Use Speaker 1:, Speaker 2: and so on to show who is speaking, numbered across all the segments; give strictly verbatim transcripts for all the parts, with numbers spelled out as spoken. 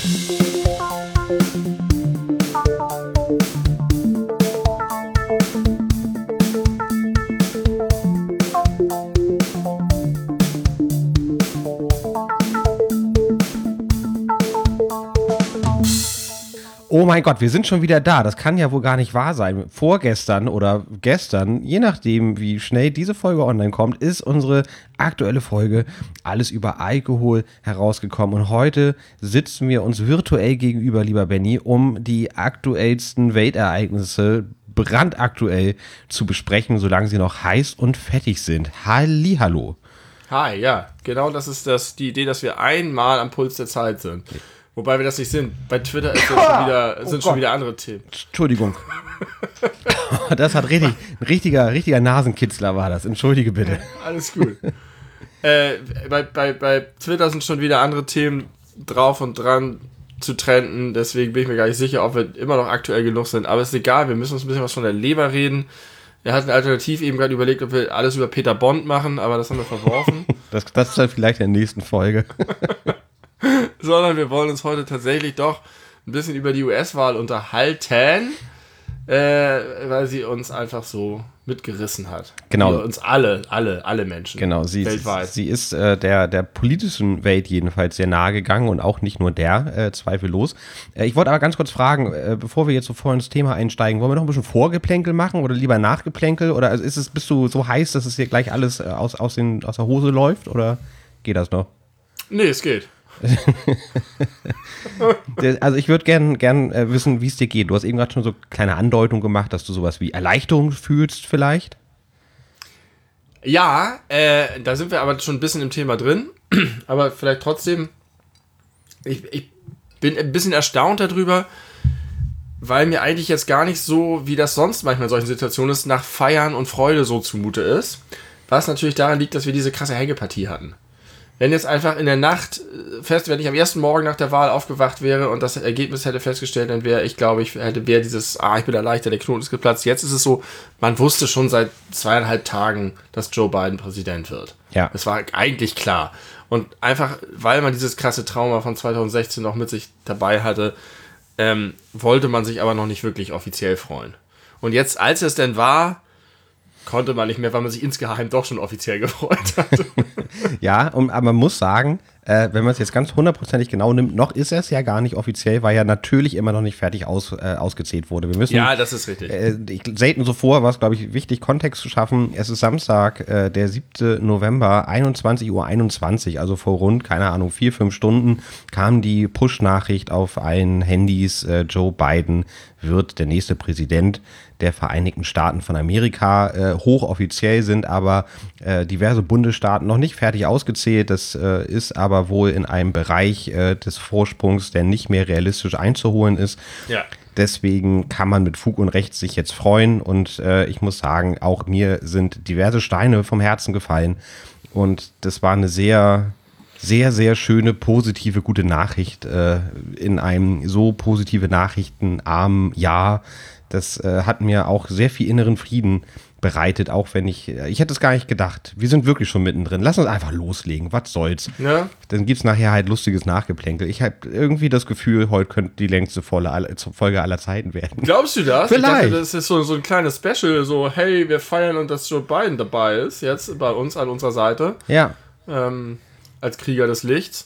Speaker 1: Oh mein Gott, wir sind schon wieder da. Das kann ja wohl gar nicht wahr sein. Vorgestern oder gestern, je nachdem, wie schnell diese Folge online kommt, ist unsere aktuelle Folge Alles über Alkohol herausgekommen. Und heute sitzen wir uns virtuell gegenüber, lieber Benni, um die aktuellsten Weltereignisse brandaktuell zu besprechen, solange sie noch heiß und fettig sind. Hallihallo.
Speaker 2: Hi, ja, genau das ist das, die Idee, dass wir einmal am Puls der Zeit sind. Wobei wir das nicht sind. Bei Twitter ist schon wieder, sind oh schon wieder andere Themen.
Speaker 1: Entschuldigung. Das hat richtig, ein richtiger, richtiger Nasenkitzler war das. Entschuldige bitte.
Speaker 2: Alles gut. äh, bei, bei, bei Twitter sind schon wieder andere Themen drauf und dran zu trenden. Deswegen bin ich mir gar nicht sicher, ob wir immer noch aktuell genug sind. Aber ist egal, wir müssen uns ein bisschen was von der Leber reden. Wir hatten alternativ eben gerade überlegt, ob wir alles über Peter Bond machen, aber das haben wir verworfen.
Speaker 1: das, das ist dann vielleicht in der nächsten Folge.
Speaker 2: Sondern wir wollen uns heute tatsächlich doch ein bisschen über die U S-Wahl unterhalten, äh, weil sie uns einfach so mitgerissen hat.
Speaker 1: Genau.
Speaker 2: Wir uns alle, alle, alle Menschen
Speaker 1: genau, sie,
Speaker 2: weltweit.
Speaker 1: Sie ist äh, der, der politischen Welt jedenfalls sehr nahe gegangen und auch nicht nur der, äh, zweifellos. Äh, ich wollte aber ganz kurz fragen, äh, bevor wir jetzt so voll ins Thema einsteigen, wollen wir noch ein bisschen Vorgeplänkel machen oder lieber Nachgeplänkel? Oder also ist es, bist du so heiß, dass es hier gleich alles äh, aus, aus, den, aus der Hose läuft? Oder geht das noch?
Speaker 2: Nee, es geht.
Speaker 1: Also ich würde gerne gern, äh, wissen, wie es dir geht. Du hast eben gerade schon so kleine Andeutung gemacht, dass du sowas wie Erleichterung fühlst vielleicht.
Speaker 2: Ja, äh, da sind wir aber schon ein bisschen im Thema drin. Aber vielleicht trotzdem, ich, ich bin ein bisschen erstaunt darüber, weil mir eigentlich jetzt gar nicht so, wie das sonst manchmal in solchen Situationen ist, nach Feiern und Freude so zumute ist. Was natürlich daran liegt, dass wir diese krasse Hängepartie hatten. Wenn jetzt einfach in der Nacht fest, wenn ich am ersten Morgen nach der Wahl aufgewacht wäre und das Ergebnis hätte festgestellt, dann wäre ich, glaube ich, hätte wäre dieses, ah, ich bin erleichtert, der Knoten ist geplatzt. Jetzt ist es so, man wusste schon seit zweieinhalb Tagen, dass Joe Biden Präsident wird.
Speaker 1: Ja.
Speaker 2: Das war eigentlich klar. Und einfach, weil man dieses krasse Trauma von zweitausendsechzehn noch mit sich dabei hatte, ähm, wollte man sich aber noch nicht wirklich offiziell freuen. Und jetzt, als es denn war, konnte man nicht mehr, weil man sich insgeheim doch schon offiziell gefreut hat.
Speaker 1: Ja, und, aber man muss sagen, äh, wenn man es jetzt ganz hundertprozentig genau nimmt, noch ist es ja gar nicht offiziell, weil ja natürlich immer noch nicht fertig aus, äh, ausgezählt wurde. Wir müssen,
Speaker 2: ja, das ist richtig.
Speaker 1: Äh, ich, selten so vor, war es, glaube ich, wichtig, Kontext zu schaffen. Es ist Samstag, äh, der siebten November, einundzwanzig Uhr einundzwanzig, also vor rund, keine Ahnung, vier, fünf Stunden kam die Push-Nachricht auf allen Handys, äh, Joe Biden wird der nächste Präsident der Vereinigten Staaten von Amerika. Äh, hochoffiziell sind aber äh, diverse Bundesstaaten noch nicht fertig ausgezählt. Das äh, ist aber wohl in einem Bereich äh, des Vorsprungs, der nicht mehr realistisch einzuholen ist.
Speaker 2: Ja.
Speaker 1: Deswegen kann man mit Fug und Recht sich jetzt freuen. Und äh, ich muss sagen, auch mir sind diverse Steine vom Herzen gefallen. Und das war eine sehr... sehr, sehr schöne, positive, gute Nachricht äh, in einem so positive nachrichtenarmen Jahr. Das äh, hat mir auch sehr viel inneren Frieden bereitet, auch wenn ich, ich hätte es gar nicht gedacht. Wir sind wirklich schon mittendrin. Lass uns einfach loslegen, was soll's.
Speaker 2: Ja.
Speaker 1: Dann gibt's nachher halt lustiges Nachgeplänkel. Ich habe irgendwie das Gefühl, heute könnte die längste Folge aller Zeiten werden.
Speaker 2: Glaubst du das?
Speaker 1: Vielleicht.
Speaker 2: Ich dachte, das ist so, so ein kleines Special, so, hey, wir feiern und dass Joe Biden dabei ist, jetzt bei uns an unserer Seite.
Speaker 1: Ja.
Speaker 2: Ähm, als Krieger des Lichts.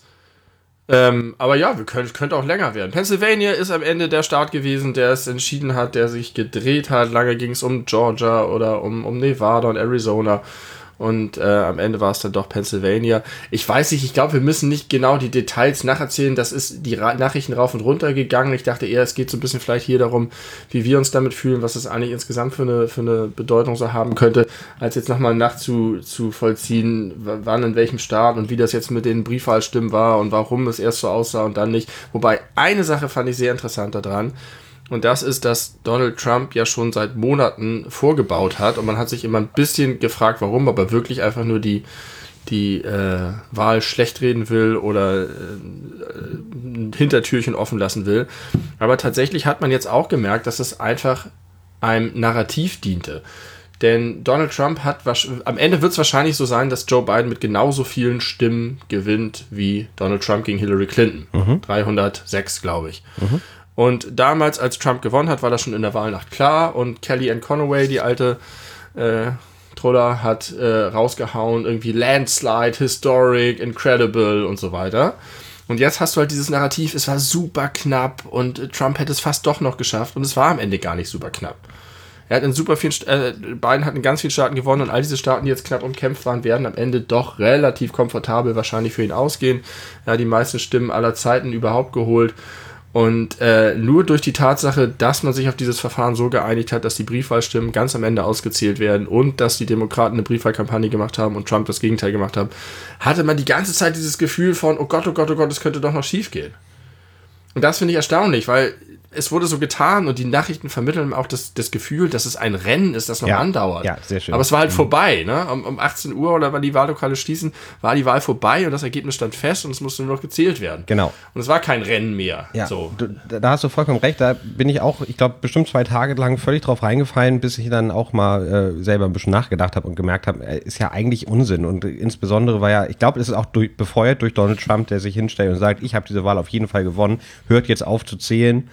Speaker 2: Ähm, aber ja, wir können, könnte auch länger werden. Pennsylvania ist am Ende der Staat gewesen, der es entschieden hat, der sich gedreht hat. Lange ging es um Georgia oder um, um Nevada und Arizona. Und äh, am Ende war es dann doch Pennsylvania. Ich weiß nicht, ich glaube, wir müssen nicht genau die Details nacherzählen. Das ist die Ra- Nachrichten rauf und runter gegangen. Ich dachte eher, es geht so ein bisschen vielleicht hier darum, wie wir uns damit fühlen, was das eigentlich insgesamt für eine, für eine Bedeutung so haben könnte, als jetzt nochmal nach zu, zu vollziehen, w- wann in welchem Staat und wie das jetzt mit den Briefwahlstimmen war und warum es erst so aussah und dann nicht. Wobei, eine Sache fand ich sehr interessant daran. Und das ist, dass Donald Trump ja schon seit Monaten vorgebaut hat. Und man hat sich immer ein bisschen gefragt, warum, aber wirklich einfach nur die, die äh, Wahl schlecht reden will oder äh, ein Hintertürchen offen lassen will. Aber tatsächlich hat man jetzt auch gemerkt, dass es einfach einem Narrativ diente. Denn Donald Trump hat, am Ende wird es wahrscheinlich so sein, dass Joe Biden mit genauso vielen Stimmen gewinnt wie Donald Trump gegen Hillary Clinton. Mhm. dreihundertsechs, glaube ich. Mhm. Und damals, als Trump gewonnen hat, war das schon in der Wahlnacht klar. Und Kellyanne Conway, die alte äh, Truller, hat äh, rausgehauen, irgendwie Landslide, Historic, Incredible und so weiter. Und jetzt hast du halt dieses Narrativ, es war super knapp und Trump hätte es fast doch noch geschafft. Und es war am Ende gar nicht super knapp. Er hat in super vielen, äh, Biden hat in ganz vielen Staaten gewonnen und all diese Staaten, die jetzt knapp umkämpft waren, werden am Ende doch relativ komfortabel wahrscheinlich für ihn ausgehen. Er hat die meisten Stimmen aller Zeiten überhaupt geholt. Und äh, nur durch die Tatsache, dass man sich auf dieses Verfahren so geeinigt hat, dass die Briefwahlstimmen ganz am Ende ausgezählt werden und dass die Demokraten eine Briefwahlkampagne gemacht haben und Trump das Gegenteil gemacht haben, hatte man die ganze Zeit dieses Gefühl von, oh Gott, oh Gott, oh Gott, es könnte doch noch schief gehen. Und das finde ich erstaunlich, weil es wurde so getan und die Nachrichten vermitteln auch das, das Gefühl, dass es ein Rennen ist, das noch
Speaker 1: ja,
Speaker 2: andauert.
Speaker 1: Ja, sehr schön.
Speaker 2: Aber es war halt
Speaker 1: mhm.
Speaker 2: vorbei, ne? Um, um achtzehn Uhr oder wann die Wahllokale schließen, war die Wahl vorbei und das Ergebnis stand fest und es musste nur noch gezählt werden.
Speaker 1: Genau.
Speaker 2: Und es war kein Rennen mehr.
Speaker 1: Ja,
Speaker 2: so.
Speaker 1: du, da hast du vollkommen recht. Da bin ich auch, ich glaube, bestimmt zwei Tage lang völlig drauf reingefallen, bis ich dann auch mal äh, selber ein bisschen nachgedacht habe und gemerkt habe, äh, ist ja eigentlich Unsinn. Und insbesondere war ja, ich glaube, es ist auch durch, befeuert durch Donald Trump, der sich hinstellt und sagt, ich habe diese Wahl auf jeden Fall gewonnen, hört jetzt auf zu zählen.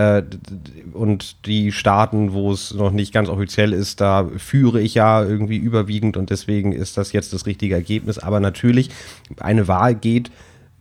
Speaker 1: Und die Staaten, wo es noch nicht ganz offiziell ist, da führe ich ja irgendwie überwiegend und deswegen ist das jetzt das richtige Ergebnis. Aber natürlich, eine Wahl geht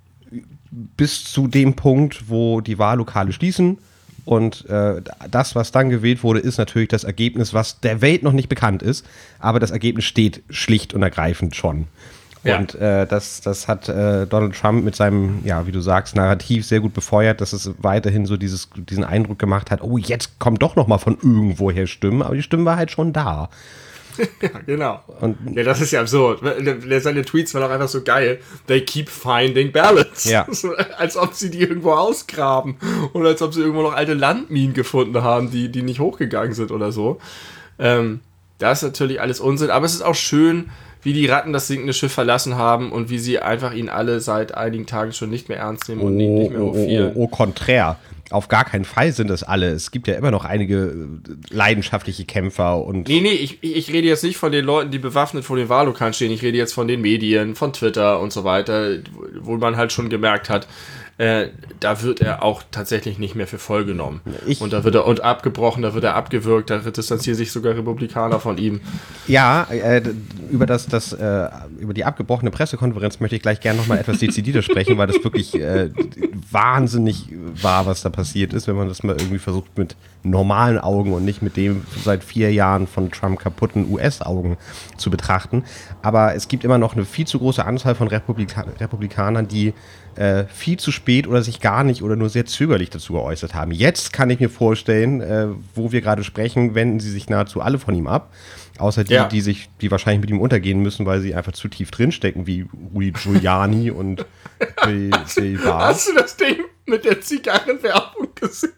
Speaker 1: bis zu dem Punkt, wo die Wahllokale schließen und äh, das, was dann gewählt wurde, ist natürlich das Ergebnis, was der Welt noch nicht bekannt ist, aber das Ergebnis steht schlicht und ergreifend schon. Ja. Und äh, das, das hat äh, Donald Trump mit seinem, ja, wie du sagst, Narrativ sehr gut befeuert, dass es weiterhin so dieses, diesen Eindruck gemacht hat, oh, jetzt kommt doch noch mal von irgendwoher Stimmen, aber die Stimmen war halt schon da.
Speaker 2: Ja, genau. Und, ja, das ist ja absurd. Seine Tweets waren auch einfach so geil. They keep finding ballots.
Speaker 1: Ja.
Speaker 2: So, als ob sie die irgendwo ausgraben oder als ob sie irgendwo noch alte Landminen gefunden haben, die, die nicht hochgegangen sind oder so. Ähm, das ist natürlich alles Unsinn, aber es ist auch schön, wie die Ratten das sinkende Schiff verlassen haben und wie sie einfach ihn alle seit einigen Tagen schon nicht mehr ernst nehmen und
Speaker 1: oh,
Speaker 2: ihn nicht mehr hofieren.
Speaker 1: Oh, oh, oh, konträr. Auf gar keinen Fall sind das alle. Es gibt ja immer noch einige leidenschaftliche Kämpfer und...
Speaker 2: Nee, nee, ich, ich rede jetzt nicht von den Leuten, die bewaffnet vor den Wahllokalen stehen. Ich rede jetzt von den Medien, von Twitter und so weiter, wo man halt schon gemerkt hat, Äh, da wird er auch tatsächlich nicht mehr für voll genommen. Ich, und da wird er und abgebrochen, da wird er abgewürgt, da distanzieren sich sogar Republikaner von ihm.
Speaker 1: Ja, äh, über das, das äh, über die abgebrochene Pressekonferenz möchte ich gleich gerne nochmal etwas dezidierter sprechen, weil das wirklich äh, wahnsinnig war, was da passiert ist, wenn man das mal irgendwie versucht mit normalen Augen und nicht mit dem seit vier Jahren von Trump kaputten U S-Augen zu betrachten. Aber es gibt immer noch eine viel zu große Anzahl von Republika- Republikanern, die äh, viel zu spät oder sich gar nicht oder nur sehr zögerlich dazu geäußert haben. Jetzt kann ich mir vorstellen, äh, wo wir gerade sprechen, wenden sie sich nahezu alle von ihm ab. Außer die, ja. die sich, die wahrscheinlich mit ihm untergehen müssen, weil sie einfach zu tief drinstecken, wie Rudy Giuliani und Bill Barr.
Speaker 2: Hast du das Ding mit der Zigarrenwerbung gesehen?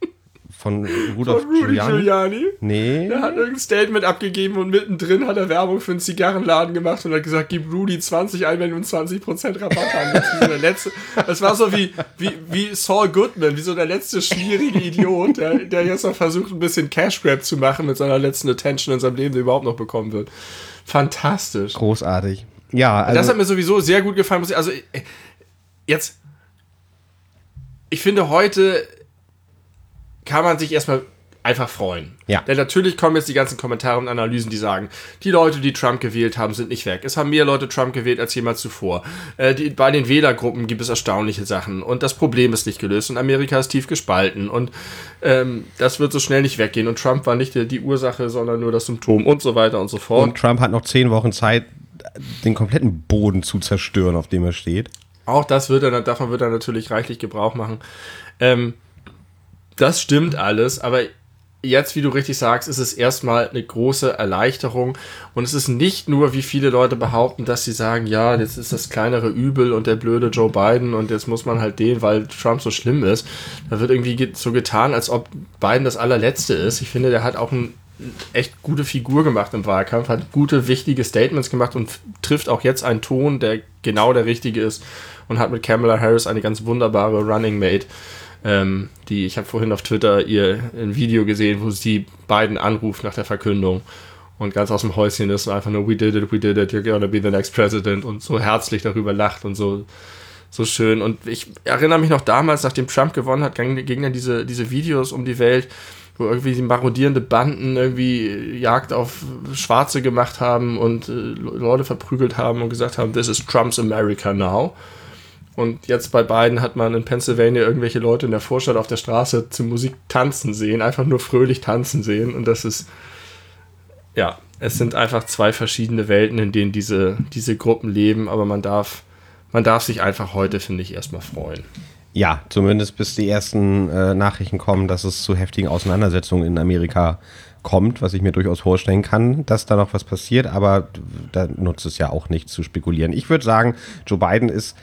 Speaker 1: Von Rudolph
Speaker 2: Von Rudy
Speaker 1: Giuliani?
Speaker 2: Giuliani?
Speaker 1: Nee.
Speaker 2: Der hat irgendein Statement abgegeben und mittendrin hat er Werbung für einen Zigarrenladen gemacht und hat gesagt, gib Rudy zwanzig ein, wenn du einen zwanzig Prozent Rabatt haben willst. So der letzte, das war so wie, wie, wie Saul Goodman, wie so der letzte schwierige Idiot, der, der jetzt noch versucht, ein bisschen Cash Grab zu machen mit seiner letzten Attention in seinem Leben, der überhaupt noch bekommen wird. Fantastisch.
Speaker 1: Großartig. Ja, also
Speaker 2: das hat mir sowieso sehr gut gefallen. Also jetzt, ich finde, heute kann man sich erstmal einfach freuen.
Speaker 1: Ja.
Speaker 2: Denn natürlich kommen jetzt die ganzen Kommentare und Analysen, die sagen, die Leute, die Trump gewählt haben, sind nicht weg. Es haben mehr Leute Trump gewählt als jemals zuvor. Äh, die, bei den Wählergruppen gibt es erstaunliche Sachen und das Problem ist nicht gelöst und Amerika ist tief gespalten und ähm, das wird so schnell nicht weggehen und Trump war nicht die, die Ursache, sondern nur das Symptom und so weiter und so fort.
Speaker 1: Und Trump hat noch zehn Wochen Zeit, den kompletten Boden zu zerstören, auf dem er steht.
Speaker 2: Auch das wird er, davon wird er natürlich reichlich Gebrauch machen. Ähm, Das stimmt alles, aber jetzt, wie du richtig sagst, ist es erstmal eine große Erleichterung und es ist nicht nur, wie viele Leute behaupten, dass sie sagen, ja, jetzt ist das kleinere Übel und der blöde Joe Biden und jetzt muss man halt den, weil Trump so schlimm ist. Da wird irgendwie so getan, als ob Biden das allerletzte ist. Ich finde, der hat auch eine echt gute Figur gemacht im Wahlkampf, hat gute, wichtige Statements gemacht und trifft auch jetzt einen Ton, der genau der richtige ist und hat mit Kamala Harris eine ganz wunderbare Running Mate. Ähm, die, ich habe vorhin auf Twitter ihr ein Video gesehen, wo sie Biden anruft nach der Verkündung und ganz aus dem Häuschen ist und einfach nur we did it, we did it, you're gonna be the next president und so herzlich darüber lacht und so so schön. Und ich erinnere mich noch damals, nachdem Trump gewonnen hat, gingen dann diese, diese Videos um die Welt, wo irgendwie die marodierende Banden irgendwie Jagd auf Schwarze gemacht haben und äh, Leute verprügelt haben und gesagt haben, this is Trump's America now. Und jetzt bei Biden hat man in Pennsylvania irgendwelche Leute in der Vorstadt auf der Straße zur Musik tanzen sehen, einfach nur fröhlich tanzen sehen. Und das ist, ja, es sind einfach zwei verschiedene Welten, in denen diese, diese Gruppen leben, aber man darf Man darf sich einfach heute, finde ich, erstmal freuen.
Speaker 1: Ja, zumindest bis die ersten äh, Nachrichten kommen, dass es zu heftigen Auseinandersetzungen in Amerika kommt, was ich mir durchaus vorstellen kann, dass da noch was passiert, aber da nutzt es ja auch nicht zu spekulieren. Ich würde sagen, Joe Biden ist,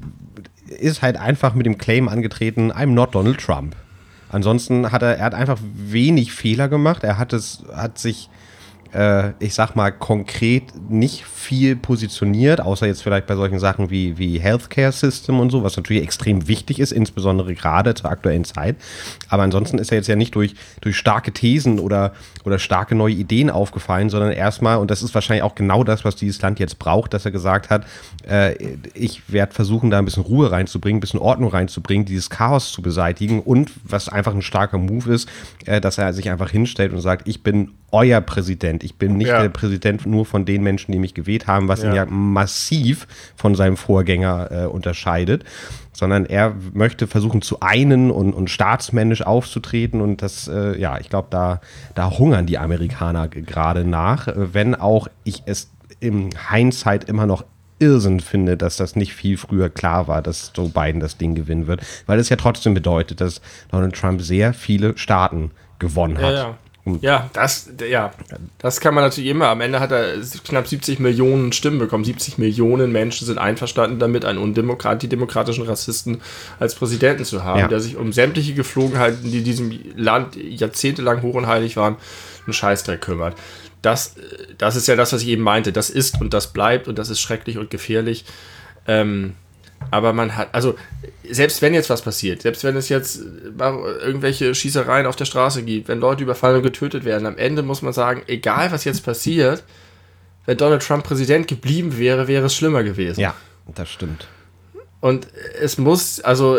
Speaker 1: ist halt einfach mit dem Claim angetreten, I'm not Donald Trump. Ansonsten hat er, er hat einfach wenig Fehler gemacht, er hat es, hat sich ich sag mal, konkret nicht viel positioniert, außer jetzt vielleicht bei solchen Sachen wie, wie Healthcare System und so, was natürlich extrem wichtig ist, insbesondere gerade zur aktuellen Zeit. Aber ansonsten ist er jetzt ja nicht durch, durch starke Thesen oder, oder starke neue Ideen aufgefallen, sondern erstmal, und das ist wahrscheinlich auch genau das, was dieses Land jetzt braucht, dass er gesagt hat, äh, ich werde versuchen, da ein bisschen Ruhe reinzubringen, ein bisschen Ordnung reinzubringen, dieses Chaos zu beseitigen und, was einfach ein starker Move ist, äh, dass er sich einfach hinstellt und sagt, ich bin euer Präsident. Ich bin nicht ja. der Präsident nur von den Menschen, die mich gewählt haben, was ja. ihn ja massiv von seinem Vorgänger äh, unterscheidet, sondern er möchte versuchen zu einen und, und staatsmännisch aufzutreten und das, äh, ja, ich glaube, da, da hungern die Amerikaner gerade nach, wenn auch ich es im Hindsight immer noch Irrsinn finde, dass das nicht viel früher klar war, dass Joe Biden das Ding gewinnen wird, weil es ja trotzdem bedeutet, dass Donald Trump sehr viele Staaten gewonnen hat.
Speaker 2: Ja, ja. Ja, das, ja, das kann man natürlich immer. Am Ende hat er knapp siebzig Millionen Stimmen bekommen. siebzig Millionen Menschen sind einverstanden damit, einen undemokrat, die demokratischen Rassisten als Präsidenten zu haben, ja. der sich um sämtliche Geflogenheiten, die diesem Land jahrzehntelang hoch und heilig waren, einen Scheißdreck kümmert. Das, das ist ja das, was ich eben meinte. Das ist und das bleibt und das ist schrecklich und gefährlich. Ähm, aber man hat, also selbst wenn jetzt was passiert, selbst wenn es jetzt irgendwelche Schießereien auf der Straße gibt, wenn Leute überfallen und getötet werden, am Ende muss man sagen, egal was jetzt passiert, wenn Donald Trump Präsident geblieben wäre, wäre es schlimmer gewesen.
Speaker 1: Ja, das stimmt.
Speaker 2: Und es muss, also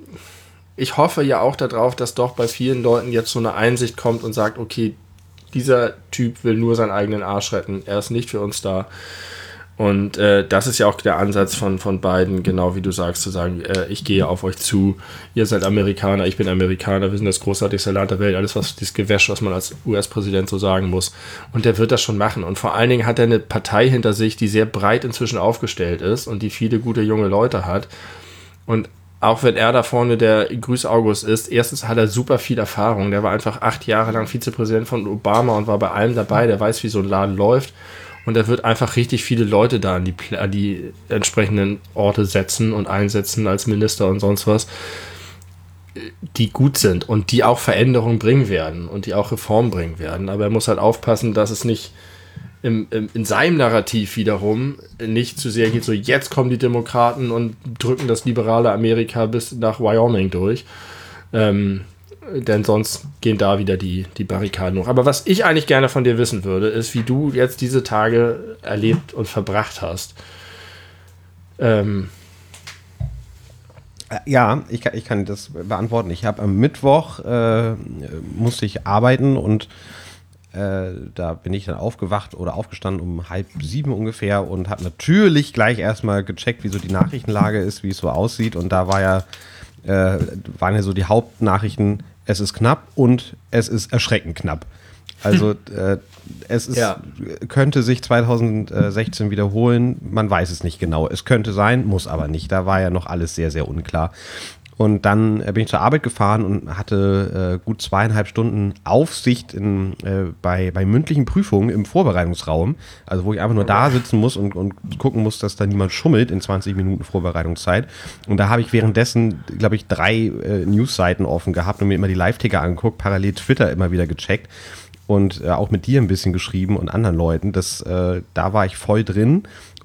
Speaker 2: ich hoffe ja auch darauf, dass doch bei vielen Leuten jetzt so eine Einsicht kommt und sagt, okay, dieser Typ will nur seinen eigenen Arsch retten, er ist nicht für uns da. Und äh, das ist ja auch der Ansatz von, von beiden, genau wie du sagst, zu sagen, äh, ich gehe auf euch zu, ihr seid Amerikaner, ich bin Amerikaner, wir sind das großartigste Land der Welt, alles was dieses Gewäsch, was man als U S-Präsident so sagen muss. Und der wird das schon machen. Und vor allen Dingen hat er eine Partei hinter sich, die sehr breit inzwischen aufgestellt ist und die viele gute junge Leute hat. Und auch wenn er da vorne der Grüß August ist, erstens hat er super viel Erfahrung. Der war einfach acht Jahre lang Vizepräsident von Obama und war bei allem dabei, der weiß, wie so ein Laden läuft. Und er wird einfach richtig viele Leute da an die, an die entsprechenden Orte setzen und einsetzen als Minister und sonst was, die gut sind und die auch Veränderungen bringen werden und die auch Reformen bringen werden. Aber er muss halt aufpassen, dass es nicht im, im, in seinem Narrativ wiederum nicht zu sehr geht, so jetzt kommen die Demokraten und drücken das liberale Amerika bis nach Wyoming durch. Ähm, denn sonst gehen da wieder die, die Barrikaden hoch. Aber was ich eigentlich gerne von dir wissen würde, ist, wie du jetzt diese Tage erlebt und verbracht hast. Ähm.
Speaker 1: Ja, ich kann, ich kann das beantworten. Ich habe am Mittwoch, äh, musste ich arbeiten und äh, da bin ich dann aufgewacht oder aufgestanden um halb sieben ungefähr und habe natürlich gleich erstmal gecheckt, wie so die Nachrichtenlage ist, wie es so aussieht. Und da war ja, äh, waren ja so die Hauptnachrichten, es ist knapp und es ist erschreckend knapp. Also äh, es ist, ja. könnte sich zwanzig sechzehn wiederholen, man weiß es nicht genau. Es könnte sein, muss aber nicht. Da war ja noch alles sehr, sehr unklar. Und dann bin ich zur Arbeit gefahren und hatte äh, gut zweieinhalb Stunden Aufsicht in, äh, bei, bei mündlichen Prüfungen im Vorbereitungsraum. Also wo ich einfach nur da sitzen muss und, und gucken muss, dass da niemand schummelt in zwanzig Minuten Vorbereitungszeit. Und da habe ich währenddessen, glaube ich, drei äh, Newsseiten offen gehabt und mir immer die Live-Ticker angeguckt, parallel Twitter immer wieder gecheckt und äh, auch mit dir ein bisschen geschrieben und anderen Leuten. Das, äh, da war ich voll drin.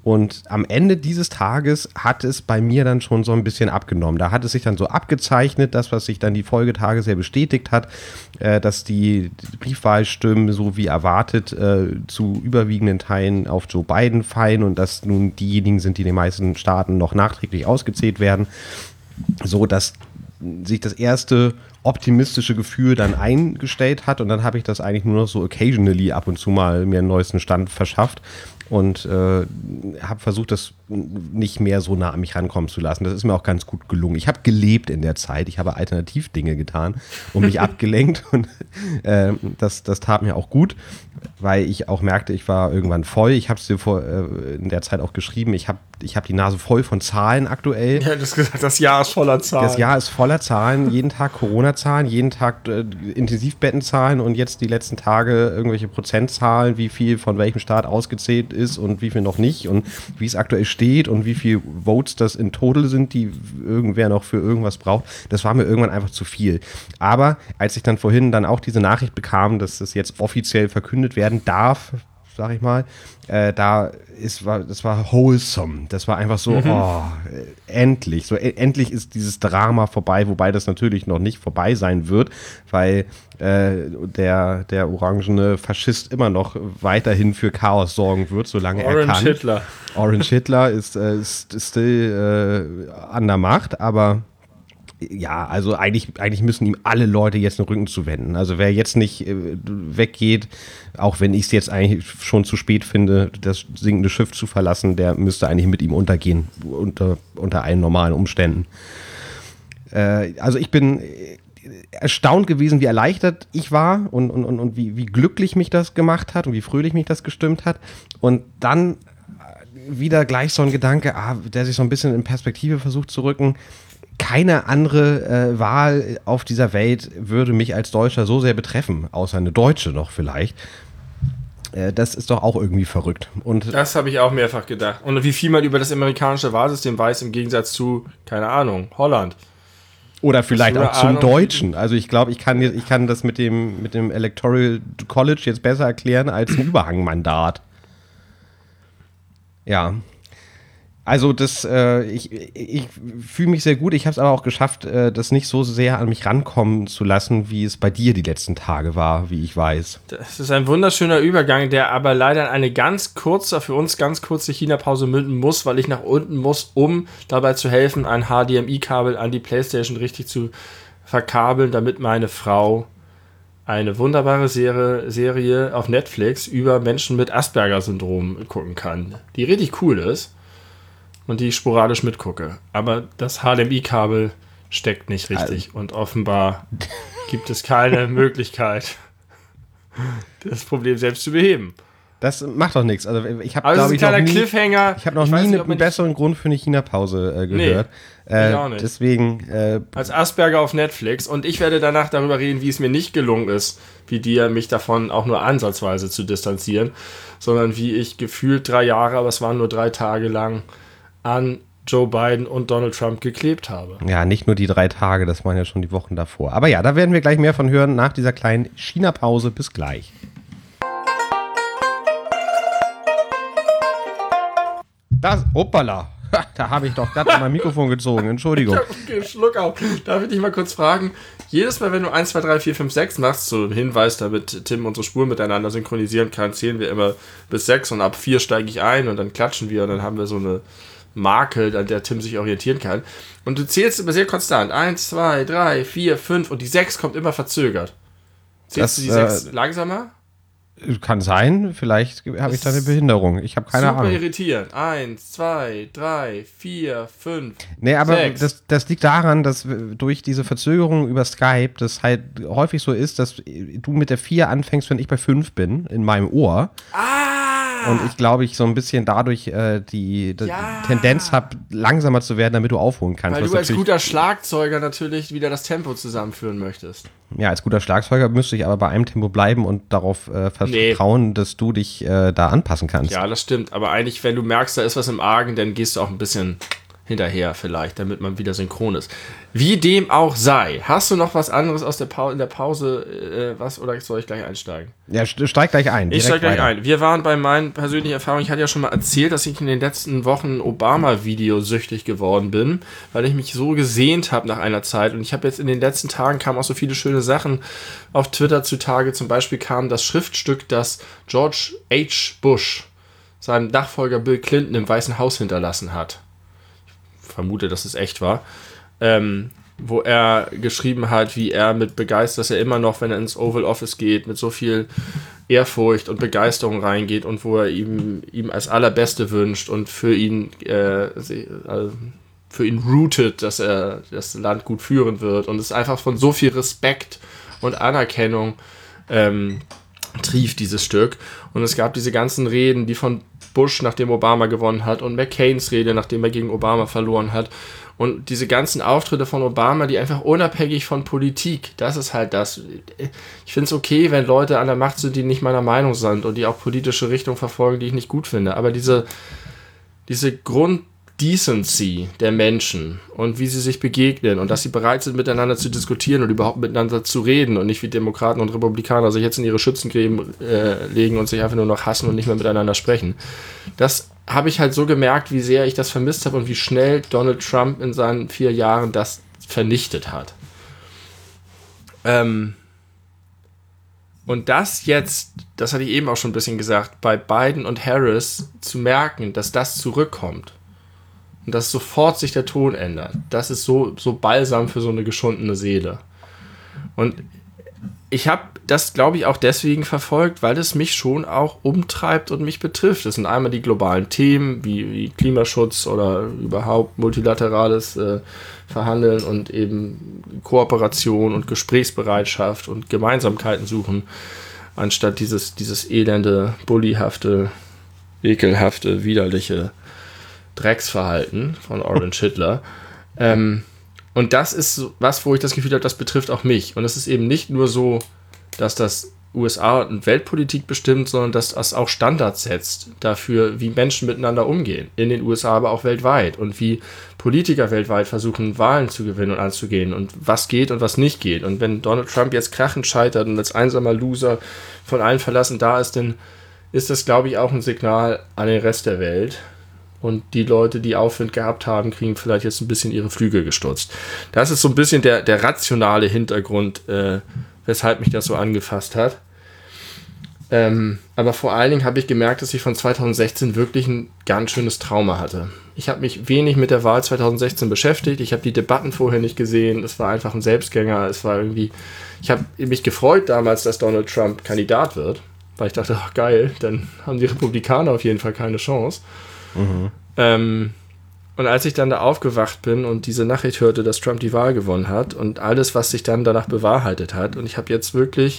Speaker 1: Und am Ende dieses Tages hat es bei mir dann schon so ein bisschen abgenommen. Da hat es sich dann so abgezeichnet, das, was sich dann die Folgetage sehr bestätigt hat, äh, dass die, die Briefwahlstimmen so wie erwartet äh, zu überwiegenden Teilen auf Joe Biden fallen und dass nun diejenigen sind, die in den meisten Staaten noch nachträglich ausgezählt werden, so dass sich das erste optimistische Gefühl dann eingestellt hat und dann habe ich das eigentlich nur noch so occasionally ab und zu mal mir einen neuesten Stand verschafft und äh, habe versucht, das nicht mehr so nah an mich rankommen zu lassen. Das ist mir auch ganz gut gelungen. Ich habe gelebt in der Zeit, ich habe Alternativdinge getan und mich abgelenkt und äh, das, das tat mir auch gut, weil ich auch merkte, ich war irgendwann voll. Ich habe es dir vor, äh, in der Zeit auch geschrieben, ich habe ich hab die Nase voll von Zahlen aktuell.
Speaker 2: Ja, du hast gesagt, das Jahr ist voller Zahlen.
Speaker 1: Das Jahr ist voller Zahlen, jeden Tag Corona-Zahlen, jeden Tag äh, Intensivbettenzahlen und jetzt die letzten Tage irgendwelche Prozentzahlen, wie viel von welchem Staat ausgezählt ist und wie viel noch nicht und wie es aktuell steht und wie viel Votes das in Total sind, die irgendwer noch für irgendwas braucht. Das war mir irgendwann einfach zu viel. Aber als ich dann vorhin dann auch diese Nachricht bekam, dass das jetzt offiziell verkündet werden darf, sag ich mal, äh, da ist, war, das war wholesome. Das war einfach so, mhm. oh, äh, endlich. So, äh, endlich ist dieses Drama vorbei, wobei das natürlich noch nicht vorbei sein wird, weil äh, der, der orangene Faschist immer noch weiterhin für Chaos sorgen wird, solange
Speaker 2: Orange
Speaker 1: er kann.
Speaker 2: Orange Hitler.
Speaker 1: Orange Hitler ist, äh, ist, ist still äh, an der Macht, aber ja, also eigentlich, eigentlich müssen ihm alle Leute jetzt den Rücken zuwenden. Also wer jetzt nicht äh, weggeht, auch wenn ich es jetzt eigentlich schon zu spät finde, das sinkende Schiff zu verlassen, der müsste eigentlich mit ihm untergehen, unter, unter allen normalen Umständen. Äh, also ich bin erstaunt gewesen, wie erleichtert ich war und, und, und, und wie, wie glücklich mich das gemacht hat und wie fröhlich mich das gestimmt hat. Und dann wieder gleich so ein Gedanke, ah, der sich so ein bisschen in Perspektive versucht zu rücken. Keine andere äh, Wahl auf dieser Welt würde mich als Deutscher so sehr betreffen, außer eine deutsche noch vielleicht. Äh, das ist doch auch irgendwie verrückt. Und
Speaker 2: das habe ich auch mehrfach gedacht. Und wie viel man über das amerikanische Wahlsystem weiß, im Gegensatz zu, keine Ahnung, Holland.
Speaker 1: Oder vielleicht auch zum
Speaker 2: Ahnung?
Speaker 1: Deutschen. Also ich glaube, ich kann, ich kann das mit dem, mit dem Electoral College jetzt besser erklären als ein Überhangmandat. Ja. Also das, äh, ich, ich fühle mich sehr gut. Ich habe es aber auch geschafft, äh, das nicht so sehr an mich rankommen zu lassen, wie es bei dir die letzten Tage war, wie ich weiß.
Speaker 2: Das ist ein wunderschöner Übergang, der aber leider eine ganz kurze, für uns ganz kurze China-Pause münden muss, weil ich nach unten muss, um dabei zu helfen, ein H D M I-Kabel an die PlayStation richtig zu verkabeln, damit meine Frau eine wunderbare Serie, Serie auf Netflix über Menschen mit Asperger-Syndrom gucken kann, die richtig cool ist. Und die ich sporadisch mitgucke. Aber das H D M I-Kabel steckt nicht richtig. Also. Und offenbar gibt es keine Möglichkeit, das Problem selbst zu beheben.
Speaker 1: Das macht doch nichts. Also ich habe,
Speaker 2: glaube
Speaker 1: ich,
Speaker 2: ein kleiner
Speaker 1: noch nie,
Speaker 2: Cliffhanger.
Speaker 1: Ich habe noch ich nie nicht, einen besseren Grund für eine China-Pause äh, gehört.
Speaker 2: Nee,
Speaker 1: äh,
Speaker 2: ich auch nicht.
Speaker 1: Deswegen. Äh,
Speaker 2: Als Asperger auf Netflix. Und ich werde danach darüber reden, wie es mir nicht gelungen ist, wie dir, mich davon auch nur ansatzweise zu distanzieren, sondern wie ich gefühlt drei Jahre, aber es waren nur drei Tage lang, an Joe Biden und Donald Trump geklebt habe.
Speaker 1: Ja, nicht nur die drei Tage, das waren ja schon die Wochen davor. Aber ja, da werden wir gleich mehr von hören nach dieser kleinen China-Pause. Bis gleich. Das, hoppala, da habe ich doch gerade mein Mikrofon gezogen, Entschuldigung.
Speaker 2: Okay, Schluck auf. Darf ich dich mal kurz fragen, jedes Mal, wenn du eins, zwei, drei, vier, fünf, sechs machst, so Hinweis, damit Tim unsere Spuren miteinander synchronisieren kann, zählen wir immer bis sechs und ab vier steige ich ein und dann klatschen wir und dann haben wir so eine Marke, an der Tim sich orientieren kann. Und du zählst immer sehr konstant. eins, zwei, drei, vier, fünf und die sechs kommt immer verzögert. Zählst
Speaker 1: das,
Speaker 2: du die
Speaker 1: äh,
Speaker 2: sechs langsamer?
Speaker 1: Kann sein, vielleicht habe ich da eine Behinderung. Ich habe keine
Speaker 2: super
Speaker 1: Ahnung.
Speaker 2: Super irritierend. Eins, zwei, drei, vier, fünf,
Speaker 1: Nee, aber
Speaker 2: sechs.
Speaker 1: das, das liegt daran, dass durch diese Verzögerung über Skype das halt häufig so ist, dass du mit der vier anfängst, wenn ich bei fünf bin, in meinem Ohr.
Speaker 2: Ah!
Speaker 1: Und ich glaube, ich so ein bisschen dadurch äh, die, die
Speaker 2: ja.
Speaker 1: Tendenz habe, langsamer zu werden, damit du aufholen kannst.
Speaker 2: Weil du als guter Schlagzeuger natürlich wieder das Tempo zusammenführen möchtest.
Speaker 1: Ja, als guter Schlagzeuger müsste ich aber bei einem Tempo bleiben und darauf äh, vertrauen, nee. dass du dich äh, da anpassen kannst.
Speaker 2: Ja, das stimmt. Aber eigentlich, wenn du merkst, da ist was im Argen, dann gehst du auch ein bisschen hinterher vielleicht, damit man wieder synchron ist. Wie dem auch sei. Hast du noch was anderes aus der Pause, in der Pause, äh, was, oder soll ich gleich einsteigen?
Speaker 1: Ja, steig gleich ein.
Speaker 2: Ich steig gleich weiter. ein. Wir waren bei meinen persönlichen Erfahrungen, ich hatte ja schon mal erzählt, dass ich in den letzten Wochen Obama-Video süchtig geworden bin, weil ich mich so gesehnt habe nach einer Zeit, und ich habe jetzt in den letzten Tagen kamen auch so viele schöne Sachen auf Twitter zutage. Zum Beispiel kam das Schriftstück, das George H. Bush seinem Nachfolger Bill Clinton im Weißen Haus hinterlassen hat. Ich vermute, dass es echt war. Ähm, wo er geschrieben hat, wie er mit Begeisterung, dass er immer noch, wenn er ins Oval Office geht, mit so viel Ehrfurcht und Begeisterung reingeht, und wo er ihm, ihm als Allerbeste wünscht und für ihn äh, für ihn rootet, dass er das Land gut führen wird, und es einfach von so viel Respekt und Anerkennung ähm, trieft, dieses Stück. Und es gab diese ganzen Reden, die von Bush, nachdem Obama gewonnen hat, und McCains Rede, nachdem er gegen Obama verloren hat. Und diese ganzen Auftritte von Obama, die einfach unabhängig von Politik, das ist halt das. Ich finde es okay, wenn Leute an der Macht sind, die nicht meiner Meinung sind und die auch politische Richtungen verfolgen, die ich nicht gut finde. Aber diese, diese Grunddecency der Menschen und wie sie sich begegnen und dass sie bereit sind, miteinander zu diskutieren und überhaupt miteinander zu reden und nicht wie Demokraten und Republikaner sich jetzt in ihre Schützengräben äh, legen und sich einfach nur noch hassen und nicht mehr miteinander sprechen. Das habe ich halt so gemerkt, wie sehr ich das vermisst habe und wie schnell Donald Trump in seinen vier Jahren das vernichtet hat. Ähm und das jetzt, das hatte ich eben auch schon ein bisschen gesagt, bei Biden und Harris zu merken, dass das zurückkommt und dass sofort sich der Ton ändert, das ist so, so balsam für so eine geschundene Seele. Und ich habe das, glaube ich, auch deswegen verfolgt, weil es mich schon auch umtreibt und mich betrifft. Das sind einmal die globalen Themen, wie, wie Klimaschutz oder überhaupt multilaterales äh, Verhandeln und eben Kooperation und Gesprächsbereitschaft und Gemeinsamkeiten suchen, anstatt dieses, dieses elende, bullihafte, ekelhafte, widerliche Drecksverhalten von Orange Hitler. ähm, Und das ist was, wo ich das Gefühl habe, das betrifft auch mich. Und es ist eben nicht nur so, dass das U S A und Weltpolitik bestimmt, sondern dass das auch Standards setzt dafür, wie Menschen miteinander umgehen. In den U S A, aber auch weltweit. Und wie Politiker weltweit versuchen, Wahlen zu gewinnen und anzugehen. Und was geht und was nicht geht. Und wenn Donald Trump jetzt krachend scheitert und als einsamer Loser von allen verlassen da ist, dann ist das, glaube ich, auch ein Signal an den Rest der Welt. Und die Leute, die Aufwind gehabt haben, kriegen vielleicht jetzt ein bisschen ihre Flügel gestutzt. Das ist so ein bisschen der, der rationale Hintergrund, äh, weshalb mich das so angefasst hat. Ähm, aber vor allen Dingen habe ich gemerkt, dass ich von zwanzig sechzehn wirklich ein ganz schönes Trauma hatte. Ich habe mich wenig mit der Wahl zwanzig sechzehn beschäftigt. Ich habe die Debatten vorher nicht gesehen. Es war einfach ein Selbstgänger. Es war irgendwie. Ich habe mich gefreut damals, dass Donald Trump Kandidat wird, weil ich dachte, ach geil, dann haben die Republikaner auf jeden Fall keine Chance. Mhm. Ähm, und als ich dann da aufgewacht bin und diese Nachricht hörte, dass Trump die Wahl gewonnen hat und alles, was sich dann danach bewahrheitet hat, und ich habe jetzt wirklich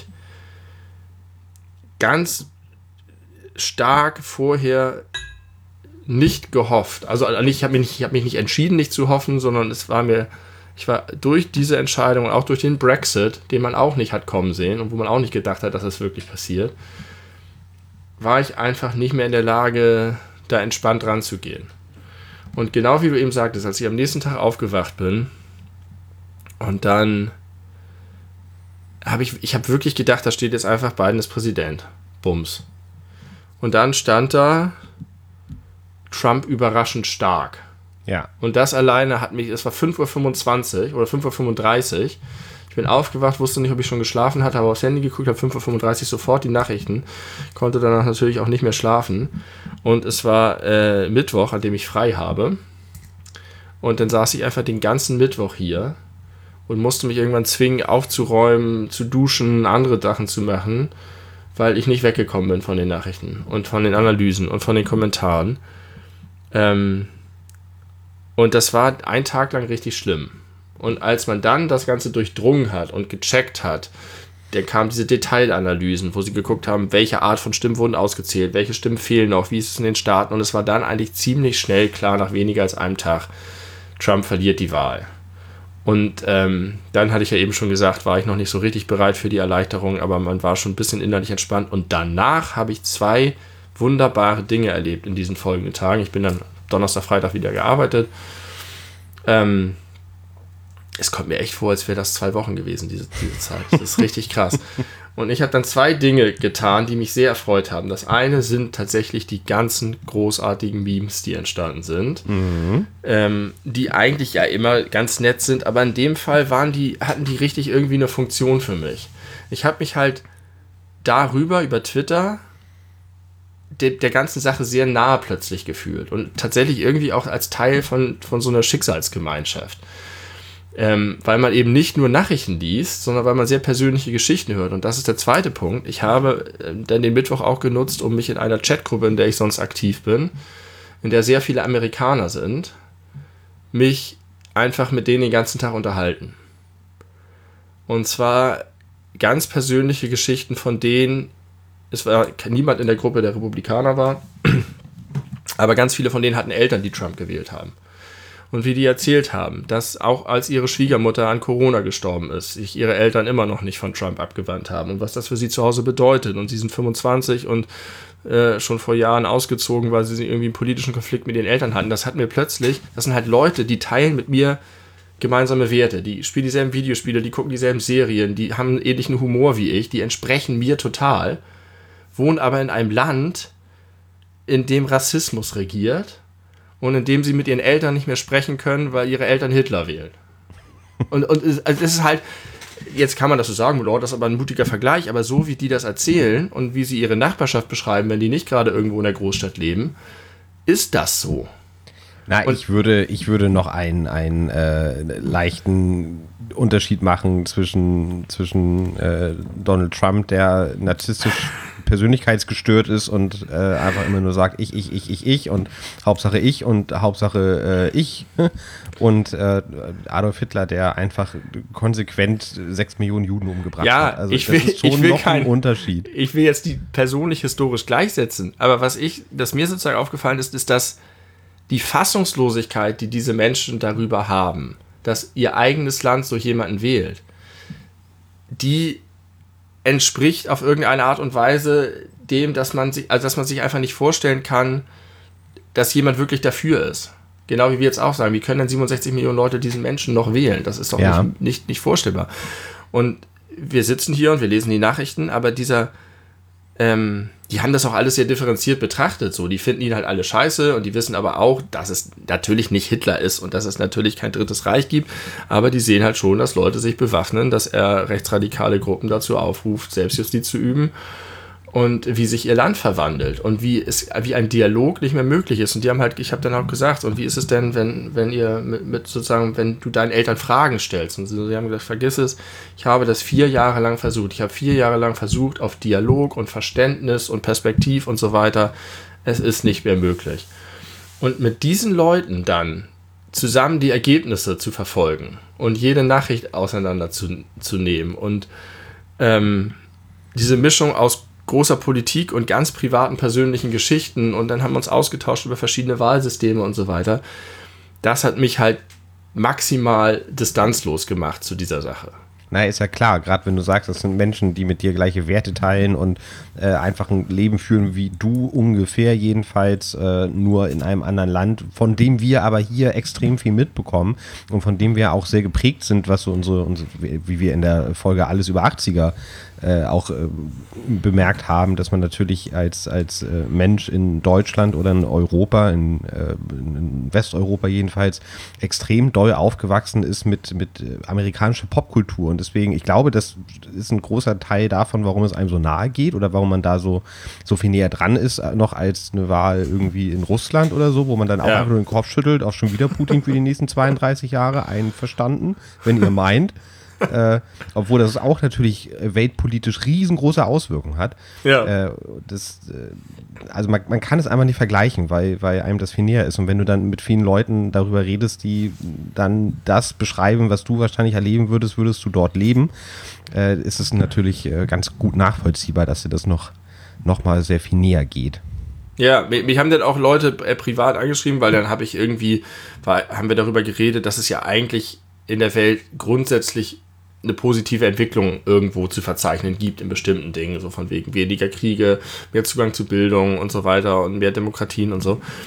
Speaker 2: ganz stark vorher nicht gehofft, also ich habe mich, hab mich nicht entschieden, nicht zu hoffen, sondern es war mir, ich war durch diese Entscheidung und auch durch den Brexit, den man auch nicht hat kommen sehen und wo man auch nicht gedacht hat, dass das wirklich passiert, war ich einfach nicht mehr in der Lage, da entspannt ranzugehen. Und genau wie du eben sagtest, als ich am nächsten Tag aufgewacht bin und dann habe ich, ich habe wirklich gedacht, da steht jetzt einfach Biden ist Präsident. Bums. Und dann stand da Trump überraschend stark.
Speaker 1: Ja.
Speaker 2: Und das alleine hat mich, es war fünf Uhr fünfundzwanzig oder fünf Uhr fünfunddreißig. Ich bin aufgewacht, wusste nicht, ob ich schon geschlafen hatte, habe aufs Handy geguckt, habe fünf Uhr fünfunddreißig sofort die Nachrichten, konnte danach natürlich auch nicht mehr schlafen. Und es war äh, Mittwoch, an dem ich frei habe. Und dann saß ich einfach den ganzen Mittwoch hier und musste mich irgendwann zwingen, aufzuräumen, zu duschen, andere Sachen zu machen, weil ich nicht weggekommen bin von den Nachrichten und von den Analysen und von den Kommentaren. Ähm, und das war ein Tag lang richtig schlimm. Und als man dann das Ganze durchdrungen hat und gecheckt hat, dann kamen diese Detailanalysen, wo sie geguckt haben, welche Art von Stimmen wurden ausgezählt, welche Stimmen fehlen noch, wie ist es in den Staaten. Und es war dann eigentlich ziemlich schnell klar, nach weniger als einem Tag, Trump verliert die Wahl. Und ähm, dann hatte ich ja eben schon gesagt, war ich noch nicht so richtig bereit für die Erleichterung, aber man war schon ein bisschen innerlich entspannt. Und danach habe ich zwei wunderbare Dinge erlebt in diesen folgenden Tagen. Ich bin dann Donnerstag, Freitag wieder gearbeitet ähm, es kommt mir echt vor, als wäre das zwei Wochen gewesen, diese, diese Zeit. Das ist richtig krass. Und ich habe dann zwei Dinge getan, die mich sehr erfreut haben. Das eine sind tatsächlich die ganzen großartigen Memes, die entstanden sind, mhm. ähm, die eigentlich ja immer ganz nett sind, aber in dem Fall waren die, hatten die richtig irgendwie eine Funktion für mich. Ich habe mich halt darüber, über Twitter, de, der ganzen Sache sehr nahe plötzlich gefühlt und tatsächlich irgendwie auch als Teil von, von so einer Schicksalsgemeinschaft. Ähm, weil man eben nicht nur Nachrichten liest, sondern weil man sehr persönliche Geschichten hört. Und das ist der zweite Punkt. Ich habe äh, dann den Mittwoch auch genutzt, um mich in einer Chatgruppe, in der ich sonst aktiv bin, in der sehr viele Amerikaner sind, mich einfach mit denen den ganzen Tag unterhalten. Und zwar ganz persönliche Geschichten von denen, es war niemand in der Gruppe, der Republikaner war, aber ganz viele von denen hatten Eltern, die Trump gewählt haben. Und wie die erzählt haben, dass auch als ihre Schwiegermutter an Corona gestorben ist, sich ihre Eltern immer noch nicht von Trump abgewandt haben und was das für sie zu Hause bedeutet. Und sie sind fünfundzwanzig und äh, schon vor Jahren ausgezogen, weil sie irgendwie einen politischen Konflikt mit ihren Eltern hatten. Das hat mir plötzlich, das sind halt Leute, die teilen mit mir gemeinsame Werte, die spielen dieselben Videospiele, die gucken dieselben Serien, die haben einen ähnlichen Humor wie ich, die entsprechen mir total, wohnen aber in einem Land, in dem Rassismus regiert. Und indem sie mit ihren Eltern nicht mehr sprechen können, weil ihre Eltern Hitler wählen. Und, und also das ist halt, jetzt kann man das so sagen, Lord, das ist aber ein mutiger Vergleich, aber so wie die das erzählen und wie sie ihre Nachbarschaft beschreiben, wenn die nicht gerade irgendwo in der Großstadt leben, ist das so.
Speaker 1: Na, und ich würde, ich würde noch einen, einen äh, leichten Unterschied machen zwischen, zwischen äh, Donald Trump, der narzisstisch persönlichkeitsgestört ist und äh, einfach immer nur sagt, ich, ich, ich, ich, ich und Hauptsache ich und Hauptsache äh, ich und äh, Adolf Hitler, der einfach konsequent sechs Millionen Juden umgebracht
Speaker 2: ja,
Speaker 1: hat. Also
Speaker 2: ich will,
Speaker 1: das ist schon
Speaker 2: ich will
Speaker 1: noch
Speaker 2: kein,
Speaker 1: ein Unterschied.
Speaker 2: Ich will jetzt die Person nicht historisch gleichsetzen, aber was ich, das mir sozusagen aufgefallen ist, ist, dass die Fassungslosigkeit, die diese Menschen darüber haben, dass ihr eigenes Land so jemanden wählt, die entspricht auf irgendeine Art und Weise dem, dass man sich, also dass man sich einfach nicht vorstellen kann, dass jemand wirklich dafür ist. Genau wie wir jetzt auch sagen, wie können denn siebenundsechzig Millionen Leute diesen Menschen noch wählen? Das ist doch ja. nicht, nicht, nicht vorstellbar. Und wir sitzen hier und wir lesen die Nachrichten, aber dieser, ähm, die haben das auch alles sehr differenziert betrachtet. So, die finden ihn halt alle scheiße und die wissen aber auch, dass es natürlich nicht Hitler ist und dass es natürlich kein Drittes Reich gibt. Aber die sehen halt schon, dass Leute sich bewaffnen, dass er rechtsradikale Gruppen dazu aufruft, Selbstjustiz zu üben und wie sich ihr Land verwandelt und wie es, wie ein Dialog nicht mehr möglich ist. Und die haben halt, ich habe dann auch gesagt, und wie ist es denn, wenn, wenn ihr mit, mit sozusagen, wenn du deinen Eltern Fragen stellst? Und sie haben gesagt, vergiss es, ich habe das vier Jahre lang versucht. Ich habe vier Jahre lang versucht, auf Dialog und Verständnis und Perspektiv und so weiter. Es ist nicht mehr möglich. Und mit diesen Leuten dann zusammen die Ergebnisse zu verfolgen und jede Nachricht auseinander zu, zu nehmen und ähm, diese Mischung aus großer Politik und ganz privaten persönlichen Geschichten und dann haben wir uns ausgetauscht über verschiedene Wahlsysteme und so weiter. Das hat mich halt maximal distanzlos gemacht zu dieser Sache.
Speaker 1: Na, ist ja klar, gerade wenn du sagst, das sind Menschen, die mit dir gleiche Werte teilen und äh, einfach ein Leben führen wie du ungefähr jedenfalls, äh, nur in einem anderen Land, von dem wir aber hier extrem viel mitbekommen und von dem wir auch sehr geprägt sind, was so unsere, unsere wie wir in der Folge Alles über achtziger äh, auch äh, bemerkt haben, dass man natürlich als, als äh, Mensch in Deutschland oder in Europa, in, äh, in Westeuropa jedenfalls, extrem doll aufgewachsen ist mit, mit äh, amerikanischer Popkultur. Und deswegen, ich glaube, das ist ein großer Teil davon, warum es einem so nahe geht oder warum man da so, so viel näher dran ist, noch als eine Wahl irgendwie in Russland oder so, wo man dann auch ja. einfach nur den Kopf schüttelt, auch schon wieder Putin für die nächsten zweiunddreißig Jahre, einverstanden, wenn ihr meint. Äh, obwohl das auch natürlich weltpolitisch riesengroße Auswirkungen hat.
Speaker 2: Ja.
Speaker 1: Äh, das, äh, also man, man kann es einfach nicht vergleichen, weil, weil einem das viel näher ist. Und wenn du dann mit vielen Leuten darüber redest, die dann das beschreiben, was du wahrscheinlich erleben würdest, würdest du dort leben, äh, ist es natürlich äh, ganz gut nachvollziehbar, dass dir das noch, noch mal sehr viel näher geht.
Speaker 2: Ja, mich haben dann auch Leute äh, privat angeschrieben, weil dann habe ich irgendwie, war, haben wir darüber geredet, dass es ja eigentlich in der Welt grundsätzlich eine positive Entwicklung irgendwo zu verzeichnen gibt in bestimmten Dingen, so von wegen weniger Kriege, mehr Zugang zu Bildung und so weiter und mehr Demokratien und so.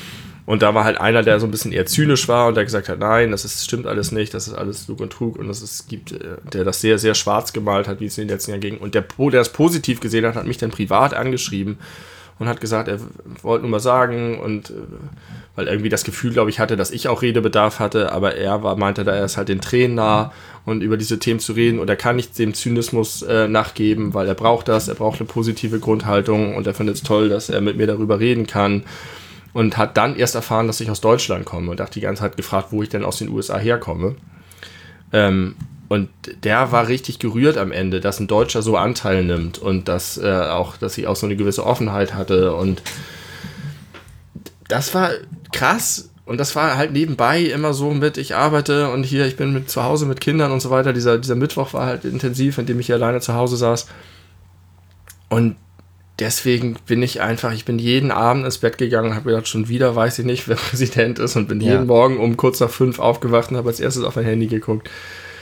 Speaker 2: Und da war halt einer, der so ein bisschen eher zynisch war und der gesagt hat, nein, das ist, stimmt alles nicht, das ist alles Lug und Trug und das ist, gibt, der das sehr, sehr schwarz gemalt hat, wie es in den letzten Jahren ging. Und der, der es positiv gesehen hat, hat mich dann privat angeschrieben und hat gesagt, er wollte nur mal sagen und weil irgendwie das Gefühl, glaube ich, hatte, dass ich auch Redebedarf hatte, aber er war, meinte, da er ist halt den Tränen nah und über diese Themen zu reden und er kann nicht dem Zynismus äh, nachgeben, weil er braucht das, er braucht eine positive Grundhaltung und er findet es toll, dass er mit mir darüber reden kann. Und hat dann erst erfahren, dass ich aus Deutschland komme und hat die ganze Zeit gefragt, wo ich denn aus den U S A herkomme. Ähm, und der war richtig gerührt am Ende, dass ein Deutscher so Anteil nimmt und dass äh, auch, dass ich auch so eine gewisse Offenheit hatte. Und das war krass. Und das war halt nebenbei immer so mit, ich arbeite und hier, ich bin mit zu Hause mit Kindern und so weiter. Dieser, dieser Mittwoch war halt intensiv, in dem ich hier alleine zu Hause saß. Und deswegen bin ich einfach, ich bin jeden Abend ins Bett gegangen und habe gedacht, schon wieder weiß ich nicht, wer Präsident ist und bin ja. jeden Morgen um kurz nach fünf aufgewacht und habe als erstes auf mein Handy geguckt.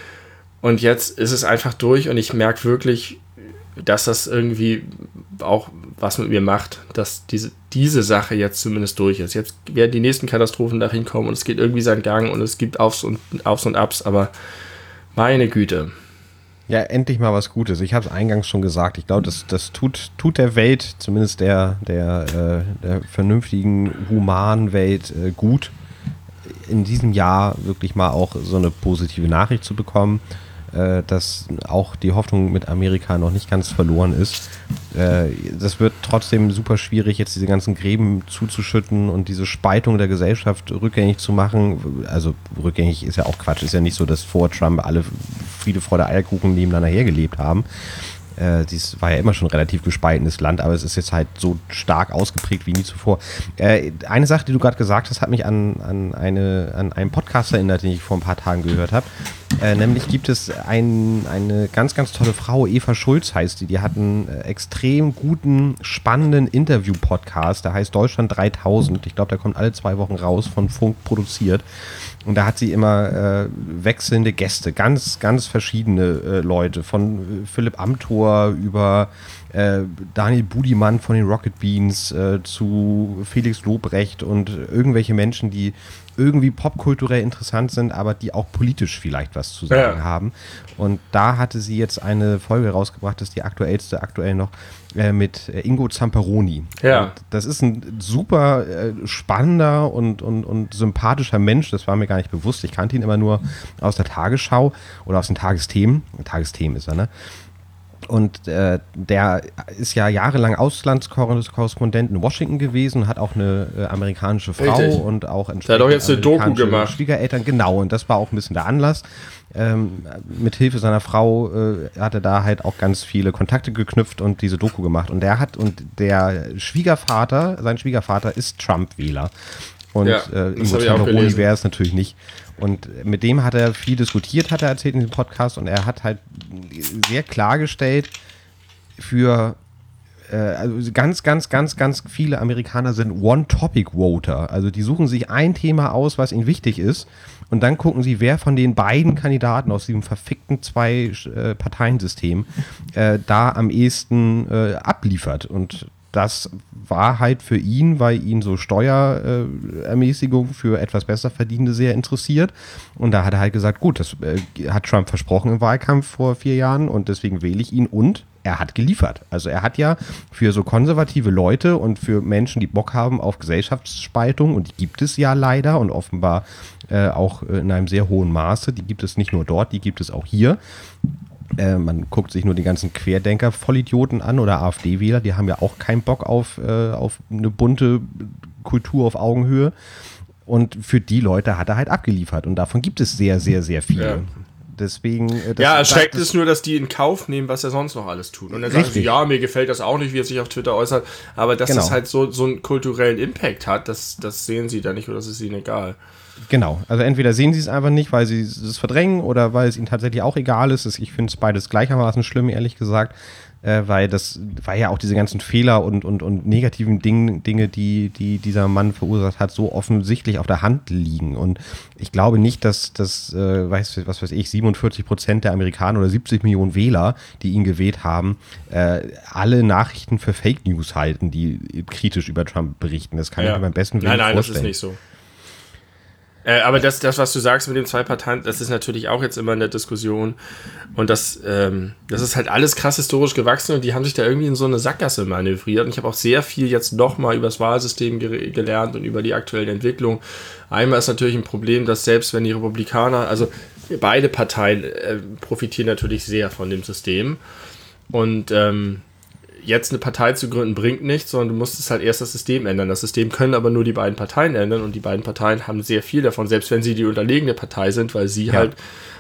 Speaker 2: Und jetzt ist es einfach durch und ich merke wirklich, dass das irgendwie auch was mit mir macht, dass diese, diese Sache jetzt zumindest durch ist. Jetzt werden die nächsten Katastrophen dahin kommen und es geht irgendwie seinen Gang und es gibt Aufs und, Aufs und Abs, aber meine Güte.
Speaker 1: Ja, endlich mal was Gutes. Ich habe es eingangs schon gesagt. Ich glaube, das, das tut, tut der Welt, zumindest der, der, äh, der vernünftigen, humanen Welt äh, gut, in diesem Jahr wirklich mal auch so eine positive Nachricht zu bekommen, äh, dass auch die Hoffnung mit Amerika noch nicht ganz verloren ist. Äh, das wird trotzdem super schwierig, jetzt diese ganzen Gräben zuzuschütten und diese Spaltung der Gesellschaft rückgängig zu machen. Also rückgängig ist ja auch Quatsch. Ist ja nicht so, dass vor Trump alle Friede, Freude, Eierkuchen nebeneinander hergelebt haben. Äh, dies war ja immer schon ein relativ gespaltenes Land, aber es ist jetzt halt so stark ausgeprägt wie nie zuvor. Äh, eine Sache, die du gerade gesagt hast, hat mich an, an, eine, an einen Podcast erinnert, den ich vor ein paar Tagen gehört habe. Äh, nämlich gibt es ein, eine ganz, ganz tolle Frau, Eva Schulz heißt die, die hat einen äh, extrem guten, spannenden Interview-Podcast, der heißt Deutschland dreitausend. Ich glaube, der kommt alle zwei Wochen raus, von Funk produziert. Und da hat sie immer äh, wechselnde Gäste, ganz, ganz verschiedene äh, Leute, von äh, Philipp Amthor über äh, Daniel Budimann von den Rocket Beans äh, zu Felix Lobrecht und irgendwelche Menschen, die irgendwie popkulturell interessant sind, aber die auch politisch vielleicht was zu sagen ja. haben. Und da hatte sie jetzt eine Folge rausgebracht, das ist die aktuellste, aktuell noch, äh, mit Ingo Zamperoni.
Speaker 2: Ja.
Speaker 1: Und das ist ein super äh, spannender und, und, und sympathischer Mensch, das war mir gar nicht bewusst. Ich kannte ihn immer nur aus der Tagesschau oder aus den Tagesthemen. Tagesthemen ist er, ne? Und äh, der ist ja jahrelang Auslandskorrespondent in Washington gewesen, hat auch eine äh, amerikanische Frau
Speaker 2: Richtig.
Speaker 1: und auch
Speaker 2: entsprechend. Der hat auch jetzt eine Doku gemacht.
Speaker 1: Schwiegereltern, genau, und das war auch ein bisschen der Anlass. Ähm, mit Hilfe seiner Frau äh, hat er da halt auch ganz viele Kontakte geknüpft und diese Doku gemacht. Und der hat, und der Schwiegervater, sein Schwiegervater ist Trump-Wähler. Und
Speaker 2: ja,
Speaker 1: äh, Ingo Zamperoni wäre es natürlich nicht. Und mit dem hat er viel diskutiert, hat er erzählt in diesem Podcast. Und er hat halt sehr klargestellt, für äh, also ganz, ganz, ganz, ganz viele Amerikaner sind One-Topic-Voter. Also die suchen sich ein Thema aus, was ihnen wichtig ist. Und dann gucken sie, wer von den beiden Kandidaten aus diesem verfickten Zwei-Parteien-System äh, da am ehesten äh, abliefert. Und das war halt für ihn, weil ihn so Steuerermäßigung für etwas besser Verdienende sehr interessiert. Und da hat er halt gesagt, gut, das äh, hat Trump versprochen im Wahlkampf vor vier Jahren und deswegen wähle ich ihn. Und er hat geliefert. Also er hat ja für so konservative Leute und für Menschen, die Bock haben auf Gesellschaftsspaltung, und die gibt es ja leider und offenbar äh, auch in einem sehr hohen Maße, die gibt es nicht nur dort, die gibt es auch hier. Äh, man guckt sich nur die ganzen Querdenker-Vollidioten an oder AfD-Wähler, die haben ja auch keinen Bock auf, äh, auf eine bunte Kultur auf Augenhöhe. Und für die Leute hat er halt abgeliefert. Und davon gibt es sehr, sehr, sehr viele.
Speaker 2: Ja.
Speaker 1: Deswegen, äh, das
Speaker 2: ja, erschreckt es nur, dass die in Kauf nehmen, was er sonst noch alles tut. Und dann sagen sie, ja, mir gefällt das auch nicht, wie er sich auf Twitter äußert. Aber dass
Speaker 1: genau.
Speaker 2: das halt so, so einen kulturellen Impact hat, das, das sehen sie da nicht oder das ist ihnen egal.
Speaker 1: Genau, also entweder sehen sie es einfach nicht, weil sie es verdrängen oder weil es ihnen tatsächlich auch egal ist. Ich finde es beides gleichermaßen schlimm, ehrlich gesagt, äh, weil das war ja auch diese ganzen Fehler und, und, und negativen Ding, Dinge, die, die dieser Mann verursacht hat, so offensichtlich auf der Hand liegen. Und ich glaube nicht, dass das, äh, weiß, was weiß ich, siebenundvierzig Prozent der Amerikaner oder siebzig Millionen Wähler, die ihn gewählt haben, äh, alle Nachrichten für Fake News halten, die kritisch über Trump berichten. Das kann
Speaker 2: ja.
Speaker 1: ich mir beim besten Willen
Speaker 2: nein, nein,
Speaker 1: vorstellen.
Speaker 2: Nein, das ist nicht so. Äh, aber das, das, was du sagst mit den zwei Parteien, das ist natürlich auch jetzt immer in der Diskussion. Und das, ähm, das ist halt alles krass historisch gewachsen und die haben sich da irgendwie in so eine Sackgasse manövriert. Und ich habe auch sehr viel jetzt nochmal über das Wahlsystem ge- gelernt und über die aktuelle Entwicklung. Einmal ist natürlich ein Problem, dass selbst wenn die Republikaner, also beide Parteien äh, profitieren natürlich sehr von dem System. Und ähm, jetzt eine Partei zu gründen bringt nichts, sondern du musst halt erst das System ändern. Das System können aber nur die beiden Parteien ändern und die beiden Parteien haben sehr viel davon, selbst wenn sie die unterlegene Partei sind, weil sie ja. halt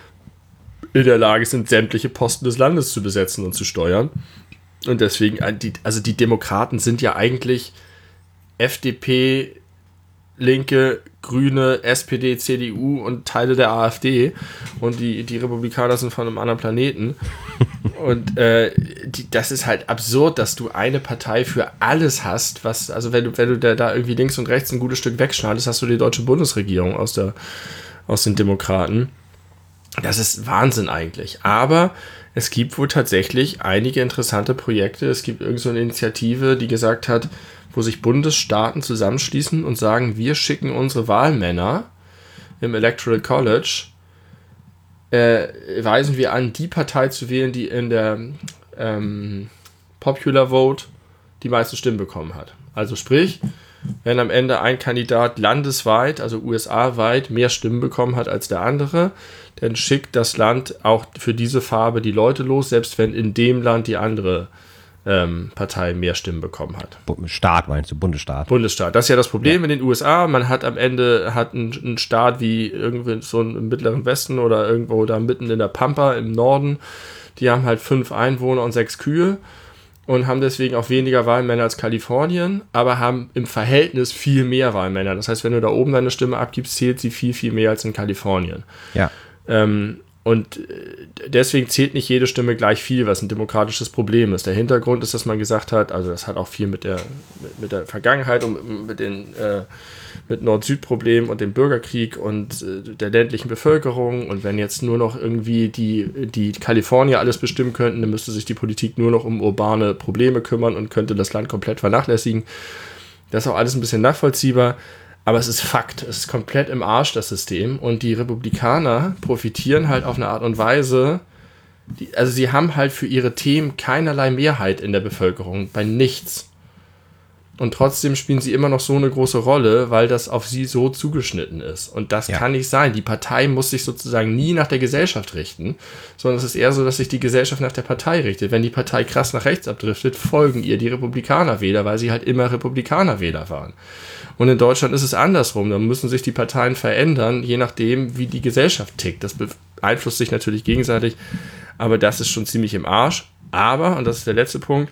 Speaker 2: in der Lage sind, sämtliche Posten des Landes zu besetzen und zu steuern. Und deswegen, also die Demokraten sind ja eigentlich F D P, Linke, Grüne, S P D, C D U und Teile der AfD und die, die Republikaner sind von einem anderen Planeten. Und äh, die, das ist halt absurd, dass du eine Partei für alles hast, was, also wenn du, wenn du da, da irgendwie links und rechts ein gutes Stück wegschneidest, hast du die deutsche Bundesregierung aus, der, aus den Demokraten. Das ist Wahnsinn eigentlich. Aber es gibt wohl tatsächlich einige interessante Projekte. Es gibt irgend so eine Initiative, die gesagt hat, wo sich Bundesstaaten zusammenschließen und sagen, wir schicken unsere Wahlmänner im Electoral College, äh, weisen wir an, die Partei zu wählen, die in der ähm, Popular Vote die meisten Stimmen bekommen hat. Also sprich, wenn am Ende ein Kandidat landesweit, also U S A-weit, mehr Stimmen bekommen hat als der andere, dann schickt das Land auch für diese Farbe die Leute los, selbst wenn in dem Land die andere ähm, Partei mehr Stimmen bekommen hat.
Speaker 1: Staat meinst du, Bundesstaat?
Speaker 2: Bundesstaat. Das ist ja das Problem ja. in den U S A. Man hat am Ende hat einen, einen Staat wie irgendwie so im Mittleren Westen oder irgendwo da mitten in der Pampa im Norden. Die haben halt fünf Einwohner und sechs Kühe und haben deswegen auch weniger Wahlmänner als Kalifornien, aber haben im Verhältnis viel mehr Wahlmänner. Das heißt, wenn du da oben deine Stimme abgibst, zählt sie viel, viel mehr als in Kalifornien.
Speaker 1: Ja.
Speaker 2: Ähm, und deswegen zählt nicht jede Stimme gleich viel, was ein demokratisches Problem ist. Der Hintergrund ist, dass man gesagt hat, also das hat auch viel mit der, mit, mit der Vergangenheit und mit den äh, mit Nord-Süd-Problemen und dem Bürgerkrieg und äh, der ländlichen Bevölkerung. Und wenn jetzt nur noch irgendwie die, die Kalifornier alles bestimmen könnten, dann müsste sich die Politik nur noch um urbane Probleme kümmern und könnte das Land komplett vernachlässigen. Das ist auch alles ein bisschen nachvollziehbar. Aber es ist Fakt, es ist komplett im Arsch, das System. Und die Republikaner profitieren halt auf eine Art und Weise, die, also sie haben halt für ihre Themen keinerlei Mehrheit in der Bevölkerung, bei nichts. Und trotzdem spielen sie immer noch so eine große Rolle, weil das auf sie so zugeschnitten ist. Und das ja. kann nicht sein. Die Partei muss sich sozusagen nie nach der Gesellschaft richten, sondern es ist eher so, dass sich die Gesellschaft nach der Partei richtet. Wenn die Partei krass nach rechts abdriftet, folgen ihr die Republikanerwähler, weil sie halt immer Republikanerwähler waren. Und in Deutschland ist es andersrum. Da müssen sich die Parteien verändern, je nachdem, wie die Gesellschaft tickt. Das beeinflusst sich natürlich gegenseitig, aber das ist schon ziemlich im Arsch. Aber, und das ist der letzte Punkt,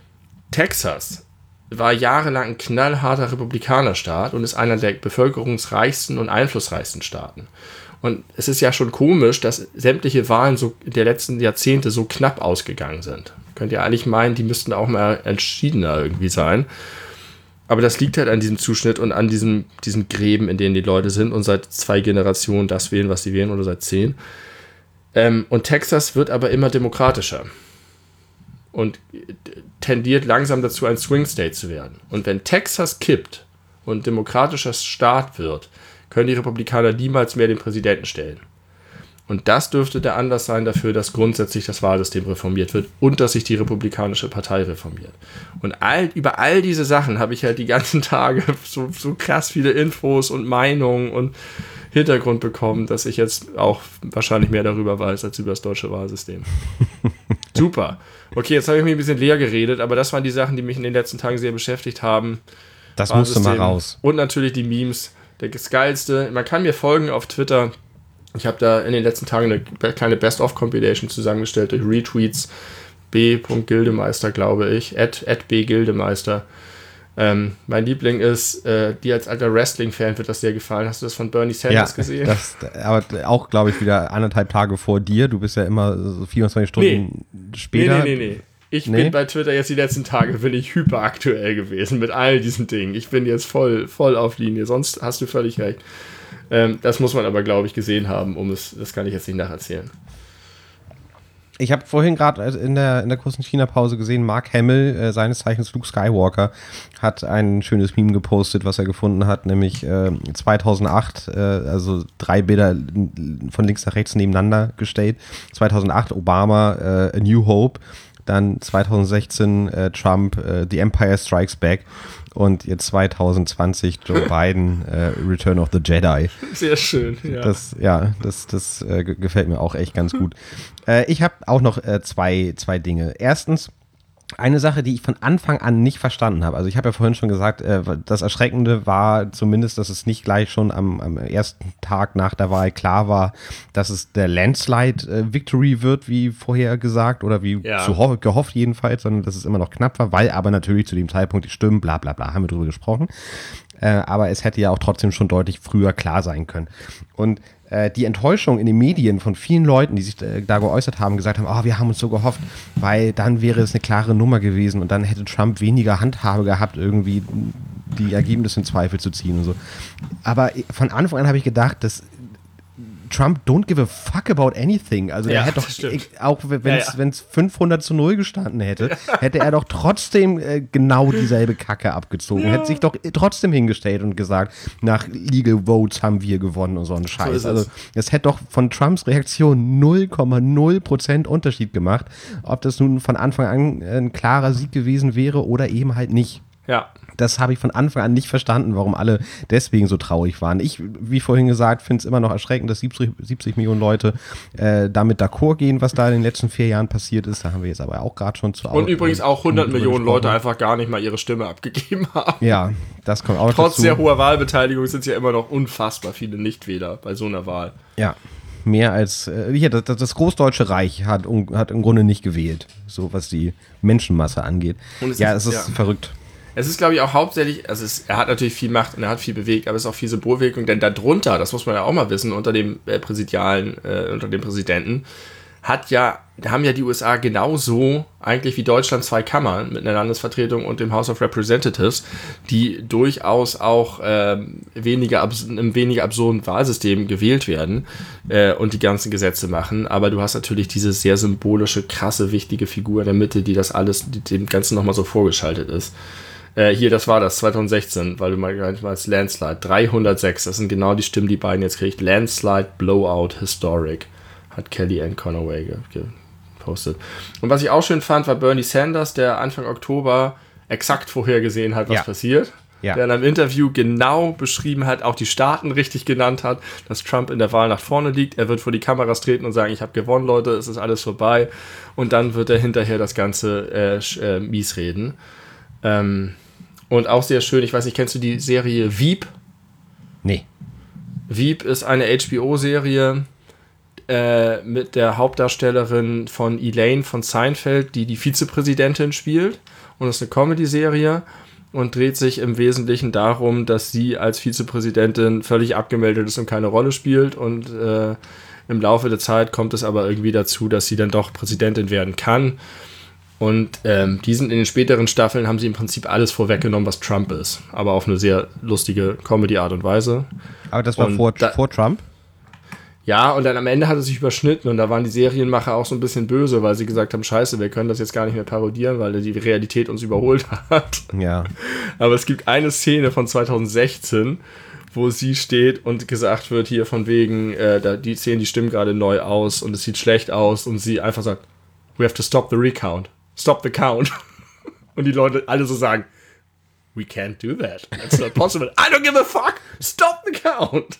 Speaker 2: Texas war jahrelang ein knallharter Republikanerstaat und ist einer der bevölkerungsreichsten und einflussreichsten Staaten. Und es ist ja schon komisch, dass sämtliche Wahlen so der letzten Jahrzehnte so knapp ausgegangen sind. Könnt ihr eigentlich meinen, die müssten auch mal entschiedener irgendwie sein. Aber das liegt halt an diesem Zuschnitt und an diesem, diesen Gräben, in denen die Leute sind und seit zwei Generationen das wählen, was sie wählen, oder seit zehn. Ähm, und Texas wird aber immer demokratischer und tendiert langsam dazu, ein Swing State zu werden. Und wenn Texas kippt und demokratischer Staat wird, können die Republikaner niemals mehr den Präsidenten stellen. Und das dürfte der Anlass sein dafür, dass grundsätzlich das Wahlsystem reformiert wird und dass sich die Republikanische Partei reformiert. Und all, über all diese Sachen habe ich halt die ganzen Tage so, so krass viele Infos und Meinungen und Hintergrund bekommen, dass ich jetzt auch wahrscheinlich mehr darüber weiß, als über das deutsche Wahlsystem. Super. Okay, jetzt habe ich mich ein bisschen leer geredet, aber das waren die Sachen, die mich in den letzten Tagen sehr beschäftigt haben.
Speaker 1: Das musste mal raus.
Speaker 2: Und natürlich die Memes. Das Geilste. Man kann mir folgen auf Twitter. Ich habe da in den letzten Tagen eine kleine Best-of-Compilation zusammengestellt durch Retweets. B. Gildemeister, glaube ich. At, at B. Gildemeister. Ähm, mein Liebling ist, äh, dir als alter Wrestling-Fan wird das sehr gefallen. Hast du das von Bernie Sanders
Speaker 1: ja,
Speaker 2: gesehen?
Speaker 1: Das, aber auch, glaube ich, wieder anderthalb Tage vor dir. Du bist ja immer so vierundzwanzig Stunden
Speaker 2: nee.
Speaker 1: später.
Speaker 2: Nee, nee, nee, nee. Ich
Speaker 1: nee?
Speaker 2: bin bei Twitter jetzt die letzten Tage, bin ich hyperaktuell gewesen mit all diesen Dingen. Ich bin jetzt voll, voll auf Linie. Sonst hast du völlig recht. Ähm, das muss man aber, glaube ich, gesehen haben, um es, das kann ich jetzt nicht nacherzählen.
Speaker 1: Ich habe vorhin gerade in der, in der kurzen China-Pause gesehen, Mark Hamill, äh, seines Zeichens Luke Skywalker, hat ein schönes Meme gepostet, was er gefunden hat, nämlich äh, zweitausendacht, äh, also drei Bilder von links nach rechts nebeneinander gestellt. zweitausendacht Obama, äh, A New Hope, dann zweitausendsechzehn äh, Trump, äh, The Empire Strikes Back und jetzt zweitausendzwanzig Joe Biden, äh, Return of the Jedi.
Speaker 2: Sehr schön, ja.
Speaker 1: Das, ja, das, das äh, gefällt mir auch echt ganz gut. äh, ich habe auch noch äh, zwei, zwei Dinge. Erstens, eine Sache, die ich von Anfang an nicht verstanden habe. Also ich habe ja vorhin schon gesagt, äh, das Erschreckende war zumindest, dass es nicht gleich schon am, am ersten Tag nach der Wahl klar war, dass es der Landslide-Victory äh, wird, wie vorher gesagt, oder wie
Speaker 2: ja.
Speaker 1: zu ho- gehofft jedenfalls, sondern dass es immer noch knapp war, weil aber natürlich zu dem Zeitpunkt die Stimmen, bla bla bla, haben wir drüber gesprochen. Äh, aber es hätte ja auch trotzdem schon deutlich früher klar sein können. Und die Enttäuschung in den Medien von vielen Leuten, die sich da geäußert haben, gesagt haben, oh, wir haben uns so gehofft, weil dann wäre es eine klare Nummer gewesen und dann hätte Trump weniger Handhabe gehabt, irgendwie die Ergebnisse in Zweifel zu ziehen und so. Aber von Anfang an habe ich gedacht, dass Trump don't give a fuck about anything. Also
Speaker 2: ja,
Speaker 1: er hätte doch, auch wenn es ja, ja. fünfhundert zu null gestanden hätte, hätte er doch trotzdem äh, genau dieselbe Kacke abgezogen. Ja. Hätte sich doch trotzdem hingestellt und gesagt, nach Legal Votes haben wir gewonnen und so einen Scheiß. So also es hätte doch von Trumps Reaktion null Komma null Prozent Unterschied gemacht, ob das nun von Anfang an ein klarer Sieg gewesen wäre oder eben halt nicht.
Speaker 2: Ja.
Speaker 1: Das habe ich von Anfang an nicht verstanden, warum alle deswegen so traurig waren. Ich, wie vorhin gesagt, finde es immer noch erschreckend, dass siebzig, siebzig Millionen Leute äh, damit d'accord gehen, was da in den letzten vier Jahren passiert ist. Da haben wir jetzt aber auch gerade schon zu
Speaker 2: Und übrigens auch hundert Millionen Leute einfach gar nicht mal ihre Stimme abgegeben haben.
Speaker 1: Ja, das kommt auch noch
Speaker 2: Trotz
Speaker 1: dazu.
Speaker 2: sehr hoher Wahlbeteiligung sind es ja immer noch unfassbar viele Nichtwähler bei so einer Wahl.
Speaker 1: Ja. Mehr als, äh, hier, das, das Großdeutsche Reich hat, um, hat im Grunde nicht gewählt, so was die Menschenmasse angeht. Es ja, ist, es ist ja. verrückt.
Speaker 2: Es ist, glaube ich, auch hauptsächlich, also es, er hat natürlich viel Macht und er hat viel bewegt, aber es ist auch viel Symbolwirkung, denn darunter, das muss man ja auch mal wissen, unter dem äh, Präsidialen, äh, unter dem Präsidenten, hat ja, haben ja die U S A genauso eigentlich wie Deutschland zwei Kammern mit einer Landesvertretung und dem House of Representatives, die durchaus auch ähm, weniger abs- einem weniger absurden Wahlsystem gewählt werden äh, und die ganzen Gesetze machen. Aber du hast natürlich diese sehr symbolische, krasse, wichtige Figur in der Mitte, die das alles, die dem Ganzen nochmal so vorgeschaltet ist. Äh, hier, das war das, zweitausendsechzehn, weil du mal gerade als Landslide, dreihundertsechs, das sind genau die Stimmen, die Biden jetzt kriegt. Landslide, Blowout, Historic, hat Kellyanne Conway ge- gepostet. Und was ich auch schön fand, war Bernie Sanders, der Anfang Oktober exakt vorhergesehen hat, was
Speaker 1: ja.
Speaker 2: passiert.
Speaker 1: Ja.
Speaker 2: Der in einem Interview genau beschrieben hat, auch die Staaten richtig genannt hat, dass Trump in der Wahl nach vorne liegt. Er wird vor die Kameras treten und sagen, ich habe gewonnen, Leute, es ist alles vorbei. Und dann wird er hinterher das Ganze äh, äh, mies reden. Ähm, und auch sehr schön, ich weiß nicht, kennst du die Serie Veep?
Speaker 1: Nee.
Speaker 2: Veep ist eine H B O-Serie äh, mit der Hauptdarstellerin von Elaine von Seinfeld, die die Vizepräsidentin spielt. Und das ist eine Comedy-Serie und dreht sich im Wesentlichen darum, dass sie als Vizepräsidentin völlig abgemeldet ist und keine Rolle spielt. Und äh, im Laufe der Zeit kommt es aber irgendwie dazu, dass sie dann doch Präsidentin werden kann. Und ähm, die sind in den späteren Staffeln, haben sie im Prinzip alles vorweggenommen, was Trump ist. Aber auf eine sehr lustige Comedy-Art und Weise.
Speaker 1: Aber das war vor, da, vor Trump?
Speaker 2: Ja, und dann am Ende hat es sich überschnitten und da waren die Serienmacher auch so ein bisschen böse, weil sie gesagt haben, scheiße, wir können das jetzt gar nicht mehr parodieren, weil die Realität uns überholt hat.
Speaker 1: Ja.
Speaker 2: Aber es gibt eine Szene von zweitausendsechzehn, wo sie steht und gesagt wird, hier von wegen, äh, da, die Szenen, die stimmen gerade neu aus und es sieht schlecht aus und sie einfach sagt, we have to stop the recount. Stop the count. Und die Leute alle so sagen, we can't do that. That's not possible. I don't give a fuck. Stop the count.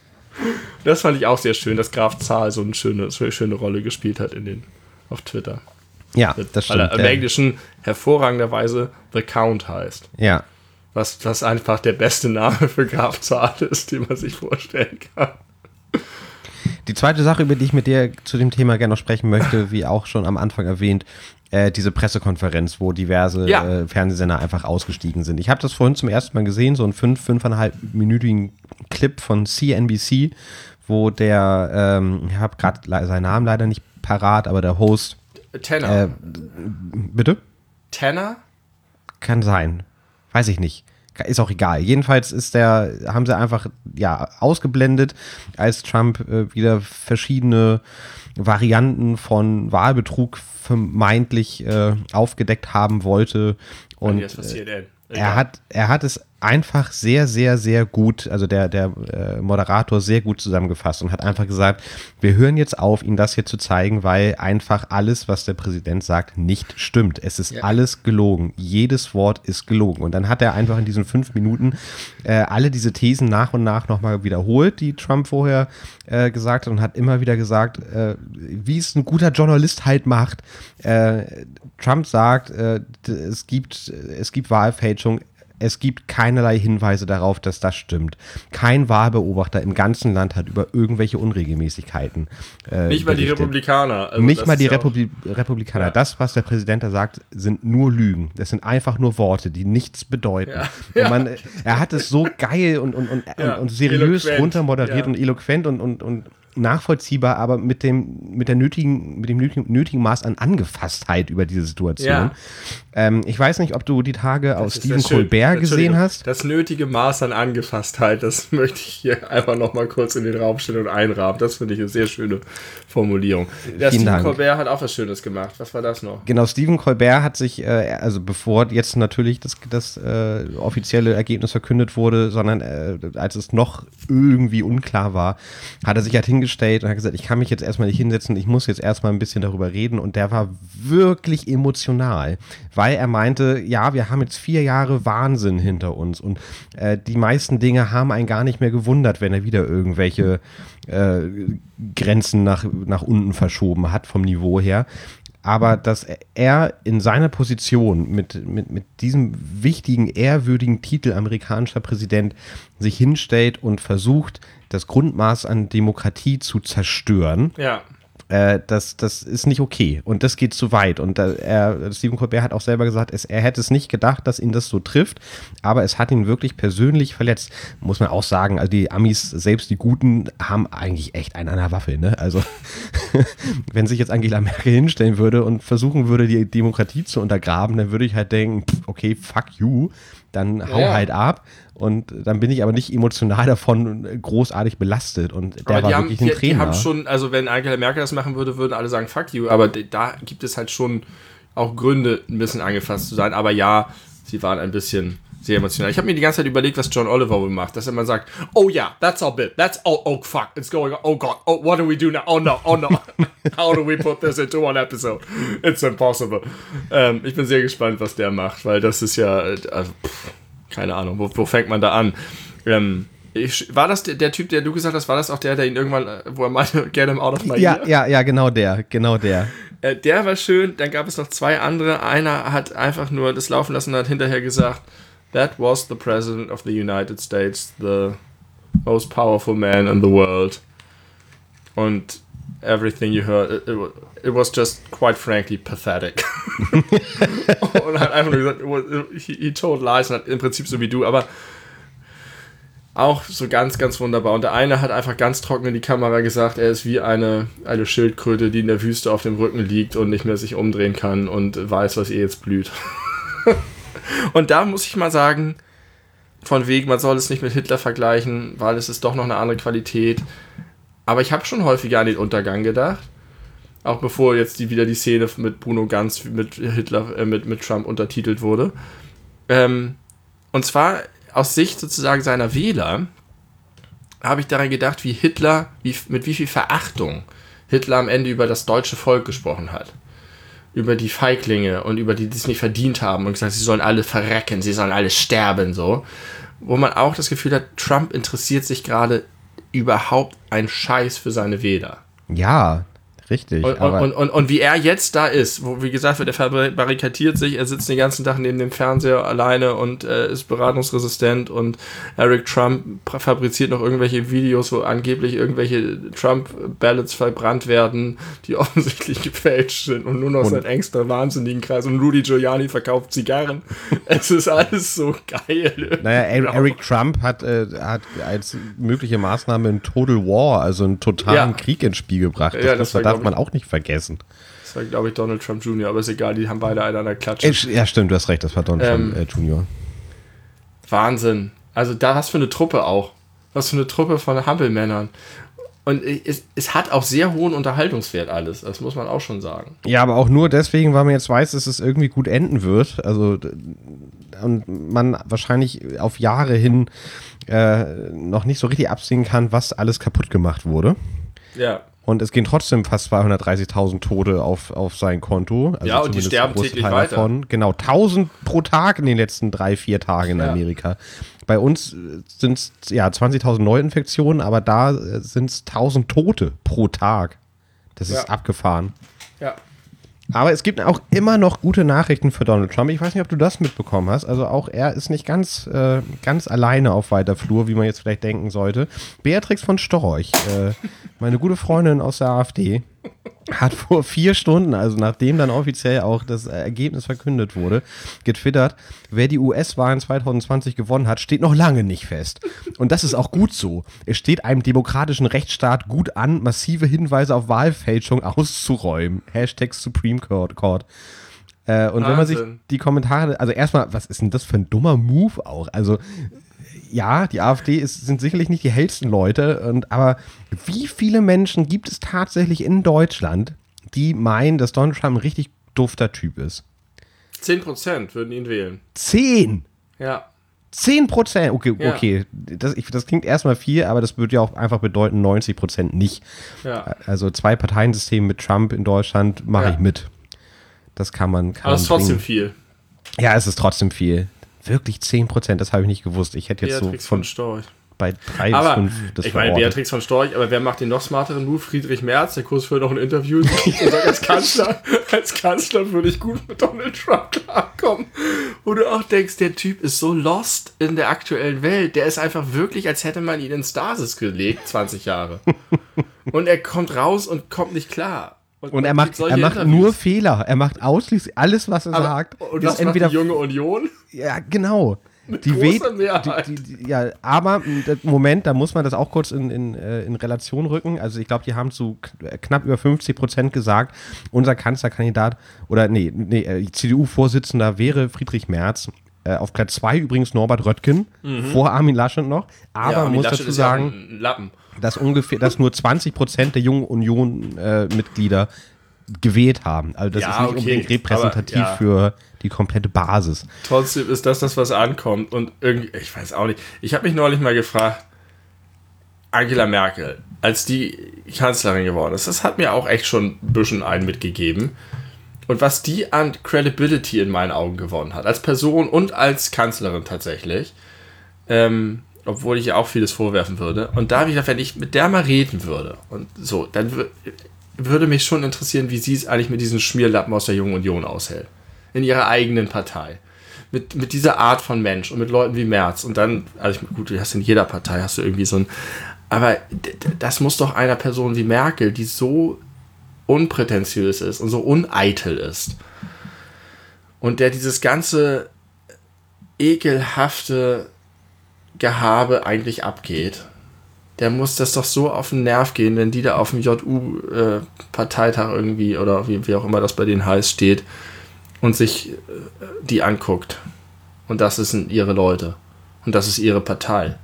Speaker 2: Das fand ich auch sehr schön, dass Graf Zahl so eine schöne, so eine schöne Rolle gespielt hat in den, auf Twitter.
Speaker 1: Ja, das stimmt.
Speaker 2: Weil er im Englischen hervorragenderweise The Count heißt.
Speaker 1: Ja.
Speaker 2: Was, was einfach der beste Name für Graf Zahl ist, den man sich vorstellen kann.
Speaker 1: Die zweite Sache, über die ich mit dir zu dem Thema gerne noch sprechen möchte, wie auch schon am Anfang erwähnt, äh, diese Pressekonferenz, wo diverse
Speaker 2: ja.
Speaker 1: äh, Fernsehsender einfach ausgestiegen sind. Ich habe das vorhin zum ersten Mal gesehen, so einen fünf, fünfeinhalb-minütigen Clip von C N B C, wo der, ähm, ich habe gerade seinen Namen leider nicht parat, aber der Host.
Speaker 2: Tanner.
Speaker 1: Äh, bitte?
Speaker 2: Tanner?
Speaker 1: Kann sein. Weiß ich nicht. Ist auch egal. Jedenfalls ist der, haben sie einfach ja ausgeblendet, als Trump äh, wieder verschiedene Varianten von Wahlbetrug vermeintlich äh, aufgedeckt haben wollte. Und äh, er hat, er hat es einfach sehr, sehr, sehr gut, also der, der äh, Moderator sehr gut zusammengefasst und hat einfach gesagt, wir hören jetzt auf, Ihnen das hier zu zeigen, weil einfach alles, was der Präsident sagt, nicht stimmt. Es ist ja. alles gelogen. Jedes Wort ist gelogen. Und dann hat er einfach in diesen fünf Minuten äh, alle diese Thesen nach und nach nochmal wiederholt, die Trump vorher äh, gesagt hat, und hat immer wieder gesagt, äh, wie es ein guter Journalist halt macht. Äh, Trump sagt, äh, es gibt, es gibt Wahlfälschung. Es gibt keinerlei Hinweise darauf, dass das stimmt. Kein Wahlbeobachter im ganzen Land hat über irgendwelche Unregelmäßigkeiten äh,
Speaker 2: Nicht mal die Republikaner.
Speaker 1: Also Nicht mal die Republi- Republikaner. Ja. Das, was der Präsident da sagt, sind nur Lügen. Das sind einfach nur Worte, die nichts bedeuten. Ja. Und man, er hat es so geil und, und, und, ja. und, und seriös eloquent. runtermoderiert ja. und eloquent und, und, und nachvollziehbar, aber mit dem, mit der nötigen, mit dem nötigen, nötigen Maß an Angefasstheit über diese Situation. Ja. Ähm, ich weiß nicht, ob du die Tage aus Stephen Colbert gesehen hast.
Speaker 2: Das nötige Maß an Angefasstheit, das möchte ich hier einfach nochmal kurz in den Raum stellen und einrahmen. Das finde ich eine sehr schöne Formulierung. Der Stephen Dank. Colbert hat auch was Schönes gemacht. Was war das noch?
Speaker 1: Genau, Stephen Colbert hat sich, äh, also bevor jetzt natürlich das, das äh, offizielle Ergebnis verkündet wurde, sondern äh, als es noch irgendwie unklar war, hat er sich halt hingestellt und hat gesagt, ich kann mich jetzt erstmal nicht hinsetzen, ich muss jetzt erstmal ein bisschen darüber reden, und der war wirklich emotional, weil er meinte, ja, wir haben jetzt vier Jahre Wahnsinn hinter uns und äh, die meisten Dinge haben einen gar nicht mehr gewundert, wenn er wieder irgendwelche äh, Grenzen nach, nach unten verschoben hat vom Niveau her. Aber dass er in seiner Position mit, mit, mit diesem wichtigen, ehrwürdigen Titel amerikanischer Präsident sich hinstellt und versucht, das Grundmaß an Demokratie zu zerstören,
Speaker 2: ja.
Speaker 1: äh, das, das ist nicht okay. Und das geht zu weit. Und äh, er, Stephen Colbert hat auch selber gesagt, es, er hätte es nicht gedacht, dass ihn das so trifft, aber es hat ihn wirklich persönlich verletzt. Muss man auch sagen, also die Amis, selbst die Guten, haben eigentlich echt einen an der Waffe. Ne? Also wenn sich jetzt Angela Merkel hinstellen würde und versuchen würde, die Demokratie zu untergraben, dann würde ich halt denken, okay, fuck you, dann hau ja. halt ab. Und dann bin ich aber nicht emotional davon großartig belastet. Und der
Speaker 2: aber
Speaker 1: war
Speaker 2: die
Speaker 1: wirklich
Speaker 2: haben,
Speaker 1: ein
Speaker 2: die,
Speaker 1: Trainer.
Speaker 2: Die haben schon, also wenn Angela Merkel das machen würde, würden alle sagen, fuck you. Aber da gibt es halt schon auch Gründe, ein bisschen angefasst zu sein. Aber ja, sie waren ein bisschen sehr emotional. Ich habe mir die ganze Zeit überlegt, was John Oliver wohl macht. Dass er immer sagt, oh ja, yeah, that's our bit. That's, oh, oh fuck, it's going on. Oh God, oh, what do we do now? Oh no, oh no. How do we put this into one episode? It's impossible. Ähm, ich bin sehr gespannt, was der macht, weil das ist ja, also, pff, keine Ahnung, wo, wo fängt man da an? Ähm, ich, war das der, der Typ, der du gesagt hast, war das auch der, der ihn irgendwann, wo er meinte, get him out of my
Speaker 1: ja,
Speaker 2: ear?
Speaker 1: Ja, ja, genau der, genau der.
Speaker 2: Äh, der war schön, dann gab es noch zwei andere. Einer hat einfach nur das laufen lassen und hat hinterher gesagt, that was the President of the United States, the most powerful man in the world. Und everything you heard, it, it, it was just quite frankly pathetic. Und hat einfach nur gesagt, was, he, he told lies, und hat im Prinzip so wie du, aber auch so ganz, ganz wunderbar. Und der eine hat einfach ganz trocken in die Kamera gesagt, er ist wie eine, eine Schildkröte, die in der Wüste auf dem Rücken liegt und nicht mehr sich umdrehen kann und weiß, was ihr jetzt blüht. Und da muss ich mal sagen, von wegen, man soll es nicht mit Hitler vergleichen, weil es ist doch noch eine andere Qualität. Aber ich habe schon häufiger an den Untergang gedacht. Auch bevor jetzt die, wieder die Szene mit Bruno Ganz mit Hitler, äh, mit, mit Trump untertitelt wurde. Ähm, und zwar aus Sicht sozusagen seiner Wähler habe ich daran gedacht, wie Hitler, wie, mit wie viel Verachtung Hitler am Ende über das deutsche Volk gesprochen hat. Über die Feiglinge und über die, die es nicht verdient haben und gesagt, sie sollen alle verrecken, sie sollen alle sterben, so. Wo man auch das Gefühl hat, Trump interessiert sich gerade überhaupt ein Scheiß für seine Wähler.
Speaker 1: Ja, Richtig.
Speaker 2: Und,
Speaker 1: aber
Speaker 2: und, und, und wie er jetzt da ist, wo, wie gesagt wird, er verbarrikadiert sich, er sitzt den ganzen Tag neben dem Fernseher alleine und äh, ist beratungsresistent und Eric Trump fabriziert noch irgendwelche Videos, wo angeblich irgendwelche Trump-Ballots verbrannt werden, die offensichtlich gefälscht sind und nur noch und sein engster wahnsinnigen Kreis und Rudy Giuliani verkauft Zigarren. Es ist alles so geil.
Speaker 1: Naja, Eric Trump hat, äh, hat als mögliche Maßnahme einen Total War, also einen totalen ja. Krieg ins Spiel gebracht. Das,
Speaker 2: ja, das
Speaker 1: das darf man auch nicht vergessen.
Speaker 2: Das war, glaube ich, Donald Trump Junior, aber ist egal, die haben beide einen an der Klatsche.
Speaker 1: Ja, stimmt, du hast recht, das war Donald ähm, Trump äh, Junior
Speaker 2: Wahnsinn. Also da was für eine Truppe auch. Was für eine Truppe von Hampelmännern. Und es, es hat auch sehr hohen Unterhaltungswert alles, das muss man auch schon sagen.
Speaker 1: Ja, aber auch nur deswegen, weil man jetzt weiß, dass es irgendwie gut enden wird. Also und man wahrscheinlich auf Jahre hin äh, noch nicht so richtig absehen kann, was alles kaputt gemacht wurde.
Speaker 2: Ja.
Speaker 1: Und es gehen trotzdem fast zweihundertdreißigtausend Tote auf, auf sein Konto. Also
Speaker 2: ja, und die sterben täglich weiter. Davon.
Speaker 1: Genau, tausend pro Tag in den letzten drei, vier Tagen in ja. Amerika. Bei uns sind es ja zwanzigtausend Neuinfektionen, aber da sind es tausend Tote pro Tag. Das ist ja. abgefahren.
Speaker 2: Ja.
Speaker 1: Aber es gibt auch immer noch gute Nachrichten für Donald Trump. Ich weiß nicht, ob du das mitbekommen hast. Also auch er ist nicht ganz, äh, ganz alleine auf weiter Flur, wie man jetzt vielleicht denken sollte. Beatrix von Storch, äh, meine gute Freundin aus der AfD, hat vor vier Stunden, also nachdem dann offiziell auch das Ergebnis verkündet wurde, getwittert, wer die U S-Wahlen zwanzig zwanzig gewonnen hat, steht noch lange nicht fest. Und das ist auch gut so. Es steht einem demokratischen Rechtsstaat gut an, massive Hinweise auf Wahlfälschung auszuräumen. Hashtag Supreme Court. Court. Äh, und Wahnsinn. Wenn man sich die Kommentare, also erstmal, was ist denn das für ein dummer Move auch? Also ja, die AfD ist, sind sicherlich nicht die hellsten Leute, und, aber wie viele Menschen gibt es tatsächlich in Deutschland, die meinen, dass Donald Trump ein richtig dufter Typ ist?
Speaker 2: Zehn Prozent würden ihn wählen.
Speaker 1: Zehn?
Speaker 2: Ja.
Speaker 1: Zehn Prozent? Okay, ja. okay. Das, ich, das klingt erstmal viel, aber das würde ja auch einfach bedeuten, neunzig Prozent nicht.
Speaker 2: Ja.
Speaker 1: Also zwei Parteiensystem mit Trump in Deutschland mache ja. ich mit. Das kann man. Kann
Speaker 2: aber es ist trotzdem viel.
Speaker 1: Ja, es ist trotzdem viel. Wirklich zehn Prozent, das habe ich nicht gewusst. Ich hätte jetzt
Speaker 2: Beatrix
Speaker 1: so von,
Speaker 2: von Storch.
Speaker 1: Bei drei
Speaker 2: aber,
Speaker 1: bis fünf das
Speaker 2: ich meine, Beatrix von Storch, aber wer macht den noch smarteren Move? Friedrich Merz, der kurz vorher noch ein Interview und sagt, als Kanzler, als Kanzler würde ich gut mit Donald Trump klarkommen. Wo du auch denkst, der Typ ist so lost in der aktuellen Welt. Der ist einfach wirklich, als hätte man ihn in Stasis gelegt, zwanzig Jahre. Und er kommt raus und kommt nicht klar.
Speaker 1: Und, und er macht, er macht nur Fehler. Er macht ausschließlich alles, was er
Speaker 2: aber,
Speaker 1: sagt.
Speaker 2: Und das entweder die Junge Union?
Speaker 1: Ja, genau.
Speaker 2: Mit
Speaker 1: die
Speaker 2: großer
Speaker 1: weht,
Speaker 2: Mehrheit.
Speaker 1: Die, die, die, ja, aber Moment, da muss man das auch kurz in, in, in Relation rücken. Also ich glaube, die haben zu knapp über fünfzig Prozent gesagt, unser Kanzlerkandidat oder nee, nee C D U-Vorsitzender wäre Friedrich Merz. Äh, auf Platz zwei übrigens Norbert Röttgen, mhm. vor Armin Laschet noch. Aber
Speaker 2: ja,
Speaker 1: man muss
Speaker 2: Laschet
Speaker 1: dazu
Speaker 2: ist
Speaker 1: sagen,
Speaker 2: ja ein Lappen.
Speaker 1: dass ungefähr, dass nur zwanzig Prozent der jungen Union-Mitglieder äh, gewählt haben. Also das
Speaker 2: ja,
Speaker 1: ist nicht
Speaker 2: okay,
Speaker 1: unbedingt repräsentativ
Speaker 2: aber, ja.
Speaker 1: für die komplette Basis.
Speaker 2: Trotzdem ist das das, was ankommt. Und irgendwie, ich weiß auch nicht. Ich habe mich neulich mal gefragt, Angela Merkel, als die Kanzlerin geworden ist, das hat mir auch echt schon ein bisschen einen mitgegeben. Und was die an Credibility in meinen Augen gewonnen hat, als Person und als Kanzlerin tatsächlich, ähm, obwohl ich ihr auch vieles vorwerfen würde. Und da habe ich gedacht, wenn ich mit der mal reden würde und so, dann w- würde mich schon interessieren, wie sie es eigentlich mit diesen Schmierlappen aus der Jungen Union aushält. In ihrer eigenen Partei. Mit, mit dieser Art von Mensch und mit Leuten wie Merz. Und dann, also ich, gut, du hast in jeder Partei, hast du irgendwie so ein, aber d- d- das muss doch einer Person wie Merkel, die so unprätentiös ist und so uneitel ist und der dieses ganze ekelhafte Gehabe eigentlich abgeht, der muss das doch so auf den Nerv gehen, wenn die da auf dem J U-Parteitag äh, irgendwie oder wie, wie auch immer das bei denen heißt, steht und sich äh, die anguckt. Und das sind ihre Leute. Und das ist ihre Partei.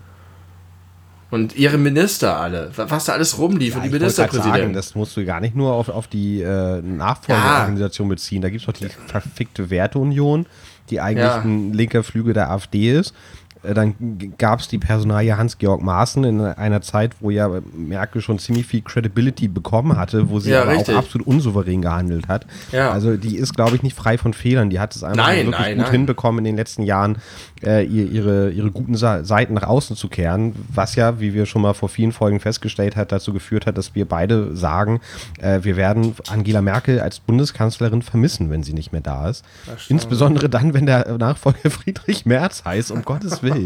Speaker 2: Und ihre Minister alle, was da alles rumlief, ja, und die Ministerpräsidenten.
Speaker 1: Das musst du gar nicht nur auf, auf die äh, Nachfolgeorganisation ja. beziehen. Da gibt es doch die verfickte Werteunion, die eigentlich ja. ein linker Flügel der AfD ist. Dann gab es die Personalie Hans-Georg Maaßen in einer Zeit, wo ja Merkel schon ziemlich viel Credibility bekommen hatte, wo sie
Speaker 2: Ja,
Speaker 1: aber
Speaker 2: richtig.
Speaker 1: auch absolut unsouverän gehandelt hat.
Speaker 2: Ja.
Speaker 1: Also die ist, glaube ich, nicht frei von Fehlern. Die hat es einfach
Speaker 2: Nein,
Speaker 1: wirklich
Speaker 2: nein,
Speaker 1: gut
Speaker 2: nein.
Speaker 1: hinbekommen, in den letzten Jahren äh, ihr, ihre, ihre guten Sa- Seiten nach außen zu kehren, was ja, wie wir schon mal vor vielen Folgen festgestellt hat, dazu geführt hat, dass wir beide sagen, äh, wir werden Angela Merkel als Bundeskanzlerin vermissen, wenn sie nicht mehr da ist. Insbesondere dann, wenn der Nachfolger Friedrich Merz heißt, um Gottes Willen.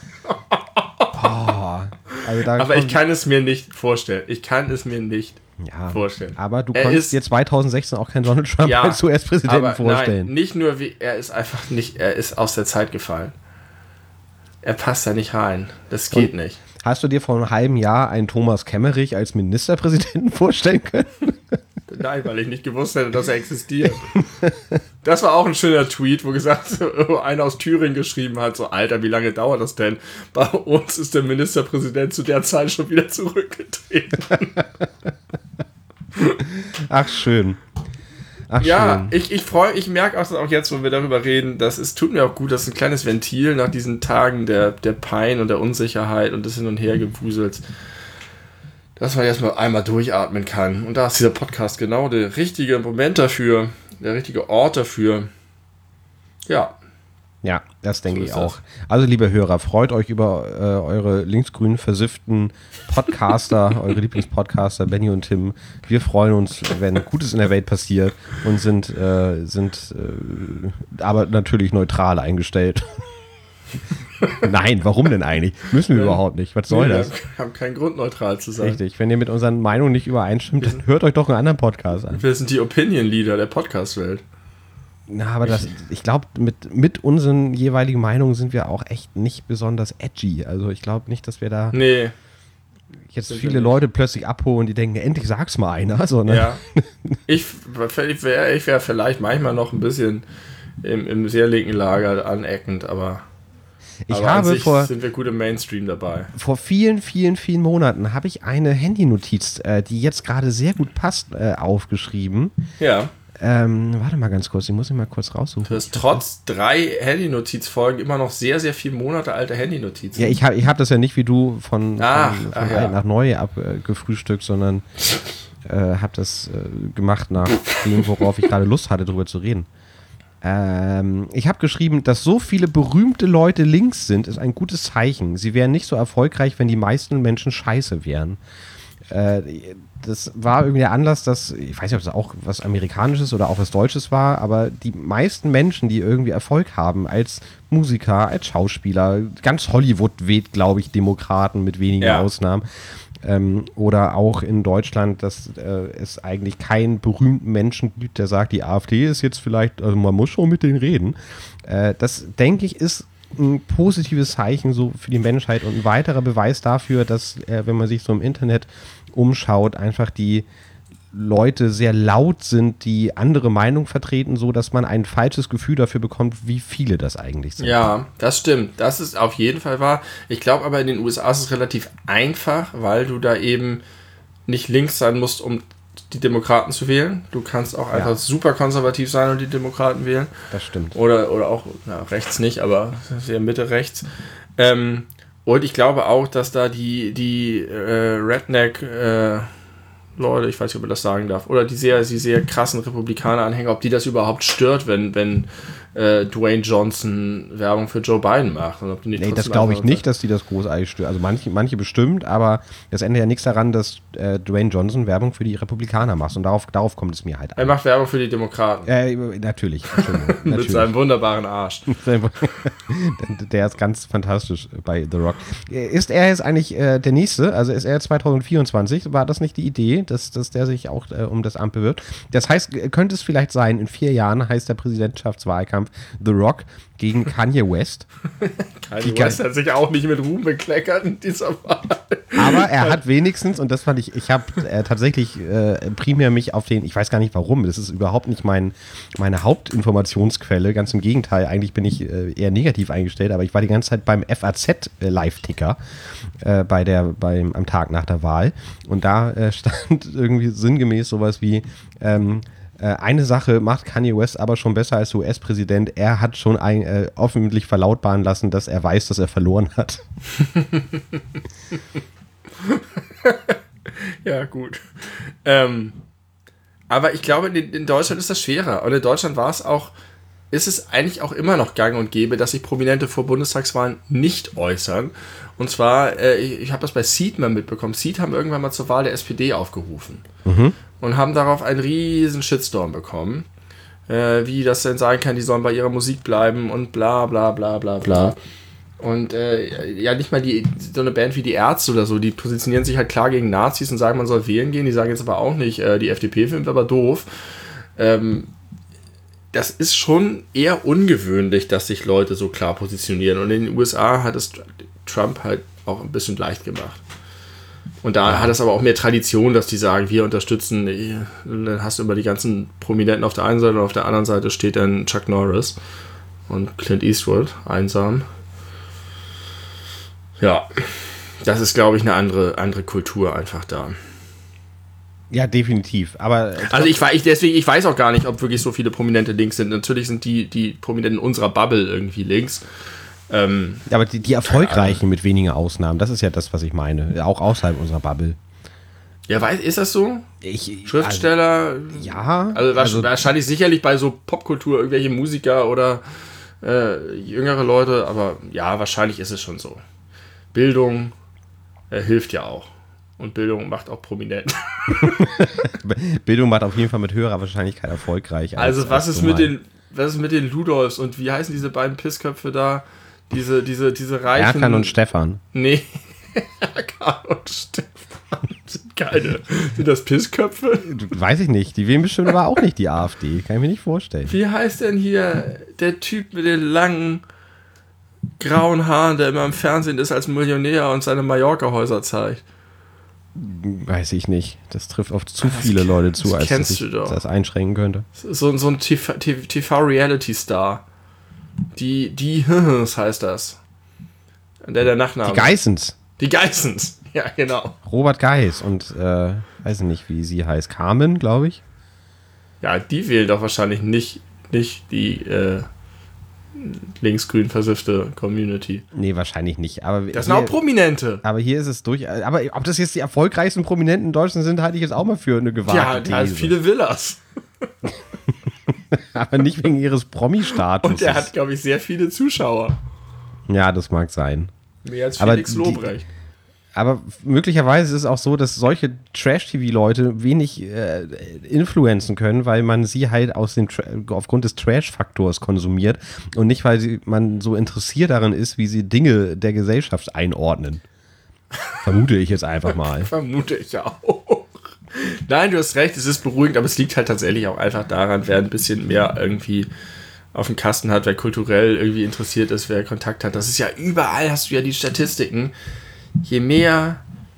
Speaker 1: Oh, also da
Speaker 2: Aber ich
Speaker 1: kommt-
Speaker 2: kann es mir nicht vorstellen. Ich kann es mir nicht
Speaker 1: ja,
Speaker 2: vorstellen.
Speaker 1: aber du
Speaker 2: Er
Speaker 1: konntest
Speaker 2: ist-
Speaker 1: dir zweitausendsechzehn auch keinen Donald Trump
Speaker 2: Ja,
Speaker 1: als U S-Präsidenten
Speaker 2: aber
Speaker 1: vorstellen.
Speaker 2: Nein, nicht nur wie, er ist einfach nicht, er ist aus der Zeit gefallen. Er passt da nicht rein. Das geht
Speaker 1: Und-
Speaker 2: nicht.
Speaker 1: Hast du dir vor einem halben Jahr einen Thomas Kemmerich als Ministerpräsidenten vorstellen können?
Speaker 2: Nein, weil ich nicht gewusst hätte, dass er existiert. Das war auch ein schöner Tweet, wo gesagt, einer aus Thüringen geschrieben hat, so, Alter, wie lange dauert das denn? Bei uns ist der Ministerpräsident zu der Zeit schon wieder zurückgetreten.
Speaker 1: Ach, schön. Ach,
Speaker 2: Ja,
Speaker 1: schön.
Speaker 2: ich, ich freue, ich merke auch, auch jetzt, wo wir darüber reden, dass es tut mir auch gut, dass ein kleines Ventil nach diesen Tagen der, der Pein und der Unsicherheit und des Hin- und Hergewusels, dass man erstmal einmal durchatmen kann. Und da ist dieser Podcast genau der richtige Moment dafür, der richtige Ort dafür. Ja,
Speaker 1: Ja, das denke
Speaker 2: So
Speaker 1: ich
Speaker 2: ist
Speaker 1: auch. Also, liebe Hörer, freut euch über äh, eure linksgrün versifften Podcaster, eure Lieblingspodcaster, Benny und Tim. Wir freuen uns, wenn Gutes in der Welt passiert und sind, äh, sind äh, aber natürlich neutral eingestellt. Nein, warum denn eigentlich? Müssen wir überhaupt nicht. Was soll
Speaker 2: wir
Speaker 1: das?
Speaker 2: haben keinen Grund, neutral zu sein.
Speaker 1: Richtig. Wenn ihr mit unseren Meinungen nicht übereinstimmt, dann hört euch doch einen anderen Podcast an.
Speaker 2: Wir sind die Opinion-Leader der Podcast-Welt.
Speaker 1: Na, aber das, ich glaube, mit, mit unseren jeweiligen Meinungen sind wir auch echt nicht besonders edgy. Also ich glaube nicht, dass wir da
Speaker 2: Nee,
Speaker 1: jetzt
Speaker 2: sind wir
Speaker 1: viele
Speaker 2: nicht.
Speaker 1: Leute plötzlich abholen, die denken, endlich sag's mal einer. Sondern
Speaker 2: ja. Ich, ich wäre ich wär vielleicht manchmal noch ein bisschen im, im sehr linken Lager aneckend, aber,
Speaker 1: ich
Speaker 2: aber an
Speaker 1: habe
Speaker 2: sich
Speaker 1: vor,
Speaker 2: sind wir gut im Mainstream dabei.
Speaker 1: vor vielen, vielen, vielen Monaten habe ich eine Handynotiz, äh, die jetzt gerade sehr gut passt, äh, aufgeschrieben.
Speaker 2: Ja,
Speaker 1: Ähm, warte mal ganz kurz, ich muss ihn mal kurz raussuchen.
Speaker 2: du hast trotz drei Handy-Notiz-Folgen immer noch sehr, sehr viele Monate alte Handy-Notizen.
Speaker 1: Ja, ich habe ich hab das ja nicht wie du von,
Speaker 2: Ach,
Speaker 1: von, von
Speaker 2: ach ja.
Speaker 1: alt nach neu abgefrühstückt, sondern äh, habe das äh, gemacht nach dem, worauf ich gerade Lust hatte, darüber zu reden. Ähm, ich habe geschrieben, dass so viele berühmte Leute links sind, ist ein gutes Zeichen. Sie wären nicht so erfolgreich, wenn die meisten Menschen scheiße wären. Äh, das war irgendwie der Anlass, dass, ich weiß nicht, ob das auch was Amerikanisches oder auch was Deutsches war, aber die meisten Menschen, die irgendwie Erfolg haben als Musiker, als Schauspieler, ganz Hollywood weht, glaube ich, Demokraten mit wenigen
Speaker 2: Ja.
Speaker 1: Ausnahmen. Ähm, oder auch in Deutschland, dass äh, es eigentlich keinen berühmten Menschen gibt, der sagt, die AfD ist jetzt vielleicht, also man muss schon mit denen reden. Äh, das, denke ich, ist ein positives Zeichen so für die Menschheit und ein weiterer Beweis dafür, dass, äh, wenn man sich so im Internet umschaut, einfach die Leute sehr laut sind, die andere Meinung vertreten, so dass man ein falsches Gefühl dafür bekommt, wie viele das eigentlich sind.
Speaker 2: Ja, das stimmt. Das ist auf jeden Fall wahr. Ich glaube aber in den U S A ist es relativ einfach, weil du da eben nicht links sein musst, um die Demokraten zu wählen. Du kannst auch einfach
Speaker 1: Ja.
Speaker 2: super konservativ sein und die Demokraten wählen.
Speaker 1: Das stimmt.
Speaker 2: Oder, oder auch, ja, rechts nicht, aber sehr Mitte rechts. Ähm, und ich glaube auch, dass da die, die äh, Redneck äh, Leute, ich weiß nicht, ob man das sagen darf, oder die sehr, die sehr krassen Republikaner-Anhänger, ob die das überhaupt stört, wenn, wenn äh, Dwayne Johnson Werbung für Joe Biden macht. Und ob die nicht
Speaker 1: Nee, das
Speaker 2: trotzdem
Speaker 1: glaube ich
Speaker 2: einfach-
Speaker 1: nicht, dass die das großartig stören. Also manche, manche bestimmt, aber das ändert ja nichts daran, dass äh, Dwayne Johnson Werbung für die Republikaner macht. Und darauf, darauf kommt es mir halt
Speaker 2: Er
Speaker 1: an.
Speaker 2: macht Werbung für die Demokraten.
Speaker 1: Äh, natürlich, Entschuldigung.
Speaker 2: Mit
Speaker 1: natürlich.
Speaker 2: seinem wunderbaren Arsch.
Speaker 1: Der ist ganz fantastisch bei The Rock. Ist er jetzt eigentlich äh, der Nächste? Also ist er zwanzig vierundzwanzig? War das nicht die Idee, dass, dass der sich auch äh, um das Amt bewirbt? Das heißt, äh, könnte es vielleicht sein, in vier Jahren heißt der Präsidentschaftswahlkampf The Rock gegen Kanye West.
Speaker 2: Kanye
Speaker 1: Die kann-
Speaker 2: West hat sich auch nicht mit Ruhm bekleckert in dieser Wahl.
Speaker 1: Aber er hat wenigstens, und das fand ich, ich habe äh, tatsächlich äh, primär mich auf den, ich weiß gar nicht warum, das ist überhaupt nicht mein, meine Hauptinformationsquelle, ganz im Gegenteil, eigentlich bin ich äh, eher negativ eingestellt, aber ich war die ganze Zeit beim F A Z-Live-Ticker äh, bei der, beim, am Tag nach der Wahl und da äh, stand irgendwie sinngemäß sowas wie, ähm, Äh, eine Sache macht Kanye West aber schon besser als U S-Präsident. Er hat schon ein, äh, öffentlich verlautbaren lassen, dass er weiß, dass er verloren hat.
Speaker 2: Ja, gut. Ähm, aber ich glaube, in, in Deutschland ist das schwerer. Und in Deutschland war es auch, ist es eigentlich auch immer noch gang und gäbe, dass sich Prominente vor Bundestagswahlen nicht äußern. Und zwar, äh, ich, ich habe das bei Seed mal mitbekommen. Seed haben irgendwann mal zur Wahl der S P D aufgerufen. Mhm. Und haben darauf einen riesen Shitstorm bekommen. Äh, wie das denn sein kann, die sollen bei ihrer Musik bleiben und bla bla bla bla bla. Und äh, ja, nicht mal die, so eine Band wie die Ärzte oder so, die positionieren sich halt klar gegen Nazis und sagen, man soll wählen gehen. Die sagen jetzt aber auch nicht, äh, die F D P findet aber doof. Ähm, das ist schon eher ungewöhnlich, dass sich Leute so klar positionieren. Und in den U S A hat es Trump halt auch ein bisschen leicht gemacht. Und da ja. hat es aber auch mehr Tradition, dass die sagen, wir unterstützen, und dann hast du immer die ganzen Prominenten auf der einen Seite und auf der anderen Seite steht dann Chuck Norris und Clint Eastwood, einsam. Ja, das ist, glaube ich, eine andere, andere Kultur einfach da.
Speaker 1: Ja, definitiv. Aber
Speaker 2: also ich, ich, deswegen, ich weiß auch gar nicht, ob wirklich so viele Prominente links sind. Natürlich sind die, die Prominenten unserer Bubble irgendwie links. Ähm,
Speaker 1: aber die, die erfolgreichen mit wenigen Ausnahmen, das ist ja das, was ich meine. Auch außerhalb unserer Bubble.
Speaker 2: Ja, weiß, ist das so?
Speaker 1: Ich,
Speaker 2: Schriftsteller?
Speaker 1: Also, ja.
Speaker 2: Also, also wahrscheinlich sicherlich bei so Popkultur irgendwelche Musiker oder äh, jüngere Leute, aber ja, wahrscheinlich ist es schon so. Bildung äh, hilft ja auch. Und Bildung macht auch prominent.
Speaker 1: Bildung macht auf jeden Fall mit höherer Wahrscheinlichkeit erfolgreich.
Speaker 2: Als, also was ist, mit den, was ist mit den Ludolfs und wie heißen diese beiden Pissköpfe da? Diese, diese, diese reichen...
Speaker 1: Erkan und Stefan.
Speaker 2: Nee. Erkan und Stefan sind keine. Sind das Pissköpfe?
Speaker 1: Weiß ich nicht. Die wählen bestimmt aber auch nicht die AfD. Kann ich mir nicht vorstellen.
Speaker 2: Wie heißt denn hier der Typ mit den langen grauen Haaren, der immer im Fernsehen ist als Millionär und seine Mallorca-Häuser zeigt?
Speaker 1: Weiß ich nicht. Das trifft auf zu das viele Leute zu, als dass ich das einschränken könnte.
Speaker 2: So, so ein T V-Reality-Star. Die, die, das heißt das. Der der Nachname.
Speaker 1: Die Geissens.
Speaker 2: Die Geissens, ja, genau.
Speaker 1: Robert Geiss und, äh, weiß nicht, wie sie heißt. Carmen, glaube ich.
Speaker 2: Ja, die wählen doch wahrscheinlich nicht, nicht die, äh, linksgrün versiffte Community.
Speaker 1: Nee, wahrscheinlich nicht. Aber
Speaker 2: das sind auch Prominente.
Speaker 1: Aber hier ist es durch. Aber ob das jetzt die erfolgreichsten Prominenten in Deutschland sind, halte ich jetzt auch mal für eine gewagte
Speaker 2: Ja, der hat viele Villas.
Speaker 1: Aber nicht wegen ihres Promi-Status.
Speaker 2: Und der hat, glaube ich, sehr viele Zuschauer.
Speaker 1: Ja, das mag sein.
Speaker 2: Mehr als Felix
Speaker 1: aber
Speaker 2: Lobrecht.
Speaker 1: Die, aber möglicherweise ist es auch so, dass solche Trash-T V-Leute wenig äh, influenzen können, weil man sie halt aus dem Tra- aufgrund des Trash-Faktors konsumiert und nicht, weil sie, man so interessiert daran ist, wie sie Dinge der Gesellschaft einordnen. Vermute ich jetzt einfach mal.
Speaker 2: Vermute ich auch. Nein, du hast recht, es ist beruhigend, aber es liegt halt tatsächlich auch einfach daran, wer ein bisschen mehr irgendwie auf dem Kasten hat, wer kulturell irgendwie interessiert ist, wer Kontakt hat. Das ist ja überall, hast du ja die Statistiken. Je mehr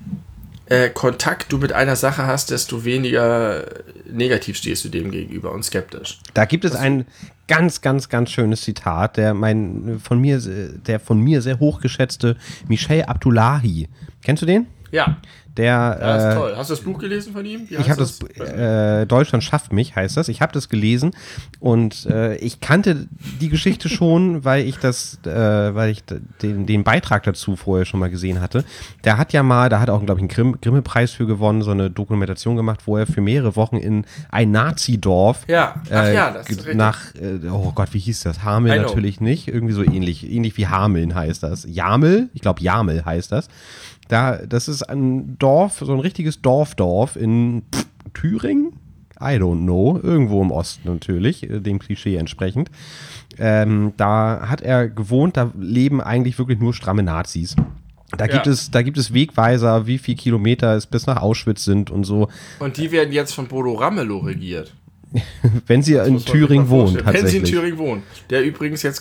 Speaker 2: äh, Kontakt du mit einer Sache hast, desto weniger negativ stehst du dem gegenüber und skeptisch.
Speaker 1: Da gibt es Was ein ganz, ganz, ganz schönes Zitat, der mein von mir, der von mir sehr hochgeschätzte Michel Abdullahi. Kennst du den?
Speaker 2: Ja.
Speaker 1: Der,
Speaker 2: ja, ist
Speaker 1: äh,
Speaker 2: toll. Hast du das Buch gelesen von ihm?
Speaker 1: Wie ich habe das, das äh, Deutschland schafft mich, heißt das. Ich habe das gelesen und äh, ich kannte die Geschichte schon, weil ich das, äh, weil ich den, den Beitrag dazu vorher schon mal gesehen hatte. Der hat ja mal, da hat auch, glaube ich, einen Grimm, Grimme-Preis für gewonnen, so eine Dokumentation gemacht, wo er für mehrere Wochen in ein Nazi-Dorf
Speaker 2: ja. Ach,
Speaker 1: äh,
Speaker 2: ja, das ist
Speaker 1: nach, äh, oh Gott, wie hieß das? Hameln natürlich nicht, irgendwie so ähnlich, ähnlich wie Hameln heißt das. Jamel, ich glaube Jamel heißt das. Da, das ist ein Dorf, so ein richtiges Dorfdorf in pff, Thüringen? I don't know. Irgendwo im Osten natürlich, dem Klischee entsprechend. Ähm, da hat er gewohnt, da leben eigentlich wirklich nur stramme Nazis. Da gibt, ja. es, da gibt es Wegweiser, wie viele Kilometer es bis nach Auschwitz sind und so.
Speaker 2: Und die werden jetzt von Bodo Ramelow regiert.
Speaker 1: Wenn sie in Thüringen wohnt, tatsächlich.
Speaker 2: Wenn sie in Thüringen wohnt. Der übrigens jetzt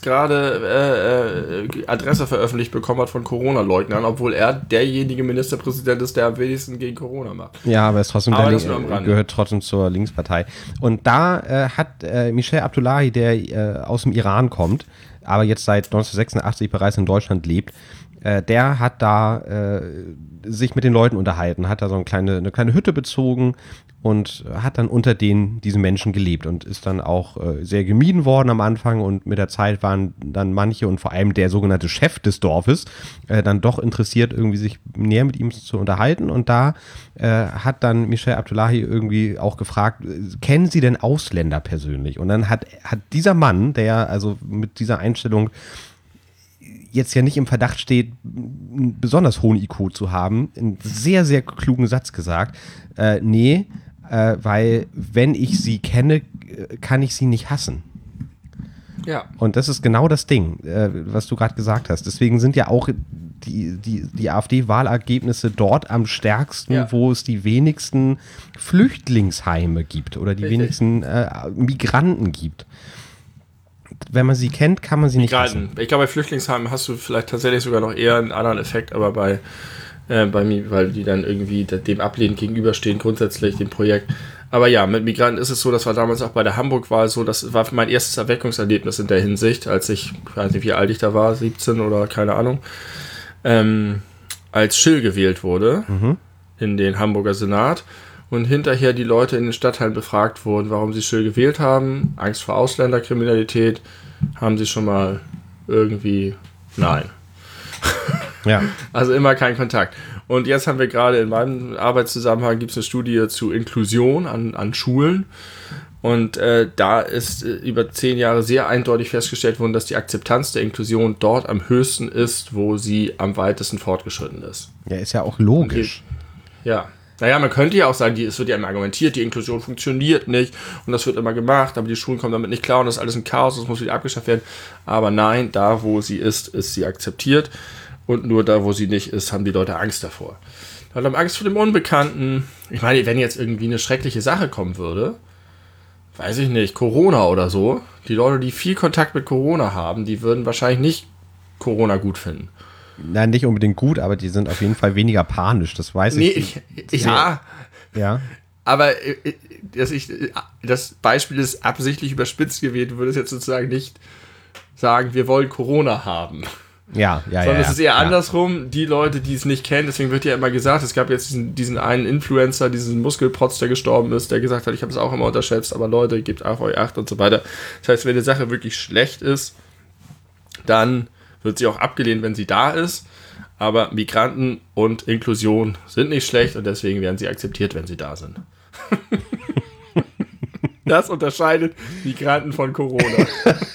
Speaker 2: gerade äh, Adresse veröffentlicht bekommen hat von Corona-Leugnern, obwohl er derjenige Ministerpräsident ist, der am wenigsten gegen Corona macht.
Speaker 1: Ja, aber er ist trotzdem
Speaker 2: aber
Speaker 1: der Link- gehört trotzdem zur Linkspartei. Und da äh, hat äh, Michel Abdullahi, der äh, aus dem Iran kommt, aber jetzt seit neunzehnhundertsechsundachtzig bereits in Deutschland lebt, äh, der hat da äh, sich mit den Leuten unterhalten, hat da so eine kleine, eine kleine Hütte bezogen und hat dann unter denen diesen Menschen gelebt und ist dann auch äh, sehr gemieden worden am Anfang und mit der Zeit waren dann manche und vor allem der sogenannte Chef des Dorfes äh, dann doch interessiert, irgendwie sich näher mit ihm zu unterhalten und da äh, hat dann Michel Abdullahi irgendwie auch gefragt, kennen Sie denn Ausländer persönlich? Und dann hat, hat dieser Mann, der also mit dieser Einstellung jetzt ja nicht im Verdacht steht, einen besonders hohen I Q zu haben, einen sehr, sehr klugen Satz gesagt, äh, nee, Äh, weil wenn ich sie kenne, kann ich sie nicht hassen.
Speaker 2: Ja.
Speaker 1: Und das ist genau das Ding, äh, was du gerade gesagt hast. Deswegen sind ja auch die, die, die AfD-Wahlergebnisse dort am stärksten, ja. wo es die wenigsten Flüchtlingsheime gibt oder die Richtig. wenigsten äh, Migranten gibt. Wenn man sie kennt, kann man sie
Speaker 2: Migranten.
Speaker 1: nicht hassen.
Speaker 2: Ich glaube, bei Flüchtlingsheimen hast du vielleicht tatsächlich sogar noch eher einen anderen Effekt, aber bei Äh, bei mir, weil die dann irgendwie dem Ablehnend gegenüberstehen, grundsätzlich dem Projekt. Aber ja, mit Migranten ist es so, das war damals auch bei der Hamburg-Wahl so, das war mein erstes Erweckungserlebnis in der Hinsicht, als ich, ich weiß nicht, wie alt ich da war, siebzehn oder keine Ahnung, ähm, als Schill gewählt wurde mhm. in den Hamburger Senat und hinterher die Leute in den Stadtteilen befragt wurden, warum sie Schill gewählt haben, Angst vor Ausländerkriminalität, haben sie schon mal irgendwie, nein.
Speaker 1: Ja.
Speaker 2: Also immer kein Kontakt. Und jetzt haben wir gerade in meinem Arbeitszusammenhang gibt es eine Studie zu Inklusion an, an Schulen. Und äh, da ist äh, über zehn Jahre sehr eindeutig festgestellt worden, dass die Akzeptanz der Inklusion dort am höchsten ist, wo sie am weitesten fortgeschritten ist.
Speaker 1: Ja, ist ja auch logisch.
Speaker 2: Die, ja. Naja, man könnte ja auch sagen, die, es wird ja immer argumentiert, die Inklusion funktioniert nicht und das wird immer gemacht, aber die Schulen kommen damit nicht klar und das ist alles ein Chaos, das muss wieder abgeschafft werden. Aber nein, da wo sie ist, ist sie akzeptiert. Und nur da, wo sie nicht ist, haben die Leute Angst davor. Die Leute haben Angst vor dem Unbekannten. Ich meine, wenn jetzt irgendwie eine schreckliche Sache kommen würde, weiß ich nicht, Corona oder so, die Leute, die viel Kontakt mit Corona haben, die würden wahrscheinlich nicht Corona gut finden.
Speaker 1: Nein, nicht unbedingt gut, aber die sind auf jeden Fall weniger panisch, das weiß
Speaker 2: nee,
Speaker 1: ich.
Speaker 2: ich ja,
Speaker 1: ja.
Speaker 2: Aber dass ich, das Beispiel ist absichtlich überspitzt gewählt, du würdest jetzt sozusagen nicht sagen, wir wollen Corona haben.
Speaker 1: Ja, ja,
Speaker 2: Sondern
Speaker 1: ja.
Speaker 2: es ist eher
Speaker 1: ja.
Speaker 2: andersrum, die Leute, die es nicht kennen, deswegen wird ja immer gesagt, es gab jetzt diesen, diesen einen Influencer, diesen Muskelprotz, der gestorben ist, der gesagt hat, ich habe es auch immer unterschätzt, aber Leute, gebt auf euch Acht und so weiter. Das heißt, wenn die Sache wirklich schlecht ist, dann wird sie auch abgelehnt, wenn sie da ist, aber Migranten und Inklusion sind nicht schlecht und deswegen werden sie akzeptiert, wenn sie da sind. Das unterscheidet Migranten von Corona.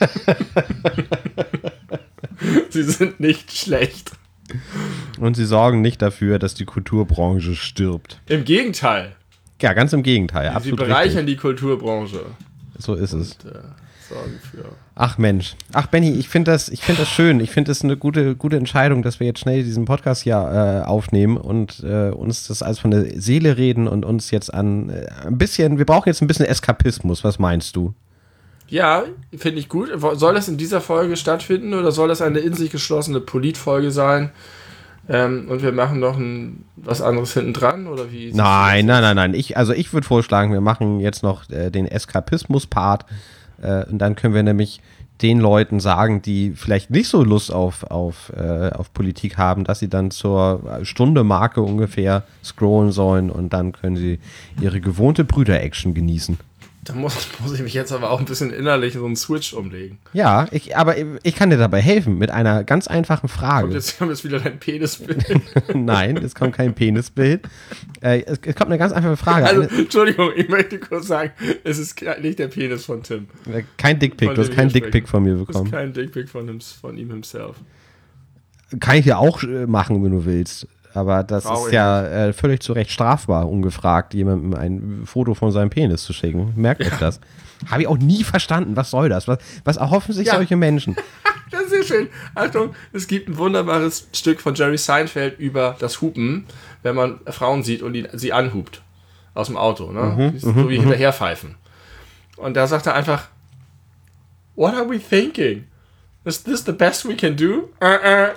Speaker 2: Sie sind nicht schlecht.
Speaker 1: Und sie sorgen nicht dafür, dass die Kulturbranche stirbt.
Speaker 2: Im Gegenteil.
Speaker 1: Ja, ganz im Gegenteil.
Speaker 2: Sie
Speaker 1: absolut
Speaker 2: bereichern
Speaker 1: richtig.
Speaker 2: die Kulturbranche.
Speaker 1: So ist
Speaker 2: und,
Speaker 1: es.
Speaker 2: Äh, sorgen für.
Speaker 1: Ach Mensch. Ach Benni, ich finde das, ich finde das schön. Ich finde das eine gute, gute Entscheidung, dass wir jetzt schnell diesen Podcast hier äh, aufnehmen und äh, uns das alles von der Seele reden und uns jetzt an äh, ein bisschen, wir brauchen jetzt ein bisschen Eskapismus. Was meinst du?
Speaker 2: Ja, finde ich gut. Soll das in dieser Folge stattfinden oder soll das eine in sich geschlossene Politfolge sein? Ähm, und wir machen noch ein, was anderes hinten dran? Oder wie?
Speaker 1: Nein, nein, nein, nein. Ich, also ich würde vorschlagen, wir machen jetzt noch äh, den Eskapismus-Part äh, und dann können wir nämlich den Leuten sagen, die vielleicht nicht so Lust auf, auf, äh, auf Politik haben, dass sie dann zur Stunde-Marke ungefähr scrollen sollen und dann können sie ihre gewohnte Brüder-Action genießen.
Speaker 2: Da muss, muss ich mich jetzt aber auch ein bisschen innerlich so einen Switch umlegen.
Speaker 1: Ja, ich, aber ich kann dir dabei helfen mit einer ganz einfachen Frage.
Speaker 2: Und jetzt kommt jetzt wieder dein Penisbild.
Speaker 1: Nein, es kommt kein Penisbild. Äh, es, es kommt eine ganz einfache Frage.
Speaker 2: Also,
Speaker 1: eine,
Speaker 2: Entschuldigung, ich möchte kurz sagen, es ist nicht der Penis von Tim.
Speaker 1: Kein Dickpick, du hast kein Dickpick von mir bekommen.
Speaker 2: Das ist kein Dickpick von, von ihm himself.
Speaker 1: Kann ich ja auch machen, wenn du willst. Aber das Traurig. ist ja äh, völlig zu Recht strafbar, ungefragt, jemandem ein Foto von seinem Penis zu schicken. Merkt euch ja. das. Habe ich auch nie verstanden. Was soll das? Was, was erhoffen sich ja. solche Menschen?
Speaker 2: Das ist sehr schön. Achtung, es gibt ein wunderbares Stück von Jerry Seinfeld über das Hupen, wenn man Frauen sieht und die, sie anhupt. Aus dem Auto, ne?
Speaker 1: Mhm,
Speaker 2: so
Speaker 1: mhm,
Speaker 2: wie
Speaker 1: mhm.
Speaker 2: hinterherpfeifen. Und da sagt er einfach, what are we thinking? Is this the best we can do? Uh-uh.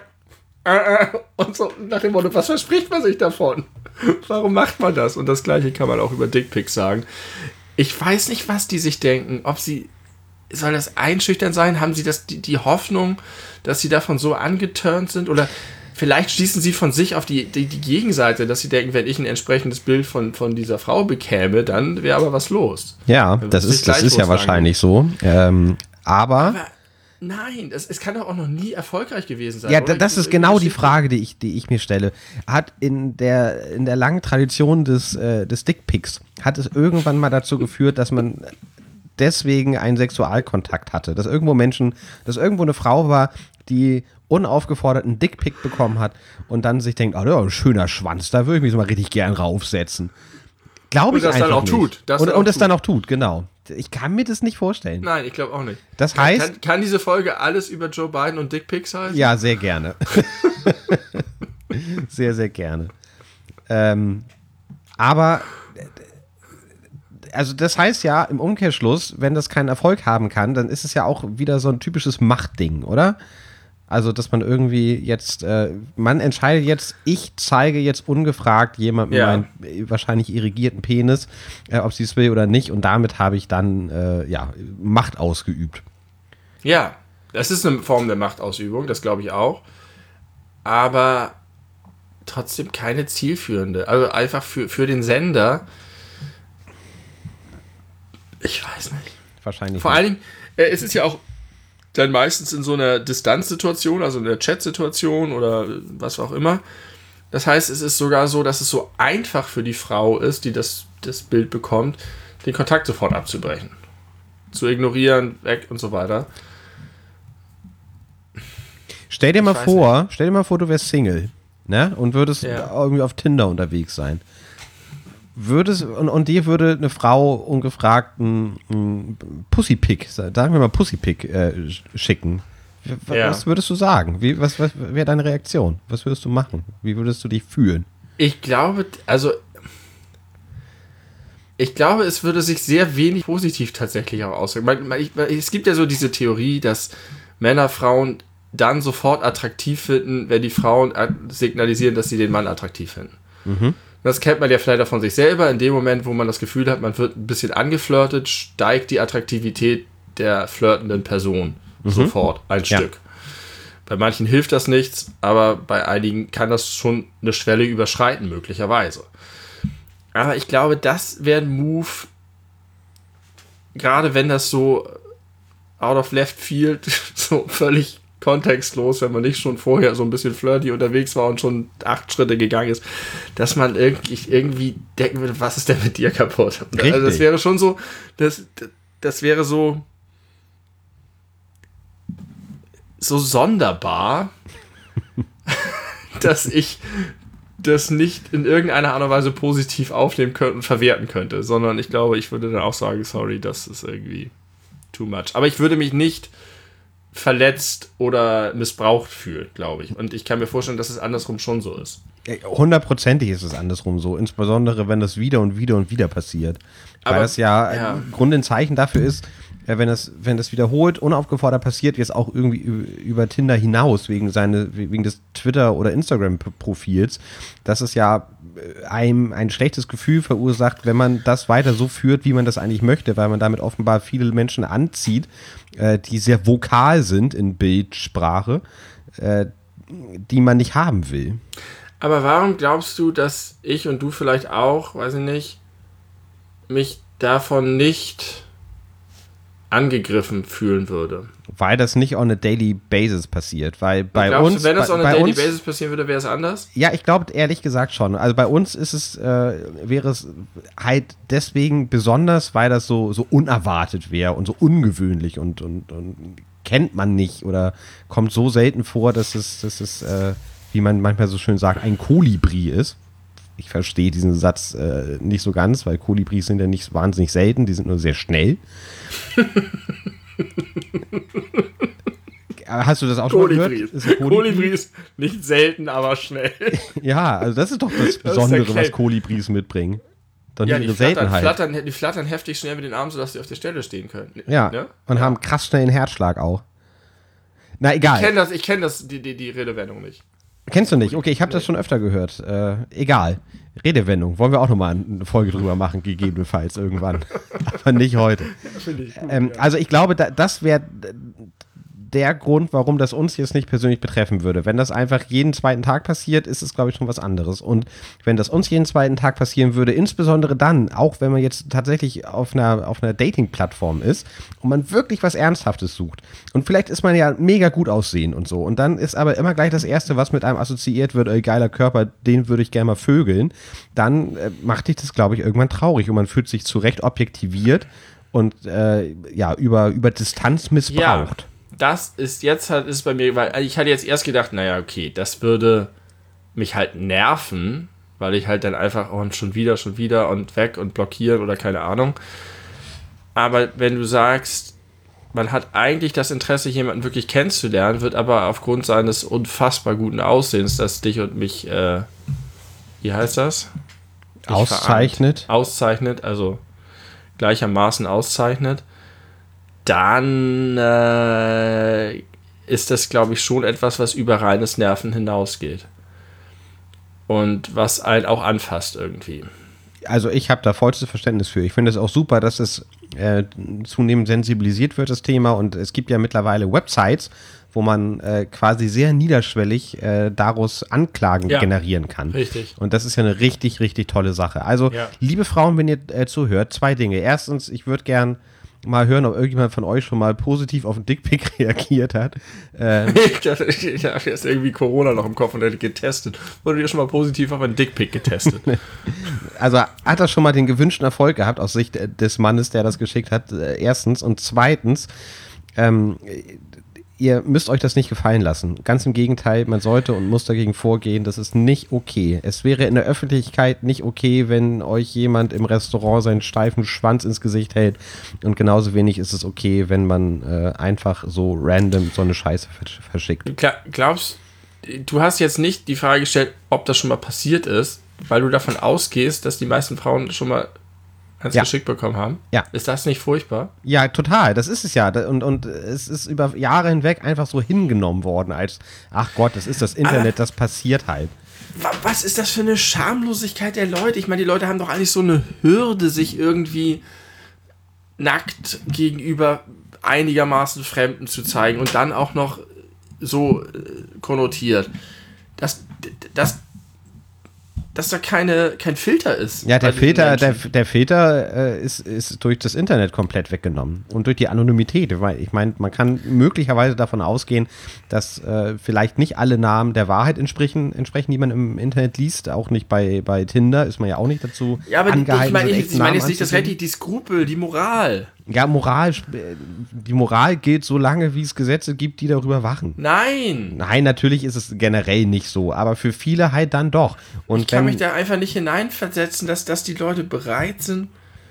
Speaker 2: Und so nach dem Motto, was verspricht man sich davon? Warum macht man das? Und das Gleiche kann man auch über Dickpics sagen. Ich weiß nicht, was die sich denken. Ob sie, soll das einschüchtern sein? Haben sie das, die, die Hoffnung, dass sie davon so angeturnt sind? Oder vielleicht schließen sie von sich auf die, die, die Gegenseite, dass sie denken, wenn ich ein entsprechendes Bild von, von dieser Frau bekäme, dann wäre aber was los.
Speaker 1: Ja, das ist, das ist ja wahrscheinlich so. Ähm, aber,
Speaker 2: aber nein, es, es kann doch auch noch nie erfolgreich gewesen sein.
Speaker 1: Ja,
Speaker 2: oder?
Speaker 1: das ist genau die Frage, die ich, die ich mir stelle. Hat in der, in der langen Tradition des, äh, des Dickpics, hat es irgendwann mal dazu geführt, dass man deswegen einen Sexualkontakt hatte? Dass irgendwo Menschen, dass irgendwo eine Frau war, die unaufgefordert einen Dickpic bekommen hat und dann sich denkt, oh, ja, ein schöner Schwanz, da würde ich mich so mal richtig gern raufsetzen. Glaube ich
Speaker 2: einfach nicht. Und das dann auch
Speaker 1: tut.
Speaker 2: Das
Speaker 1: und
Speaker 2: dann
Speaker 1: und es
Speaker 2: tut.
Speaker 1: dann auch tut, genau. Ich kann mir das nicht vorstellen.
Speaker 2: Nein, ich glaube auch nicht.
Speaker 1: Das heißt...
Speaker 2: Kann, kann diese Folge alles über Joe Biden und Dickpics heißen?
Speaker 1: Ja, sehr gerne. sehr, sehr gerne. Ähm, aber... Also das heißt ja im Umkehrschluss, wenn das keinen Erfolg haben kann, dann ist es ja auch wieder so ein typisches Machtding, oder? Also, dass man irgendwie jetzt, äh, man entscheidet jetzt, ich zeige jetzt ungefragt jemandem
Speaker 2: Ja.
Speaker 1: meinen äh, wahrscheinlich irrigierten Penis, äh, ob sie es will oder nicht, und damit habe ich dann, äh, ja, Macht ausgeübt.
Speaker 2: Ja, das ist eine Form der Machtausübung, das glaube ich auch. Aber trotzdem keine zielführende. Also einfach für, für den Sender. Ich weiß nicht.
Speaker 1: Wahrscheinlich
Speaker 2: Vor
Speaker 1: nicht.
Speaker 2: allen Dingen, äh, es ist ja auch dann meistens in so einer Distanzsituation, also in der Chatsituation oder was auch immer. Das heißt, es ist sogar so, dass es so einfach für die Frau ist, die das, das Bild bekommt, den Kontakt sofort abzubrechen. Zu ignorieren, weg und so weiter.
Speaker 1: Stell dir mal
Speaker 2: Ich weiß
Speaker 1: vor, stell dir mal vor, du wärst Single, ne? Und würdest
Speaker 2: Ja.
Speaker 1: irgendwie auf Tinder unterwegs sein. Würdest, und, und dir würde eine Frau ungefragt einen, einen Pussypick, sagen wir mal Pussypick, äh, schicken. W-
Speaker 2: Ja.
Speaker 1: Was würdest du sagen? Wie, was was wäre deine Reaktion? Was würdest du machen? Wie würdest du dich fühlen?
Speaker 2: Ich glaube, also ich glaube, es würde sich sehr wenig positiv tatsächlich auch auswirken. Man, man, ich, es gibt ja so diese Theorie, dass Männer Frauen dann sofort attraktiv finden, wenn die Frauen signalisieren, dass sie den Mann attraktiv finden.
Speaker 1: Mhm.
Speaker 2: Das kennt man ja vielleicht auch von sich selber. In dem Moment, wo man das Gefühl hat, man wird ein bisschen angeflirtet, steigt die Attraktivität der flirtenden Person
Speaker 1: Mhm.
Speaker 2: sofort ein
Speaker 1: Ja.
Speaker 2: Stück. Bei manchen hilft das nichts, aber bei einigen kann das schon eine Schwelle überschreiten, möglicherweise. Aber ich glaube, das wäre ein Move, gerade wenn das so out of left field, so völlig kontextlos, wenn man nicht schon vorher so ein bisschen flirty unterwegs war und schon acht Schritte gegangen ist, dass man irgendwie, irgendwie denken würde, was ist denn mit dir kaputt?
Speaker 1: Richtig.
Speaker 2: Also das wäre schon so, das, das wäre so so sonderbar, dass ich das nicht in irgendeiner Art und Weise positiv aufnehmen könnte und verwerten könnte, sondern ich glaube, ich würde dann auch sagen, sorry, das ist irgendwie too much. Aber ich würde mich nicht verletzt oder missbraucht fühlen, glaube ich. Und ich kann mir vorstellen, dass es andersrum schon so ist.
Speaker 1: Hundertprozentig ist es andersrum so, insbesondere wenn das wieder und wieder und wieder passiert. Weil
Speaker 2: Aber-
Speaker 1: das ja,
Speaker 2: ja.
Speaker 1: im Grunde ein Zeichen dafür ist, äh, wenn das, wenn das wiederholt, unaufgefordert passiert, jetzt auch irgendwie ü- über Tinder hinaus, wegen, seine, wegen des Twitter- oder Instagram-Profils, dass es ja äh, einem ein schlechtes Gefühl verursacht, wenn man das weiter so führt, wie man das eigentlich möchte, weil man damit offenbar viele Menschen anzieht, äh, die sehr vokal sind in Bildsprache, äh, die man nicht haben will.
Speaker 2: Aber warum glaubst du, dass ich und du vielleicht auch, weiß ich nicht, mich davon nicht angegriffen fühlen würde?
Speaker 1: Weil das nicht on a daily basis passiert, weil bei
Speaker 2: Glaubst
Speaker 1: uns,
Speaker 2: du, wenn das
Speaker 1: bei,
Speaker 2: on a
Speaker 1: bei
Speaker 2: daily
Speaker 1: uns,
Speaker 2: basis passieren würde, wäre es anders?
Speaker 1: ja, ich glaube ehrlich gesagt schon. Also bei uns ist es, äh, wäre es halt deswegen besonders, weil das so, so unerwartet wäre und so ungewöhnlich und, und, und kennt man nicht oder kommt so selten vor, dass es, dass es äh, wie man manchmal so schön sagt, ein Kolibri ist. Ich verstehe diesen Satz äh, nicht so ganz, weil Kolibris sind ja nicht wahnsinnig selten, die sind nur sehr schnell. Hast du das auch schon mal gehört?
Speaker 2: Kolibris.
Speaker 1: Ist ein Kolibri?
Speaker 2: Kolibris, nicht selten, aber schnell.
Speaker 1: Ja, also das ist doch das
Speaker 2: Das ist
Speaker 1: Besondere,
Speaker 2: der
Speaker 1: was
Speaker 2: Claim.
Speaker 1: Kolibris mitbringen. Doch
Speaker 2: Ja,
Speaker 1: nicht
Speaker 2: die
Speaker 1: ihre
Speaker 2: flattern,
Speaker 1: Seltenheit.
Speaker 2: flattern, die flattern heftig schnell mit den Armen, sodass sie auf der Stelle stehen können.
Speaker 1: Ja,
Speaker 2: Ne?
Speaker 1: und haben krass schnellen Herzschlag auch. Na, egal.
Speaker 2: Ich kenne das, ich kenn das die, die, die Redewendung nicht.
Speaker 1: Kennst du nicht? Okay, ich habe das schon öfter gehört. Äh, egal. Redewendung. Wollen wir auch nochmal eine Folge drüber machen, gegebenenfalls irgendwann. Aber nicht heute.
Speaker 2: Finde ich gut,
Speaker 1: Ähm,
Speaker 2: ja.
Speaker 1: Also ich glaube, da, das wäre der Grund, warum das uns jetzt nicht persönlich betreffen würde. Wenn das einfach jeden zweiten Tag passiert, ist es, glaube ich, schon was anderes. Und wenn das uns jeden zweiten Tag passieren würde, insbesondere dann, auch wenn man jetzt tatsächlich auf einer, auf einer Dating-Plattform ist und man wirklich was Ernsthaftes sucht. Und vielleicht ist man ja mega gut aussehen und so. Und dann ist aber immer gleich das Erste, was mit einem assoziiert wird, ey, geiler Körper, den würde ich gerne mal vögeln. Dann äh, macht dich das, glaube ich, irgendwann traurig und man fühlt sich zu Recht objektiviert und äh, ja, über, über Distanz missbraucht.
Speaker 2: Ja, das ist jetzt halt, ist bei mir, weil ich hatte jetzt erst gedacht, naja, okay, das würde mich halt nerven, weil ich halt dann einfach, oh, und schon wieder, schon wieder und weg und blockieren oder keine Ahnung. Aber wenn du sagst, man hat eigentlich das Interesse, jemanden wirklich kennenzulernen, wird aber aufgrund seines unfassbar guten Aussehens, das dich und mich, äh, wie heißt das? Dich
Speaker 1: auszeichnet.
Speaker 2: Vereint, auszeichnet, also gleichermaßen auszeichnet, dann äh, ist das, glaube ich, schon etwas, was über reines Nerven hinausgeht. Und was einen auch anfasst irgendwie.
Speaker 1: Also ich habe da vollstes Verständnis für. Ich finde es auch super, dass es äh, zunehmend sensibilisiert wird, das Thema. Und es gibt ja mittlerweile Websites, wo man äh, quasi sehr niederschwellig äh, daraus Anklagen ja, generieren kann.
Speaker 2: Richtig.
Speaker 1: Und das ist ja eine richtig, richtig tolle Sache. Also, ja. liebe Frauen, wenn ihr äh, zuhört, zwei Dinge. Erstens, ich würde gern mal hören, ob irgendjemand von euch schon mal positiv auf einen Dickpick reagiert hat. Ähm,
Speaker 2: ich habe jetzt irgendwie Corona noch im Kopf und hätte getestet. Wurde ihr schon mal positiv auf einen Dickpick getestet?
Speaker 1: Also hat er schon mal den gewünschten Erfolg gehabt aus Sicht des Mannes, der das geschickt hat, äh, erstens. Und zweitens, ähm, ihr müsst euch das nicht gefallen lassen. Ganz im Gegenteil, man sollte und muss dagegen vorgehen. Das ist nicht okay. Es wäre in der Öffentlichkeit nicht okay, wenn euch jemand im Restaurant seinen steifen Schwanz ins Gesicht hält. Und genauso wenig ist es okay, wenn man äh, einfach so random so eine Scheiße verschickt.
Speaker 2: Klar, glaubst du, hast jetzt nicht die Frage gestellt, ob das schon mal passiert ist, weil du davon ausgehst, dass die meisten Frauen schon mal eins ja. geschickt bekommen haben?
Speaker 1: Ja.
Speaker 2: Ist das nicht furchtbar?
Speaker 1: Ja, total. Das ist es ja. Und, und es ist über Jahre hinweg einfach so hingenommen worden, als, ach Gott, das ist das Internet, aber das passiert halt.
Speaker 2: Was ist das für eine Schamlosigkeit der Leute? Ich meine, die Leute haben doch eigentlich so eine Hürde, sich irgendwie nackt gegenüber einigermaßen Fremden zu zeigen und dann auch noch so konnotiert. Das, das dass da keine, kein Filter ist.
Speaker 1: Ja, der Filter, der, der Filter äh, ist, ist durch das Internet komplett weggenommen und durch die Anonymität. Ich meine, man kann möglicherweise davon ausgehen, dass äh, vielleicht nicht alle Namen der Wahrheit entsprechen, entsprechen, die man im Internet liest. Auch nicht bei, bei Tinder ist man ja auch nicht dazu
Speaker 2: ja, aber
Speaker 1: angehalten.
Speaker 2: Ich meine ich mein jetzt nicht das Recht, die Skrupel, die Moral.
Speaker 1: Ja, Moral, die Moral gilt so lange, wie es Gesetze gibt, die darüber wachen.
Speaker 2: Nein!
Speaker 1: Nein, natürlich ist es generell nicht so, aber für viele halt dann doch. Und
Speaker 2: ich kann
Speaker 1: wenn,
Speaker 2: mich da einfach nicht hineinversetzen, dass, dass die Leute bereit sind,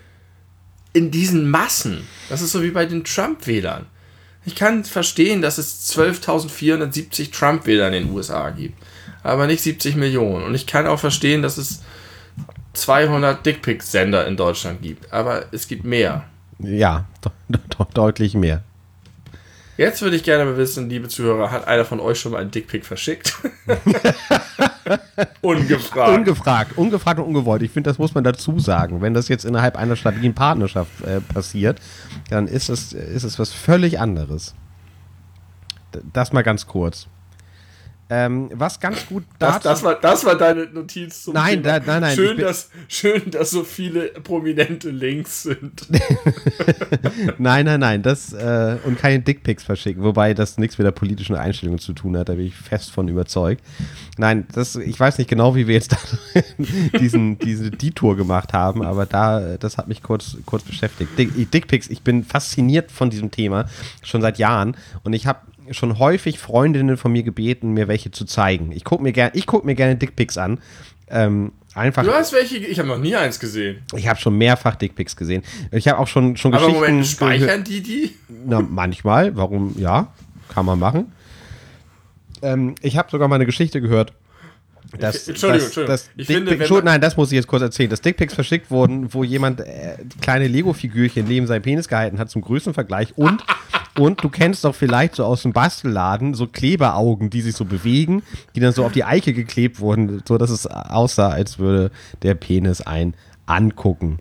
Speaker 2: in diesen Massen, das ist so wie bei den Trump-Wählern. Ich kann verstehen, dass es zwölftausendvierhundertsiebzig Trump-Wähler in den U S A gibt, aber nicht siebzig Millionen. Und ich kann auch verstehen, dass es zweihundert Dickpick-Sender in Deutschland gibt, aber es gibt mehr.
Speaker 1: Ja, de- de- deutlich mehr.
Speaker 2: Jetzt würde ich gerne mal wissen, liebe Zuhörer, hat einer von euch schon mal einen Dickpick verschickt? Ungefragt.
Speaker 1: Ungefragt, ungefragt und ungewollt. Ich finde, das muss man dazu sagen. Wenn das jetzt innerhalb einer stabilen Partnerschaft äh, passiert, dann ist es, ist es was völlig anderes. D- das mal ganz kurz. Ähm, was ganz gut
Speaker 2: dazu... Das, das, war, das war deine Notiz zum
Speaker 1: nein,
Speaker 2: Thema.
Speaker 1: Da, nein, nein.
Speaker 2: Schön dass, schön, dass so viele prominente Links sind.
Speaker 1: nein, nein, nein. Das, äh, und keine Dickpics verschicken. Wobei das nichts mit der politischen Einstellung zu tun hat. Da bin ich fest von überzeugt. Nein, das, ich weiß nicht genau, wie wir jetzt diesen, diese Detour gemacht haben, aber da, das hat mich kurz, kurz beschäftigt. Dick, Dickpics, ich bin fasziniert von diesem Thema. Schon seit Jahren. Und ich habe schon häufig Freundinnen von mir gebeten, mir welche zu zeigen. Ich gucke mir, ger- guck mir gerne Dickpics an. Ähm, einfach.
Speaker 2: Du hast welche? Ich habe noch nie eins gesehen.
Speaker 1: Ich habe schon mehrfach Dickpics gesehen. Ich habe auch schon, schon
Speaker 2: Aber
Speaker 1: Geschichten...
Speaker 2: Moment, speichern die die?
Speaker 1: Na, manchmal. Warum? Ja, kann man machen. Ähm, ich habe sogar mal eine Geschichte gehört. Dass,
Speaker 2: Entschuldigung,
Speaker 1: dass,
Speaker 2: Entschuldigung.
Speaker 1: dass
Speaker 2: Ich
Speaker 1: Dickpic,
Speaker 2: finde, wenn
Speaker 1: nein, das muss ich jetzt kurz erzählen, dass Dickpics verschickt wurden, wo jemand äh, kleine Lego-Figürchen neben seinem Penis gehalten hat zum Größenvergleich und, und du kennst doch vielleicht so aus dem Bastelladen so Kleberaugen, die sich so bewegen, die dann so auf die Eiche geklebt wurden, so dass es aussah, als würde der Penis einen angucken.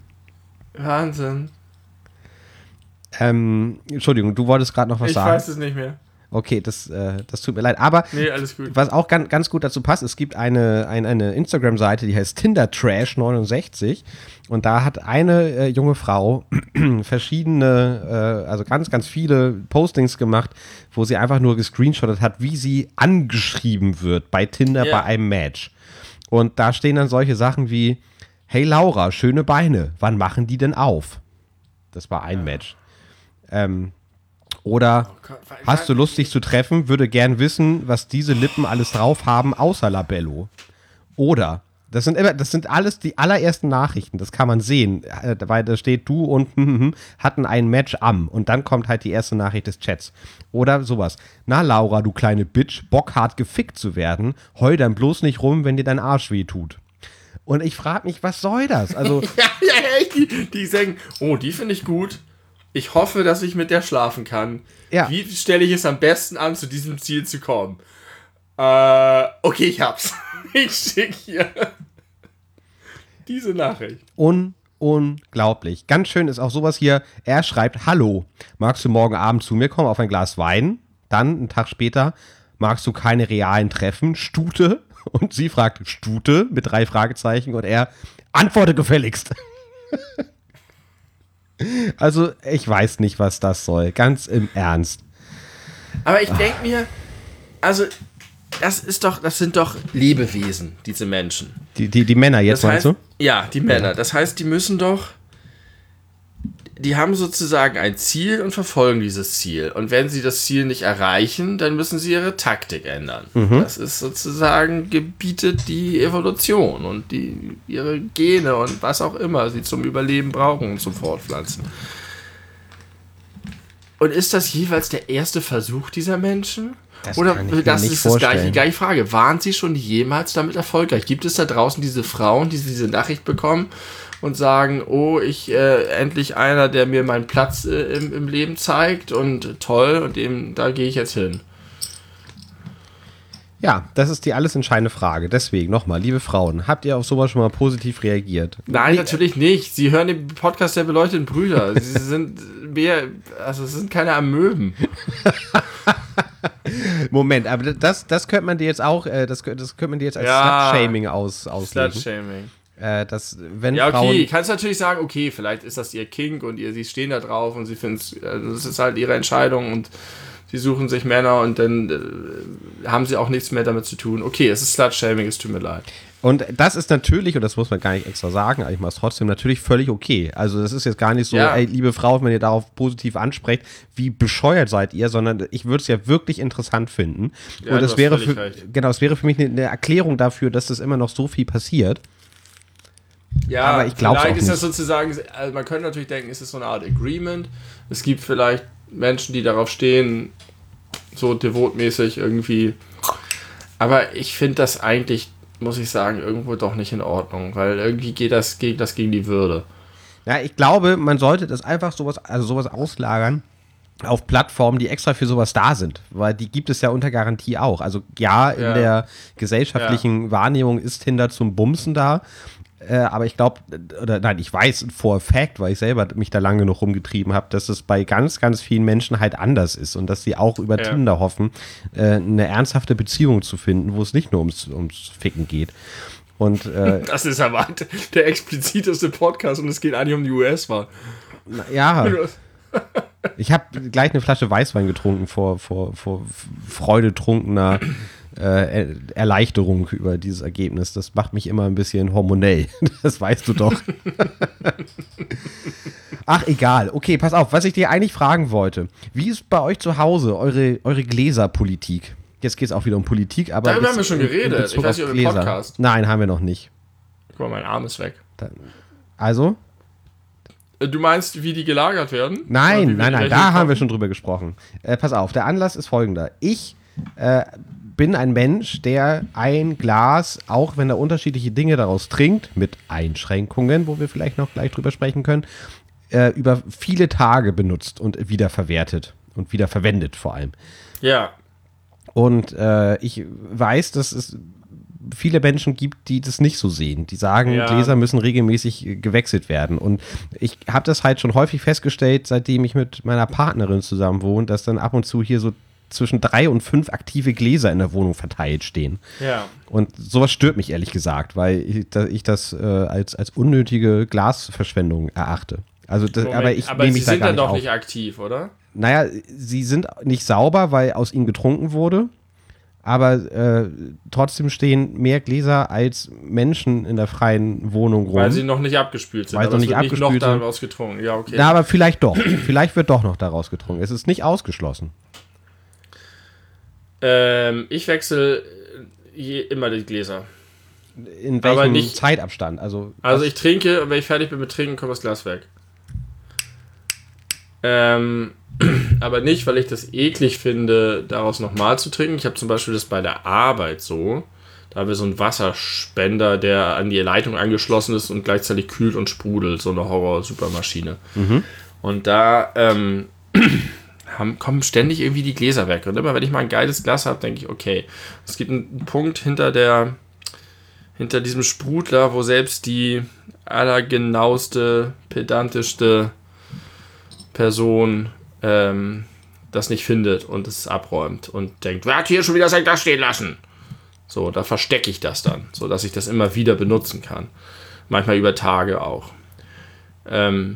Speaker 2: Wahnsinn.
Speaker 1: Ähm, Entschuldigung, du wolltest gerade noch was
Speaker 2: ich
Speaker 1: sagen.
Speaker 2: Ich weiß es nicht mehr.
Speaker 1: Okay, das, äh, das tut mir leid. Aber
Speaker 2: nee, alles gut.
Speaker 1: Was auch ganz, ganz gut dazu passt, es gibt eine, ein, eine Instagram-Seite, die heißt Tinder Trash neunundsechzig. Und da hat eine äh, junge Frau verschiedene, äh, also ganz, ganz viele Postings gemacht, wo sie einfach nur gescreenshottet hat, wie sie angeschrieben wird bei Tinder
Speaker 2: Ja.
Speaker 1: bei einem Match. Und da stehen dann solche Sachen wie: Hey Laura, schöne Beine, wann machen die denn auf? Das war ein ja. Match. Ähm, oder oh Gott, hast du Lust, dich zu treffen? Würde gern wissen, was diese Lippen alles drauf haben, außer Labello. Oder, das sind immer, das sind alles die allerersten Nachrichten, das kann man sehen, weil da steht du und hatten ein Match am und dann kommt halt die erste Nachricht des Chats. Oder sowas. Na Laura, du kleine Bitch, Bock hart gefickt zu werden, heul dann bloß nicht rum, wenn dir dein Arsch weh tut. Und ich frage mich, was soll das? Also
Speaker 2: ja, ja, die, die sagen, oh, die finde ich gut. Ich hoffe, dass ich mit der schlafen kann.
Speaker 1: Ja.
Speaker 2: Wie stelle ich es am besten an, zu diesem Ziel zu kommen? Äh, okay, ich hab's. Ich schicke hier diese Nachricht.
Speaker 1: Un- unglaublich. Ganz schön ist auch sowas hier. Er schreibt: Hallo, magst du morgen Abend zu mir kommen auf ein Glas Wein? Dann, einen Tag später: Magst du keine realen Treffen? Stute? Und sie fragt: Stute? Mit drei Fragezeichen. Und er: Antworte gefälligst. Also, ich weiß nicht, was das soll. Ganz im Ernst.
Speaker 2: Aber ich denke mir, also, das ist doch, das sind doch Lebewesen, diese Menschen.
Speaker 1: Die, die, die Männer jetzt,
Speaker 2: das heißt,
Speaker 1: meinst du?
Speaker 2: Ja, die Männer. Das heißt, die müssen doch, die haben sozusagen ein Ziel und verfolgen dieses Ziel. Und wenn sie das Ziel nicht erreichen, dann müssen sie ihre Taktik ändern. Mhm. Das ist sozusagen, gebietet die Evolution und die, ihre Gene und was auch immer sie zum Überleben brauchen und zum Fortpflanzen. Und ist das jeweils der erste Versuch dieser Menschen?
Speaker 1: Das
Speaker 2: Oder
Speaker 1: kann ich mir
Speaker 2: das
Speaker 1: nicht
Speaker 2: ist das
Speaker 1: vorstellen.
Speaker 2: gleiche, die gleiche Frage. Waren sie schon jemals damit erfolgreich? Gibt es da draußen diese Frauen, die diese Nachricht bekommen und sagen, oh, ich äh, endlich einer, der mir meinen Platz äh, im, im Leben zeigt und toll, und dem, da gehe ich jetzt hin.
Speaker 1: Ja, das ist die alles entscheidende Frage. Deswegen nochmal, liebe Frauen, habt ihr auf sowas schon mal positiv reagiert?
Speaker 2: Nein, natürlich nicht. Sie hören den Podcast der beleuchteten Brüder. Sie sind mehr, also es sind keine Amöben.
Speaker 1: Moment, aber das, das könnte man dir jetzt auch, äh, das, das könnte man dir jetzt als
Speaker 2: Ja,
Speaker 1: Slut-Shaming aus, auslegen.
Speaker 2: Slut-Shaming.
Speaker 1: Äh, dass, wenn
Speaker 2: Ja, okay,
Speaker 1: Frauen
Speaker 2: kannst natürlich sagen, okay, vielleicht ist das ihr Kink und ihr, sie stehen da drauf und sie finden es, also das ist halt ihre Entscheidung und sie suchen sich Männer und dann äh, haben sie auch nichts mehr damit zu tun. Okay, es ist Slut-Shaming, es tut mir leid.
Speaker 1: Und das ist natürlich, und das muss man gar nicht extra sagen, aber ich mache es trotzdem natürlich völlig okay. Also das ist jetzt gar nicht so,
Speaker 2: Ja.
Speaker 1: ey, liebe Frau, wenn ihr darauf positiv ansprecht, wie bescheuert seid ihr, sondern ich würde es ja wirklich interessant finden.
Speaker 2: Ja,
Speaker 1: und
Speaker 2: du
Speaker 1: es
Speaker 2: hast
Speaker 1: wäre
Speaker 2: völlig
Speaker 1: für,
Speaker 2: recht.
Speaker 1: genau, es wäre für mich eine, eine Erklärung dafür, dass das immer noch so viel passiert.
Speaker 2: Ja,
Speaker 1: Aber ich glaub's
Speaker 2: vielleicht
Speaker 1: auch
Speaker 2: ist das
Speaker 1: nicht.
Speaker 2: sozusagen, also man könnte natürlich denken, es ist so eine Art Agreement. Es gibt vielleicht Menschen, die darauf stehen, so devotmäßig irgendwie. Aber ich finde das eigentlich, muss ich sagen, irgendwo doch nicht in Ordnung, weil irgendwie geht das, geht das gegen die Würde.
Speaker 1: Ja, ich glaube, man sollte das einfach sowas, also sowas auslagern auf Plattformen, die extra für sowas da sind, weil die gibt es ja unter Garantie auch. Also ja, in
Speaker 2: Ja.
Speaker 1: der gesellschaftlichen ja. Wahrnehmung ist Tinder zum Bumsen da, äh, aber ich glaube, oder nein, ich weiß for a fact, weil ich selber mich da lange genug rumgetrieben habe, dass es bei ganz, ganz vielen Menschen halt anders ist und dass sie auch über
Speaker 2: Ja.
Speaker 1: Tinder hoffen, äh, eine ernsthafte Beziehung zu finden, wo es nicht nur ums, ums Ficken geht. Und äh,
Speaker 2: Das ist aber der expliziteste Podcast und es geht eigentlich um die U S-Wahl.
Speaker 1: ja, ich habe gleich eine Flasche Weißwein getrunken vor, vor, vor freudetrunkener äh, Erleichterung über dieses Ergebnis. Das macht mich immer ein bisschen hormonell. Das weißt du doch. Ach, egal. Okay, pass auf, was ich dir eigentlich fragen wollte. Wie ist bei euch zu Hause eure, eure Gläserpolitik? Jetzt geht es auch wieder um Politik, aber...
Speaker 2: Darüber
Speaker 1: jetzt
Speaker 2: haben wir schon
Speaker 1: in- in
Speaker 2: geredet.
Speaker 1: Bezug
Speaker 2: Ich weiß
Speaker 1: auf
Speaker 2: nicht, ob im
Speaker 1: Gläser.
Speaker 2: Podcast.
Speaker 1: Nein, haben wir noch nicht.
Speaker 2: Guck mal, mein Arm ist weg.
Speaker 1: Da, also?
Speaker 2: Du meinst, wie die gelagert werden? Oder wie
Speaker 1: Nein,
Speaker 2: wir
Speaker 1: nein,
Speaker 2: die
Speaker 1: nein,
Speaker 2: welche
Speaker 1: da haben wir
Speaker 2: kaufen?
Speaker 1: schon drüber gesprochen. Äh, pass auf, der Anlass ist folgender. Ich äh, bin ein Mensch, der ein Glas, auch wenn er unterschiedliche Dinge daraus trinkt, mit Einschränkungen, wo wir vielleicht noch gleich drüber sprechen können, äh, über viele Tage benutzt und wiederverwertet und wiederverwendet vor allem.
Speaker 2: Ja,
Speaker 1: Und äh, ich weiß, dass es viele Menschen gibt, die das nicht so sehen. Die sagen,
Speaker 2: Ja.
Speaker 1: Gläser müssen regelmäßig äh, gewechselt werden. Und ich habe das halt schon häufig festgestellt, seitdem ich mit meiner Partnerin zusammen wohne, dass dann ab und zu hier so zwischen drei und fünf aktive Gläser in der Wohnung verteilt stehen.
Speaker 2: Ja.
Speaker 1: Und sowas stört mich ehrlich gesagt, weil ich, da, ich das äh, als, als unnötige Glasverschwendung erachte. Also das,
Speaker 2: Moment,
Speaker 1: aber ich
Speaker 2: aber
Speaker 1: nehme
Speaker 2: sie
Speaker 1: mich da
Speaker 2: sind
Speaker 1: gar
Speaker 2: dann
Speaker 1: nicht
Speaker 2: doch
Speaker 1: auf.
Speaker 2: nicht aktiv, oder?
Speaker 1: Naja, sie sind nicht sauber, weil aus ihnen getrunken wurde. Aber äh, trotzdem stehen mehr Gläser als Menschen in der freien Wohnung rum.
Speaker 2: Weil sie noch nicht abgespült sind.
Speaker 1: Weil
Speaker 2: aber
Speaker 1: noch
Speaker 2: es
Speaker 1: nicht
Speaker 2: wird nicht noch
Speaker 1: abgespült sind.
Speaker 2: daraus getrunken. Ja, okay.
Speaker 1: Na, aber vielleicht doch. Vielleicht wird doch noch daraus getrunken. Es ist nicht ausgeschlossen.
Speaker 2: Ähm, ich wechsle je, immer die Gläser.
Speaker 1: In
Speaker 2: Aber
Speaker 1: welchem
Speaker 2: nicht-
Speaker 1: Zeitabstand? Also,
Speaker 2: Also
Speaker 1: was-
Speaker 2: ich trinke und wenn ich fertig bin mit Trinken, kommt das Glas weg. Ähm, aber nicht, weil ich das eklig finde, daraus nochmal zu trinken. Ich habe zum Beispiel das bei der Arbeit so. Da haben wir so einen Wasserspender, der an die Leitung angeschlossen ist und gleichzeitig kühlt und sprudelt. So eine Horror-Supermaschine.
Speaker 1: Mhm.
Speaker 2: Und da ähm, haben, kommen ständig irgendwie die Gläser weg. Und immer wenn ich mal ein geiles Glas habe, denke ich, okay, es gibt einen Punkt hinter der hinter diesem Sprudler, wo selbst die allergenaueste, pedantischste Person ähm, das nicht findet und es abräumt und denkt, wer hat hier schon wieder sein Glas stehen lassen? So, da verstecke ich das dann, so dass ich das immer wieder benutzen kann. Manchmal über Tage auch. Ähm,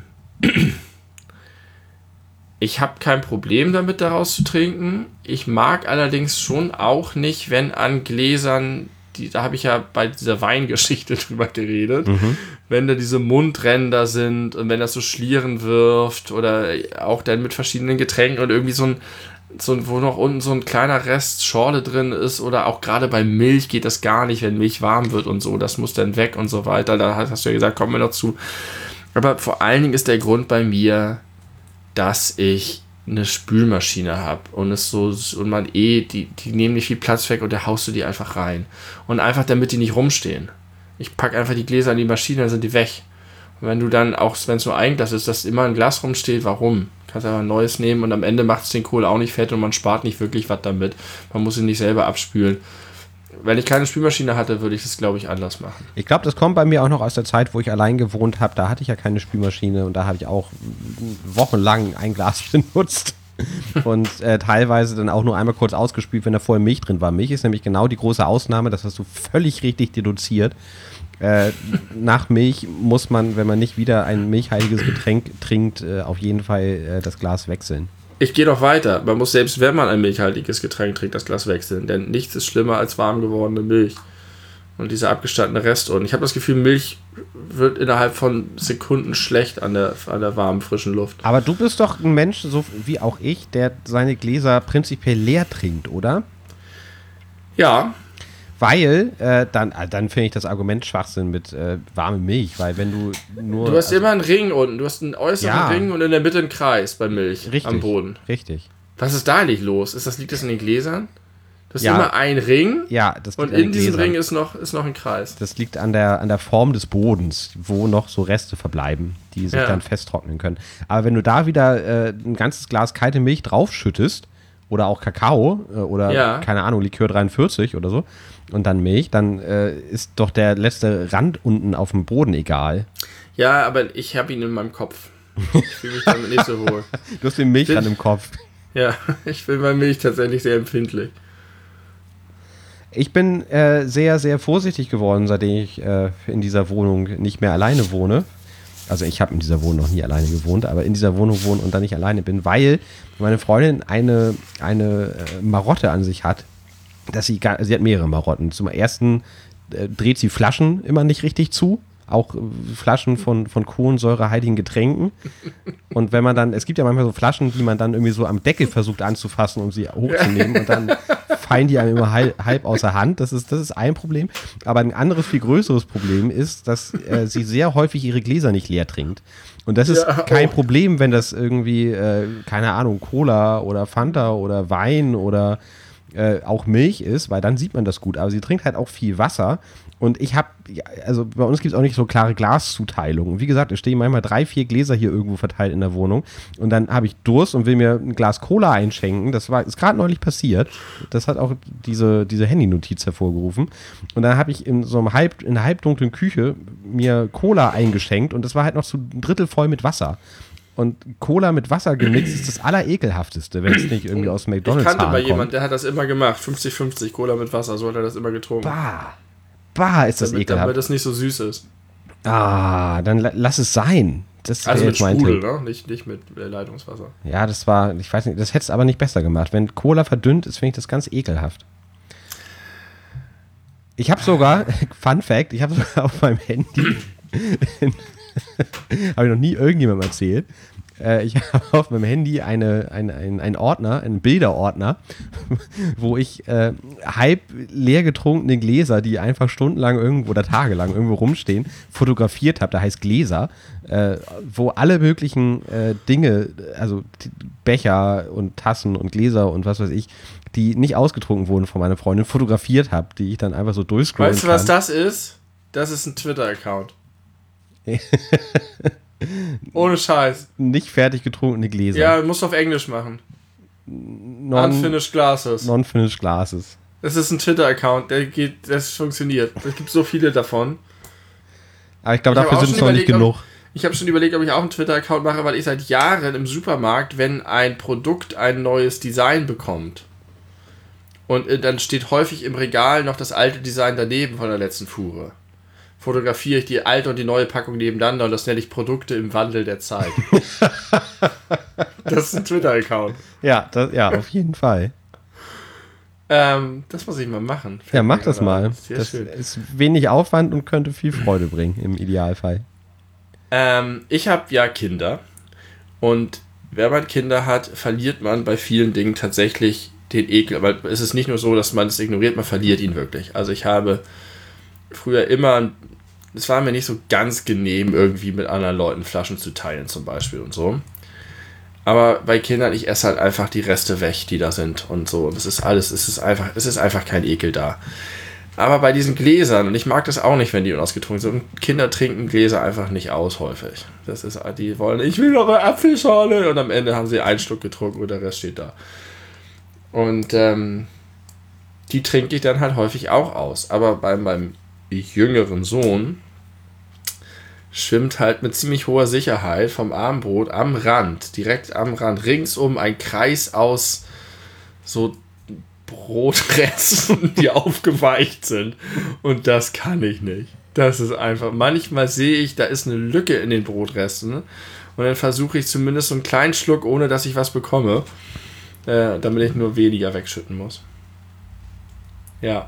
Speaker 2: ich habe kein Problem damit, daraus zu trinken. Ich mag allerdings schon auch nicht, wenn an Gläsern, die, da habe ich ja bei dieser Weingeschichte drüber geredet,
Speaker 1: Mhm.
Speaker 2: wenn da diese Mundränder sind und wenn das so Schlieren wirft oder auch dann mit verschiedenen Getränken und irgendwie so ein, so ein, wo noch unten so ein kleiner Rest Schorle drin ist oder auch gerade bei Milch geht das gar nicht, wenn Milch warm wird und so, das muss dann weg und so weiter. Da hast du ja gesagt, kommen wir noch zu. Aber vor allen Dingen ist der Grund bei mir, dass ich eine Spülmaschine habe und es so und man eh, die, die nehmen nicht viel Platz weg und da haust du die einfach rein. Und einfach damit die nicht rumstehen. Ich packe einfach die Gläser in die Maschine, dann sind die weg. Und wenn du dann, auch wenn es nur ein Glas ist, dass immer ein Glas rumsteht, warum? Kannst einfach ein neues nehmen und am Ende macht es den Kohl auch nicht fett und man spart nicht wirklich was damit. Man muss ihn nicht selber abspülen. Wenn ich keine Spülmaschine hatte, würde ich das, glaube ich, anders machen.
Speaker 1: Ich glaube, das kommt bei mir auch noch aus der Zeit, wo ich allein gewohnt habe. Da hatte ich ja keine Spülmaschine und da habe ich auch wochenlang ein Glas benutzt. Und äh, teilweise dann auch nur einmal kurz ausgespült, wenn da vorher Milch drin war. Milch ist nämlich genau die große Ausnahme, das hast du völlig richtig deduziert. Äh, nach Milch muss man, wenn man nicht wieder ein milchhaltiges Getränk trinkt, äh, auf jeden Fall äh, das Glas wechseln.
Speaker 2: Ich gehe noch weiter. Man muss selbst, wenn man ein milchhaltiges Getränk trinkt, das Glas wechseln. Denn nichts ist schlimmer als warm gewordene Milch. Und dieser abgestandene Rest. Und ich habe das Gefühl, Milch wird innerhalb von Sekunden schlecht an der, an der warmen, frischen Luft.
Speaker 1: Aber du bist doch ein Mensch, so wie auch ich, der seine Gläser prinzipiell leer trinkt, oder?
Speaker 2: Ja,
Speaker 1: Weil, äh, dann, äh, dann finde ich das Argument Schwachsinn mit äh, warme Milch, weil wenn du nur...
Speaker 2: du hast
Speaker 1: also,
Speaker 2: immer einen Ring unten. Du hast einen äußeren
Speaker 1: Ja.
Speaker 2: Ring und in der Mitte einen Kreis bei Milch
Speaker 1: richtig,
Speaker 2: am Boden.
Speaker 1: Richtig.
Speaker 2: Was ist da eigentlich los? Ist das, liegt das in den Gläsern? Du hast
Speaker 1: Ja.
Speaker 2: immer einen Ring
Speaker 1: Ja, das
Speaker 2: und
Speaker 1: liegt an den
Speaker 2: in diesem
Speaker 1: Gläsern.
Speaker 2: Ring ist noch, ist noch ein Kreis.
Speaker 1: Das liegt an der, an der Form des Bodens, wo noch so Reste verbleiben, die sich
Speaker 2: Ja.
Speaker 1: dann festtrocknen können. Aber wenn du da wieder äh, ein ganzes Glas kalte Milch draufschüttest, oder auch Kakao, äh, oder
Speaker 2: Ja.
Speaker 1: keine Ahnung, Likör dreiundvierzig oder so, und dann Milch, dann äh, ist doch der letzte Rand unten auf dem Boden egal.
Speaker 2: Ja, aber ich habe ihn in meinem Kopf. Ich fühle mich damit nicht so wohl.
Speaker 1: Du hast den Milchrand im Kopf.
Speaker 2: Ja, ich bin bei Milch tatsächlich sehr empfindlich.
Speaker 1: Ich bin äh, sehr, sehr vorsichtig geworden, seitdem ich äh, in dieser Wohnung nicht mehr alleine wohne. Also ich habe in dieser Wohnung noch nie alleine gewohnt, aber in dieser Wohnung wohne und dann nicht alleine bin, weil meine Freundin eine, eine äh, Marotte an sich hat, dass sie, gar, sie hat mehrere Marotten. Zum ersten äh, dreht sie Flaschen immer nicht richtig zu, auch äh, Flaschen von, von kohlensäurehaltigen Getränken. Und wenn man dann, es gibt ja manchmal so Flaschen, die man dann irgendwie so am Deckel versucht anzufassen, um sie hochzunehmen und dann fallen die einem immer halb, halb außer Hand. Das ist, das ist ein Problem. Aber ein anderes, viel größeres Problem ist, dass äh, sie sehr häufig ihre Gläser nicht leer trinkt. Und das ist
Speaker 2: Ja,
Speaker 1: kein
Speaker 2: oh.
Speaker 1: Problem, wenn das irgendwie, äh, keine Ahnung, Cola oder Fanta oder Wein oder äh, auch Milch ist, weil dann sieht man das gut. Aber sie trinkt halt auch viel Wasser. Und ich habe, also bei uns gibt es auch nicht so klare Glaszuteilungen. Wie gesagt, es stehen manchmal drei, vier Gläser hier irgendwo verteilt in der Wohnung. Und dann habe ich Durst und will mir ein Glas Cola einschenken. Das war, ist gerade neulich passiert. Das hat auch diese, diese Handy-Notiz hervorgerufen. Und dann habe ich in so einem halb, in einer halbdunklen Küche mir Cola eingeschenkt und das war halt noch so ein Drittel voll mit Wasser. Und Cola mit Wasser gemixt ist das Allerekelhafteste, wenn es nicht irgendwie aus McDonald's
Speaker 2: Ich kannte mal
Speaker 1: kommt.
Speaker 2: jemanden, der hat das immer gemacht. fünfzig fünfzig Cola mit Wasser, so hat er das immer getrunken.
Speaker 1: Bah, bah ist das
Speaker 2: damit,
Speaker 1: ekelhaft.
Speaker 2: damit das nicht so süß ist.
Speaker 1: Ah, dann la- lass es sein. Das
Speaker 2: Also
Speaker 1: wäre
Speaker 2: mit
Speaker 1: jetzt mein
Speaker 2: Sprudel,
Speaker 1: Tipp.
Speaker 2: ne? Nicht, nicht mit äh, Leitungswasser.
Speaker 1: Ja, das war, ich weiß nicht, das hätte es aber nicht besser gemacht. Wenn Cola verdünnt ist, finde ich das ganz ekelhaft. Ich habe sogar, Fun Fact, ich habe sogar auf meinem Handy, habe ich noch nie irgendjemandem erzählt, äh, ich habe auf meinem Handy eine, eine, ein, einen Ordner, einen Bilderordner, wo ich äh, halb leer getrunkene Gläser, die einfach stundenlang irgendwo oder tagelang irgendwo rumstehen, fotografiert habe. Da heißt Gläser, äh, wo alle möglichen äh, Dinge, also t- Becher und Tassen und Gläser und was weiß ich, die nicht ausgetrunken wurden von meiner Freundin, fotografiert habe, die ich dann einfach so durchscrollen
Speaker 2: Weißt du,
Speaker 1: kann.
Speaker 2: was das ist? Das ist ein Twitter-Account. Ohne Scheiß.
Speaker 1: Nicht fertig getrunkene Gläser.
Speaker 2: Ja, musst du auf Englisch machen.
Speaker 1: Non,
Speaker 2: Unfinished Glasses.
Speaker 1: Non-finished Glasses.
Speaker 2: Das ist ein Twitter-Account, der geht, das funktioniert. Es gibt so viele davon.
Speaker 1: Aber ich glaube,
Speaker 2: Ich habe
Speaker 1: dafür
Speaker 2: auch
Speaker 1: sind es
Speaker 2: schon
Speaker 1: noch nicht
Speaker 2: überlegt,
Speaker 1: genug.
Speaker 2: ob- Ich habe schon überlegt, ob ich auch einen Twitter-Account mache, weil ich seit Jahren im Supermarkt, wenn ein Produkt ein neues Design bekommt und äh, dann steht häufig im Regal noch das alte Design daneben von der letzten Fuhre, fotografiere ich die alte und die neue Packung nebeneinander und das nenne ich Produkte im Wandel der Zeit. Das ist ein Twitter-Account.
Speaker 1: Ja, das, ja, auf jeden Fall.
Speaker 2: Ähm, das muss ich mal machen.
Speaker 1: Ja, mach das mal.
Speaker 2: Sehr
Speaker 1: Das
Speaker 2: schön.
Speaker 1: ist wenig Aufwand und könnte viel Freude bringen, im Idealfall.
Speaker 2: Ähm, ich habe ja Kinder und wenn man Kinder hat, verliert man bei vielen Dingen tatsächlich den Ekel, weil es ist nicht nur so, dass man es ignoriert, man verliert ihn wirklich. Also ich habe früher immer, es war mir nicht so ganz genehm, irgendwie mit anderen Leuten Flaschen zu teilen zum Beispiel und so. Aber bei Kindern, ich esse halt einfach die Reste weg, die da sind und so. Und es ist alles, es ist einfach, es ist einfach kein Ekel da. Aber bei diesen Gläsern, und ich mag das auch nicht, wenn die unausgetrunken sind, und Kinder trinken Gläser einfach nicht aus häufig. Das ist, die wollen, ich will noch eine Apfelschorle, und am Ende haben sie einen Schluck getrunken und der Rest steht da. Und ähm, die trinke ich dann halt häufig auch aus. Aber bei meinem jüngeren Sohn schwimmt halt mit ziemlich hoher Sicherheit vom Armbrot am Rand, direkt am Rand, ringsum ein Kreis aus so Brotresten, die aufgeweicht sind. Und das kann ich nicht. Das ist einfach, manchmal sehe ich, da ist eine Lücke in den Brotresten und dann versuche ich zumindest so einen kleinen Schluck, ohne dass ich was bekomme, äh, damit ich nur weniger wegschütten muss. Ja.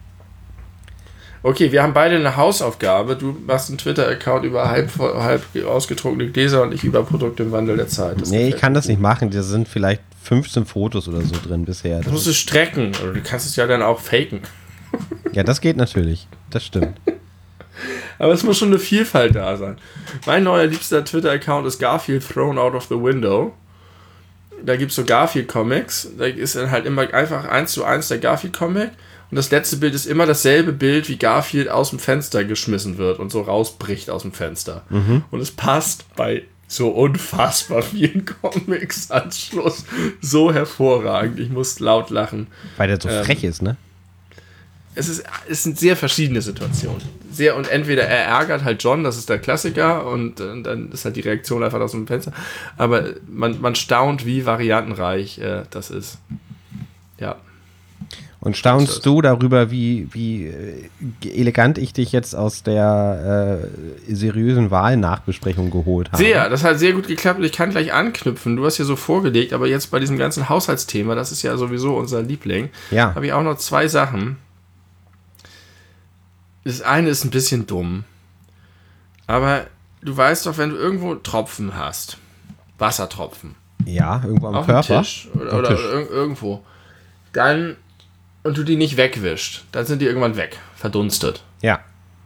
Speaker 2: Okay, wir haben beide eine Hausaufgabe. Du machst einen Twitter-Account über halb, halb ausgetrunkene Gläser und ich über Produkte im Wandel der Zeit. Das
Speaker 1: Nee, ich
Speaker 2: gefällt
Speaker 1: kann
Speaker 2: mir
Speaker 1: das
Speaker 2: gut.
Speaker 1: nicht machen. Da sind vielleicht fünfzehn Fotos oder so drin bisher.
Speaker 2: Du
Speaker 1: Das
Speaker 2: musst es strecken. Oder du kannst es ja dann auch faken.
Speaker 1: ist, ja, das geht natürlich. Das stimmt.
Speaker 2: Aber es muss schon eine Vielfalt da sein. Mein neuer liebster Twitter-Account ist Garfield Thrown Out of the Window. Da gibt es so Garfield-Comics. Da ist dann halt immer einfach eins zu eins der Garfield-Comic. Und das letzte Bild ist immer dasselbe Bild, wie Garfield aus dem Fenster geschmissen wird und so rausbricht aus dem Fenster.
Speaker 1: Mhm.
Speaker 2: Und es passt bei so unfassbar vielen Comics als Schluss so hervorragend. Ich muss laut lachen.
Speaker 1: Weil der so
Speaker 2: Ähm,
Speaker 1: frech ist, ne?
Speaker 2: Es, ist, es sind sehr verschiedene Situationen. Sehr, und entweder er ärgert halt John, das ist der Klassiker, und, und dann ist halt die Reaktion einfach aus dem Fenster. Aber man, man staunt, wie variantenreich äh, das ist. Ja.
Speaker 1: Und staunst du darüber, wie, wie äh, elegant ich dich jetzt aus der äh, seriösen Wahlnachbesprechung geholt habe?
Speaker 2: Sehr, das hat sehr gut geklappt und ich kann gleich anknüpfen. Du hast hier so vorgelegt, aber jetzt bei diesem ganzen Haushaltsthema, das ist ja sowieso unser Liebling,
Speaker 1: Ja.
Speaker 2: habe ich auch noch zwei Sachen. Das eine ist ein bisschen dumm, aber du weißt doch, wenn du irgendwo Tropfen hast, Wassertropfen,
Speaker 1: Ja, irgendwo am
Speaker 2: auf dem
Speaker 1: Körper.
Speaker 2: Tisch oder,
Speaker 1: Am
Speaker 2: oder
Speaker 1: Tisch.
Speaker 2: ir- irgendwo, dann, und du die nicht wegwischst, dann sind die irgendwann weg, verdunstet.
Speaker 1: Ja.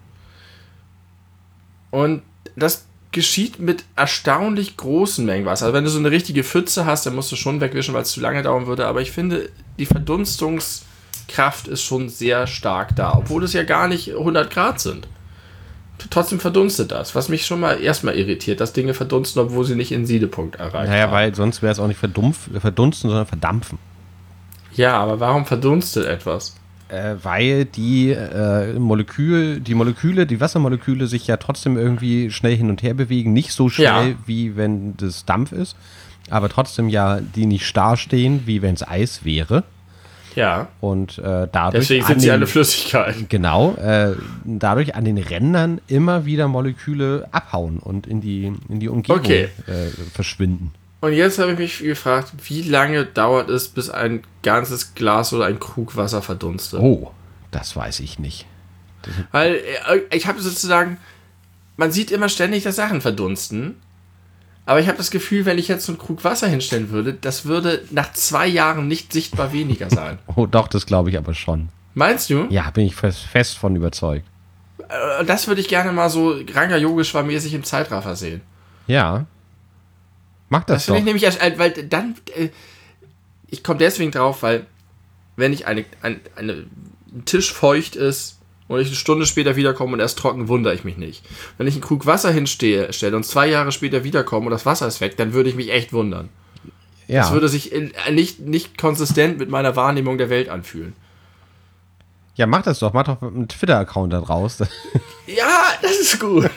Speaker 2: Und das geschieht mit erstaunlich großen Mengen Wasser. Also wenn du so eine richtige Pfütze hast, dann musst du schon wegwischen, weil es zu lange dauern würde. Aber ich finde, die Verdunstungskraft ist schon sehr stark da, obwohl es ja gar nicht hundert Grad sind. Trotzdem verdunstet das, was mich schon mal erstmal irritiert, dass Dinge verdunsten, obwohl sie nicht ihren Siedepunkt erreichen.
Speaker 1: Naja, weil sonst wäre es auch nicht verdumpf, verdunsten, sondern verdampfen.
Speaker 2: Ja, aber warum verdunstet etwas?
Speaker 1: Äh, weil die äh, Molekül, die Moleküle, die Wassermoleküle sich ja trotzdem irgendwie schnell hin und her bewegen. Nicht so schnell,
Speaker 2: Ja.
Speaker 1: wie wenn das Dampf ist, aber trotzdem ja, die nicht starr stehen, wie wenn es Eis wäre.
Speaker 2: Ja.
Speaker 1: Und äh, dadurch.
Speaker 2: Deswegen
Speaker 1: an
Speaker 2: sind sie
Speaker 1: den-
Speaker 2: eine Flüssigkeit.
Speaker 1: Genau, äh, dadurch an den Rändern immer wieder Moleküle abhauen und in die, in die Umgebung
Speaker 2: Okay.
Speaker 1: äh, verschwinden.
Speaker 2: Und jetzt habe ich mich gefragt, wie lange dauert es, bis ein ganzes Glas oder ein Krug Wasser verdunstet?
Speaker 1: Oh, das weiß ich nicht.
Speaker 2: Weil äh, ich habe sozusagen, man sieht immer ständig, dass Sachen verdunsten. Aber ich habe das Gefühl, wenn ich jetzt so einen Krug Wasser hinstellen würde, das würde nach zwei Jahren nicht sichtbar weniger sein.
Speaker 1: Oh, doch, das glaube ich aber schon.
Speaker 2: Meinst du?
Speaker 1: Ja, bin ich fest, fest von überzeugt.
Speaker 2: Äh, Das würde ich gerne mal so Ranga Yogeshwar-mäßig im Zeitraffer sehen.
Speaker 1: Ja. Mach das,
Speaker 2: Das finde
Speaker 1: doch.
Speaker 2: ich nämlich, erst- äh, weil dann, äh, ich komme deswegen drauf, weil wenn ich eine, ein, eine, ein Tisch feucht ist und ich eine Stunde später wiederkomme und er ist trocken, wundere ich mich nicht. Wenn ich einen Krug Wasser hinstehe stelle und zwei Jahre später wiederkomme und das Wasser ist weg, dann würde ich mich echt wundern.
Speaker 1: ja.
Speaker 2: Das würde sich in, äh, nicht, nicht konsistent mit meiner Wahrnehmung der Welt anfühlen.
Speaker 1: ja, mach das doch. Mach doch einen Twitter-Account da draus.
Speaker 2: Ja, das ist gut.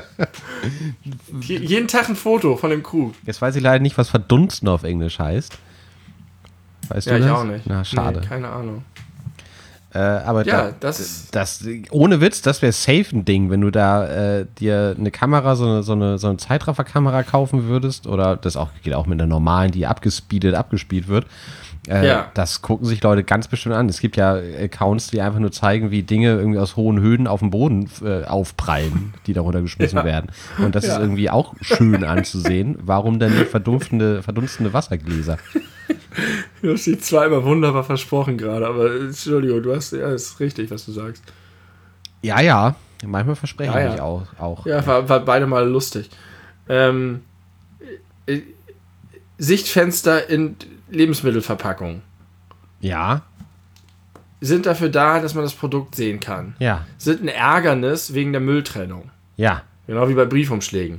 Speaker 2: Je, jeden Tag ein Foto von dem Krug.
Speaker 1: Jetzt weiß ich leider nicht, was verdunsten auf Englisch heißt. Weißt
Speaker 2: Ja,
Speaker 1: du
Speaker 2: ich
Speaker 1: das?
Speaker 2: auch nicht.
Speaker 1: Na, schade.
Speaker 2: Nee, keine Ahnung.
Speaker 1: Äh, aber
Speaker 2: Ja,
Speaker 1: da,
Speaker 2: das-
Speaker 1: das, ohne Witz, das wäre safe ein Ding, wenn du da äh, dir eine Kamera, so eine, so eine, so eine Zeitrafferkamera kaufen würdest, oder das auch geht auch mit einer normalen, die abgespeedet, abgespielt wird. Äh,
Speaker 2: Ja.
Speaker 1: Das gucken sich Leute ganz bestimmt an. Es gibt ja Accounts, die einfach nur zeigen, wie Dinge irgendwie aus hohen Höhen auf dem Boden äh, aufprallen, die darunter geschmissen
Speaker 2: Ja.
Speaker 1: werden. Und das
Speaker 2: Ja.
Speaker 1: ist irgendwie auch schön anzusehen. Warum dann nicht verdunstende, verdunstende Wassergläser?
Speaker 2: Du hast die zweimal wunderbar versprochen gerade, aber Entschuldigung, du hast, ja, ist richtig, was du sagst.
Speaker 1: Ja, ja. Manchmal verspreche
Speaker 2: Ja,
Speaker 1: ich
Speaker 2: ja.
Speaker 1: mich auch. auch.
Speaker 2: Ja, war, war beide mal lustig. Ähm, äh, Sichtfenster in Lebensmittelverpackung
Speaker 1: Ja,
Speaker 2: sind dafür da, dass man das Produkt sehen kann.
Speaker 1: ja,
Speaker 2: Sind ein Ärgernis wegen der Mülltrennung.
Speaker 1: ja.
Speaker 2: Genau wie bei Briefumschlägen.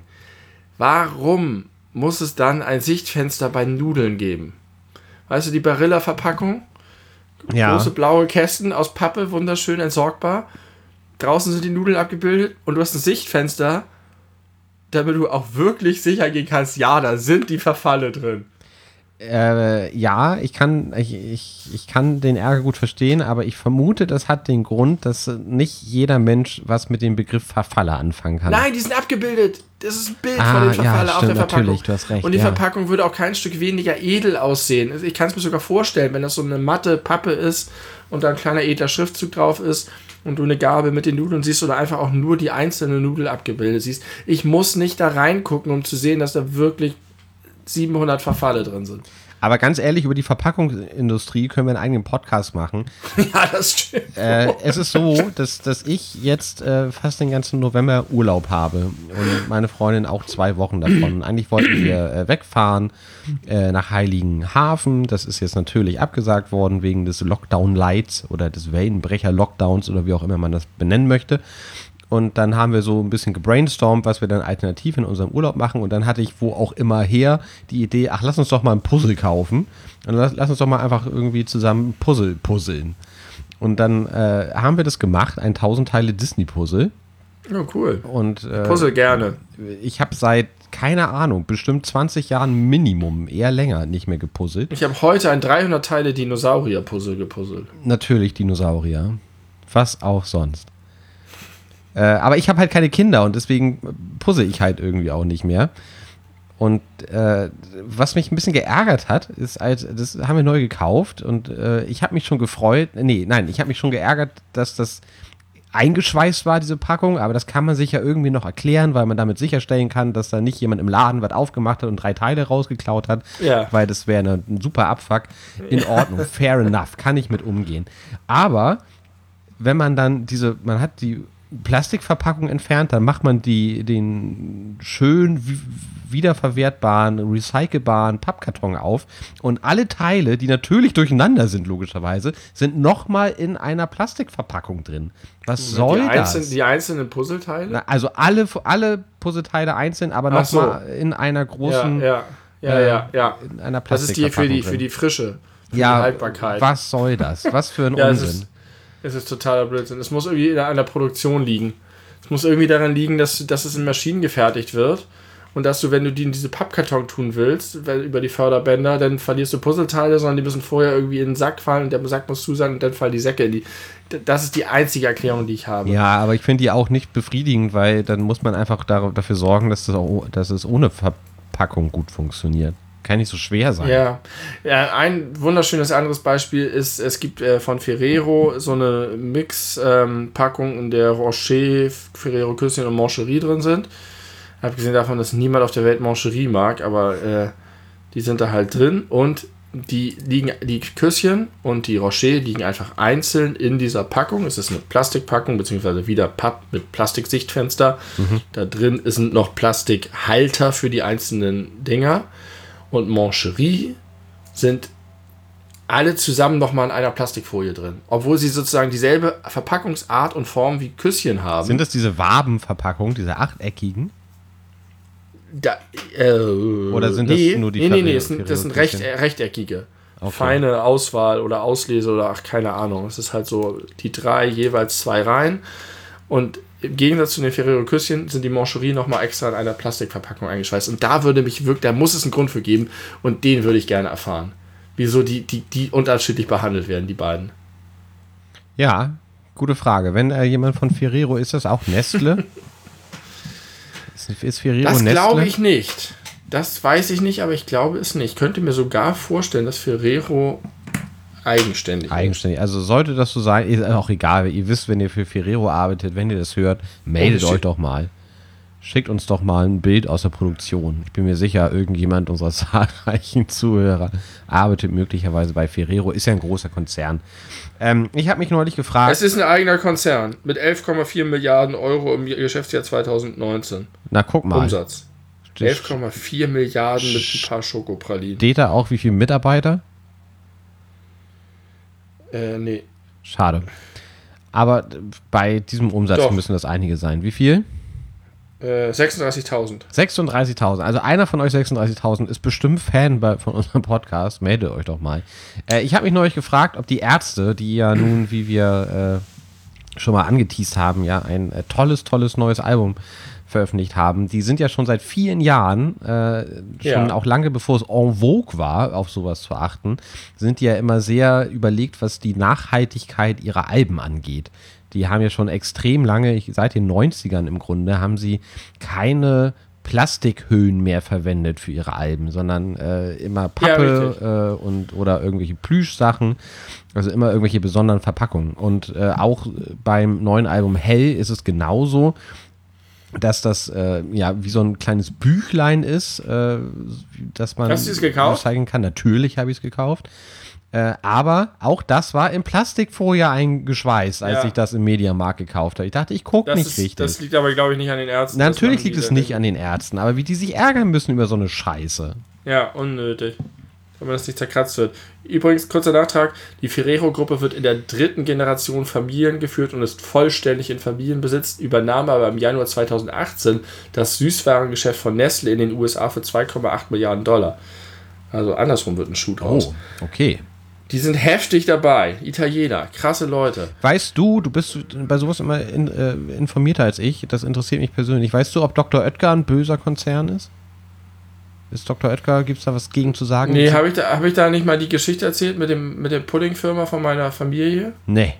Speaker 2: Warum muss es dann ein Sichtfenster bei Nudeln geben? Weißt du, die Barilla-Verpackung?
Speaker 1: Ja.
Speaker 2: Große blaue Kästen aus Pappe, wunderschön entsorgbar. Draußen sind die Nudeln abgebildet und du hast ein Sichtfenster, damit du auch wirklich sicher gehen kannst, ja, da sind die Verfalle drin.
Speaker 1: Äh, ja, ich kann, ich, ich, ich kann den Ärger gut verstehen, aber ich vermute, das hat den Grund, dass nicht jeder Mensch was mit dem Begriff Verfalle anfangen kann.
Speaker 2: Nein, die sind abgebildet. Das ist ein Bild
Speaker 1: Ah,
Speaker 2: von den
Speaker 1: ja,
Speaker 2: Verfalle auf
Speaker 1: stimmt,
Speaker 2: der Verpackung.
Speaker 1: natürlich, du hast recht,
Speaker 2: und die
Speaker 1: ja.
Speaker 2: Verpackung würde auch kein Stück weniger edel aussehen. Also ich kann es mir sogar vorstellen, wenn das so eine matte Pappe ist und da ein kleiner edler Schriftzug drauf ist und du eine Gabel mit den Nudeln siehst oder einfach auch nur die einzelne Nudel abgebildet siehst. Ich muss nicht da reingucken, um zu sehen, dass da wirklich siebenhundert Verfalle drin sind.
Speaker 1: Aber ganz ehrlich, über die Verpackungsindustrie können wir einen eigenen Podcast machen.
Speaker 2: Ja, das stimmt.
Speaker 1: Äh, es ist so, dass, dass ich jetzt äh, fast den ganzen November Urlaub habe und meine Freundin auch zwei Wochen davon. Eigentlich wollten wir äh, wegfahren äh, nach Heiligenhafen. Das ist jetzt natürlich abgesagt worden wegen des Lockdown-Lights oder des Wellenbrecher-Lockdowns oder wie auch immer man das benennen möchte. Und dann haben wir so ein bisschen gebrainstormt, was wir dann alternativ in unserem Urlaub machen. Und dann hatte ich wo auch immer her die Idee, ach, lass uns doch mal ein Puzzle kaufen. Und lass, lass uns doch mal einfach irgendwie zusammen ein Puzzle puzzeln. Und dann äh, haben wir das gemacht, ein tausend Teile Disney-Puzzle.
Speaker 2: Oh, cool.
Speaker 1: Und äh,
Speaker 2: Puzzle gerne.
Speaker 1: ich habe seit, keine Ahnung, bestimmt zwanzig Jahren Minimum, eher länger nicht mehr gepuzzelt.
Speaker 2: Ich habe heute ein dreihundert Teile Dinosaurier-Puzzle gepuzzelt.
Speaker 1: Natürlich Dinosaurier. Was auch sonst. Äh, aber ich habe halt keine Kinder und deswegen puzzle ich halt irgendwie auch nicht mehr. Und äh, was mich ein bisschen geärgert hat, ist halt, das haben wir neu gekauft und äh, ich habe mich schon gefreut, nee, nein, ich habe mich schon geärgert, dass das eingeschweißt war, diese Packung, aber das kann man sich ja irgendwie noch erklären, weil man damit sicherstellen kann, dass da nicht jemand im Laden was aufgemacht hat und drei Teile rausgeklaut hat,
Speaker 2: Ja.
Speaker 1: weil das wäre eine, ein super Abfuck. In Ordnung, fair enough, kann ich mit umgehen. Aber wenn man dann diese, man hat die Plastikverpackung entfernt, dann macht man die, den schön wi- wiederverwertbaren, recycelbaren Pappkarton auf und alle Teile, die natürlich durcheinander sind, logischerweise, sind nochmal in einer Plastikverpackung drin. Was soll
Speaker 2: die,
Speaker 1: das?
Speaker 2: einzelnen, die einzelnen Puzzleteile?
Speaker 1: Na, also alle, alle Puzzleteile einzeln, aber
Speaker 2: Ach so.
Speaker 1: nochmal in einer
Speaker 2: ja,
Speaker 1: großen,
Speaker 2: ja, ja,
Speaker 1: äh,
Speaker 2: ja, ja.
Speaker 1: in einer
Speaker 2: Das ist die für
Speaker 1: Plastikverpackung
Speaker 2: die, für
Speaker 1: drin.
Speaker 2: die Frische, für
Speaker 1: Ja,
Speaker 2: die Haltbarkeit.
Speaker 1: was soll das? Was für ein
Speaker 2: Ja, es
Speaker 1: Unsinn.
Speaker 2: ist, Es ist totaler Blödsinn. Es muss irgendwie an der Produktion liegen. Es muss irgendwie daran liegen, dass, dass es in Maschinen gefertigt wird und dass du, wenn du die in diese Pappkarton tun willst, weil, über die Förderbänder, dann verlierst du Puzzleteile, sondern die müssen vorher irgendwie in den Sack fallen und der Sack muss zu sein und dann fallen die Säcke in die... Das ist die einzige Erklärung, die ich habe.
Speaker 1: Ja, aber ich finde die auch nicht befriedigend, weil dann muss man einfach dar- dafür sorgen, dass, das auch, dass es ohne Verpackung gut funktioniert. Kann nicht so schwer sein.
Speaker 2: Ja. Ja, ein wunderschönes anderes Beispiel ist, es gibt äh, von Ferrero so eine Mix-Packung, ähm, in der Rocher, Ferrero Küsschen und Mancherie drin sind. Abgesehen davon, dass niemand auf der Welt Mancherie mag, aber äh, die sind da halt drin und die liegen, die Küsschen und die Rocher liegen einfach einzeln in dieser Packung. Es ist eine Plastikpackung, beziehungsweise wieder Papp mit Plastiksichtfenster. Mhm. Da drin sind noch Plastikhalter für die einzelnen Dinger. Und Mancherie sind alle zusammen nochmal in einer Plastikfolie drin. Obwohl sie sozusagen dieselbe Verpackungsart und Form wie Küsschen haben.
Speaker 1: Sind das diese Wabenverpackungen, diese achteckigen?
Speaker 2: Da, äh,
Speaker 1: oder sind das
Speaker 2: nee,
Speaker 1: nur die
Speaker 2: Nee, nee, nee, das sind, das sind recht, rechteckige. Okay. Feine Auswahl oder Auslese oder ach, keine Ahnung. Es ist halt so, die drei jeweils zwei Reihen. Und im Gegensatz zu den Ferrero Küsschen sind die Mancherie nochmal extra in einer Plastikverpackung eingeschweißt. Und da würde mich wirklich, da muss es einen Grund für geben. Und den würde ich gerne erfahren. Wieso die, die, die unterschiedlich behandelt werden, die beiden.
Speaker 1: Ja, gute Frage. Wenn äh, jemand von Ferrero, ist das auch Nestle? ist, ist Ferrero
Speaker 2: das
Speaker 1: Nestle?
Speaker 2: Das glaube ich nicht. Das weiß ich nicht, aber ich glaube es nicht. Ich könnte mir sogar vorstellen, dass Ferrero eigenständig
Speaker 1: Eigenständig. Ist. Also sollte das so sein, ist auch egal. Ihr wisst, wenn ihr für Ferrero arbeitet, wenn ihr das hört, meldet euch doch mal. Schickt uns doch mal ein Bild aus der Produktion. Ich bin mir sicher, irgendjemand unserer zahlreichen Zuhörer arbeitet möglicherweise bei Ferrero. Ist ja ein großer Konzern. Ähm, ich habe mich neulich gefragt...
Speaker 2: Es ist ein eigener Konzern mit elf Komma vier Milliarden Euro im Geschäftsjahr zwanzig neunzehn.
Speaker 1: Na, guck mal.
Speaker 2: Umsatz. elf Komma vier Milliarden mit ein paar Schokopralinen.
Speaker 1: Steht da auch, wie viele Mitarbeiter?
Speaker 2: Äh, nee.
Speaker 1: Schade. Aber bei diesem Umsatz Doch. müssen das einige sein. Wie viel?
Speaker 2: Äh, sechsunddreißigtausend.
Speaker 1: sechsunddreißigtausend. Also einer von euch sechsunddreißigtausend ist bestimmt Fan bei, von unserem Podcast. Meldet euch doch mal. Äh, ich habe mich neulich gefragt, ob die Ärzte, die ja nun, wie wir äh, schon mal angeteast haben, ja, ein äh, tolles, tolles neues Album veröffentlicht haben. Die sind ja schon seit vielen Jahren, äh, schon ja. auch lange bevor es en vogue war, auf sowas zu achten, sind die ja immer sehr überlegt, was die Nachhaltigkeit ihrer Alben angeht. Die haben ja schon extrem lange, seit den neunzigern im Grunde, haben sie keine Plastikhüllen mehr verwendet für ihre Alben, sondern äh, immer Pappe ja, äh, und oder irgendwelche Plüschsachen, also immer irgendwelche besonderen Verpackungen. Und äh, auch beim neuen Album Hell ist es genauso, dass das äh, ja wie so ein kleines Büchlein ist, äh, dass man
Speaker 2: Hast du es gekauft?
Speaker 1: zeigen kann. Natürlich habe ich es gekauft. Äh, aber auch das war in Plastikfolie eingeschweißt, als ja. ich das im Mediamarkt gekauft habe. Ich dachte, ich gucke nicht
Speaker 2: ist,
Speaker 1: richtig.
Speaker 2: Das liegt aber, glaube ich, nicht an den Ärzten.
Speaker 1: Na, natürlich liegt es nicht an den Ärzten, aber wie die sich ärgern müssen über so eine Scheiße.
Speaker 2: Ja, unnötig. Wenn das nicht zerkratzt wird. Übrigens, kurzer Nachtrag, die Ferrero-Gruppe wird in der dritten Generation Familien geführt und ist vollständig in Familienbesitz, übernahm aber im Januar zweitausendachtzehn das Süßwarengeschäft von Nestle in den U S A für zwei Komma acht Milliarden Dollar. Also andersrum wird ein Schuh draus.
Speaker 1: Oh, okay.
Speaker 2: Die sind heftig dabei. Italiener, krasse Leute.
Speaker 1: Weißt du, du bist bei sowas immer in, äh, informierter als ich, das interessiert mich persönlich. Weißt du, ob Doktor Oetker ein böser Konzern ist? Ist Doktor Oetker, gibt es da was gegen zu sagen?
Speaker 2: Nee, habe ich, da, hab ich da nicht mal die Geschichte erzählt mit dem mit der Puddingfirma von meiner Familie?
Speaker 1: Nee.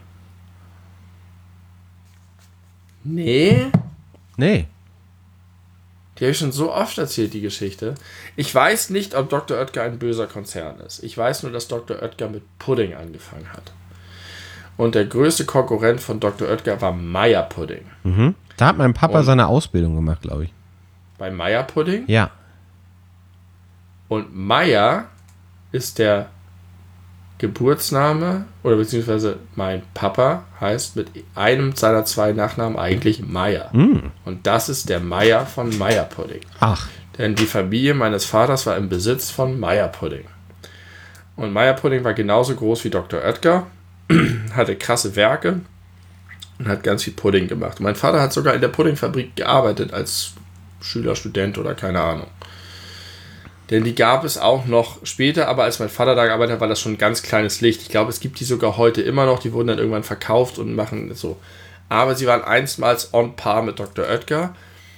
Speaker 2: Nee?
Speaker 1: Nee.
Speaker 2: Die habe ich schon so oft erzählt, die Geschichte. Ich weiß nicht, ob Doktor Oetker ein böser Konzern ist. Ich weiß nur, dass Doktor Oetker mit Pudding angefangen hat. Und der größte Konkurrent von Doktor Oetker war Meyer Pudding.
Speaker 1: Mhm. Da hat mein Papa Und seine Ausbildung gemacht, glaube ich.
Speaker 2: Bei Meyer Pudding?
Speaker 1: Ja.
Speaker 2: Und Meyer ist der Geburtsname, oder beziehungsweise mein Papa heißt mit einem seiner zwei Nachnamen eigentlich Meyer. Mm. Und das ist der Meyer von Meyer Pudding.
Speaker 1: Ach.
Speaker 2: Denn die Familie meines Vaters war im Besitz von Meyer Pudding. Und Meyer Pudding war genauso groß wie Doktor Oetker, hatte krasse Werke und hat ganz viel Pudding gemacht. Und mein Vater hat sogar in der Puddingfabrik gearbeitet als Schüler, Student oder keine Ahnung. Denn die gab es auch noch später, aber als mein Vater da gearbeitet hat, war das schon ein ganz kleines Licht. Ich glaube, es gibt die sogar heute immer noch. Die wurden dann irgendwann verkauft und machen so. Aber sie waren einstmals on par mit Doktor Oetker.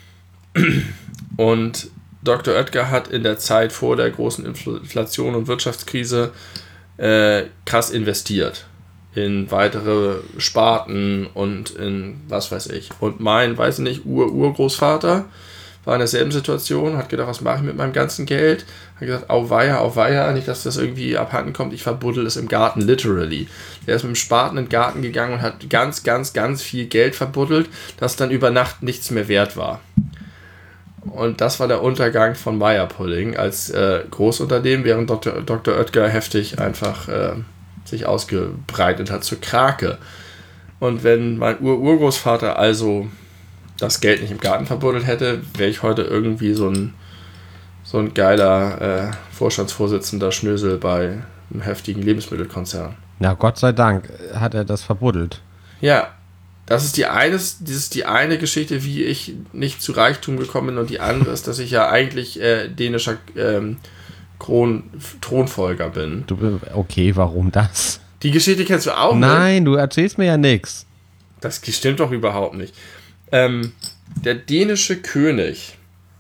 Speaker 2: Und Doktor Oetker hat in der Zeit vor der großen Inflation und Wirtschaftskrise äh, krass investiert in weitere Sparten und in was weiß ich. Und mein, weiß ich nicht, Ur-Urgroßvater war in derselben Situation, hat gedacht, was mache ich mit meinem ganzen Geld? Hat gesagt, auweia, auweia, nicht, dass das irgendwie abhanden kommt, ich verbuddel es im Garten, literally. Der ist mit dem Spaten in den Garten gegangen und hat ganz, ganz, ganz viel Geld verbuddelt, das dann über Nacht nichts mehr wert war. Und das war der Untergang von Meyer Pudding als äh, Großunternehmen, während Doktor Doktor Oetker heftig einfach äh, sich ausgebreitet hat zur Krake. Und wenn mein Ur-Urgroßvater also das Geld nicht im Garten verbuddelt hätte, wäre ich heute irgendwie so ein, so ein geiler äh, Vorstandsvorsitzender Schnösel bei einem heftigen Lebensmittelkonzern.
Speaker 1: Na, Gott sei Dank hat er das verbuddelt.
Speaker 2: Ja, das ist die eine, das ist die eine Geschichte, wie ich nicht zu Reichtum gekommen bin, und die andere ist, dass ich ja eigentlich äh, dänischer ähm, Kron, Thronfolger bin.
Speaker 1: Du, okay, warum das?
Speaker 2: Die Geschichte kennst du auch, ne?
Speaker 1: Nein, du erzählst mir ja nichts.
Speaker 2: Das stimmt doch überhaupt nicht. Ähm, der dänische König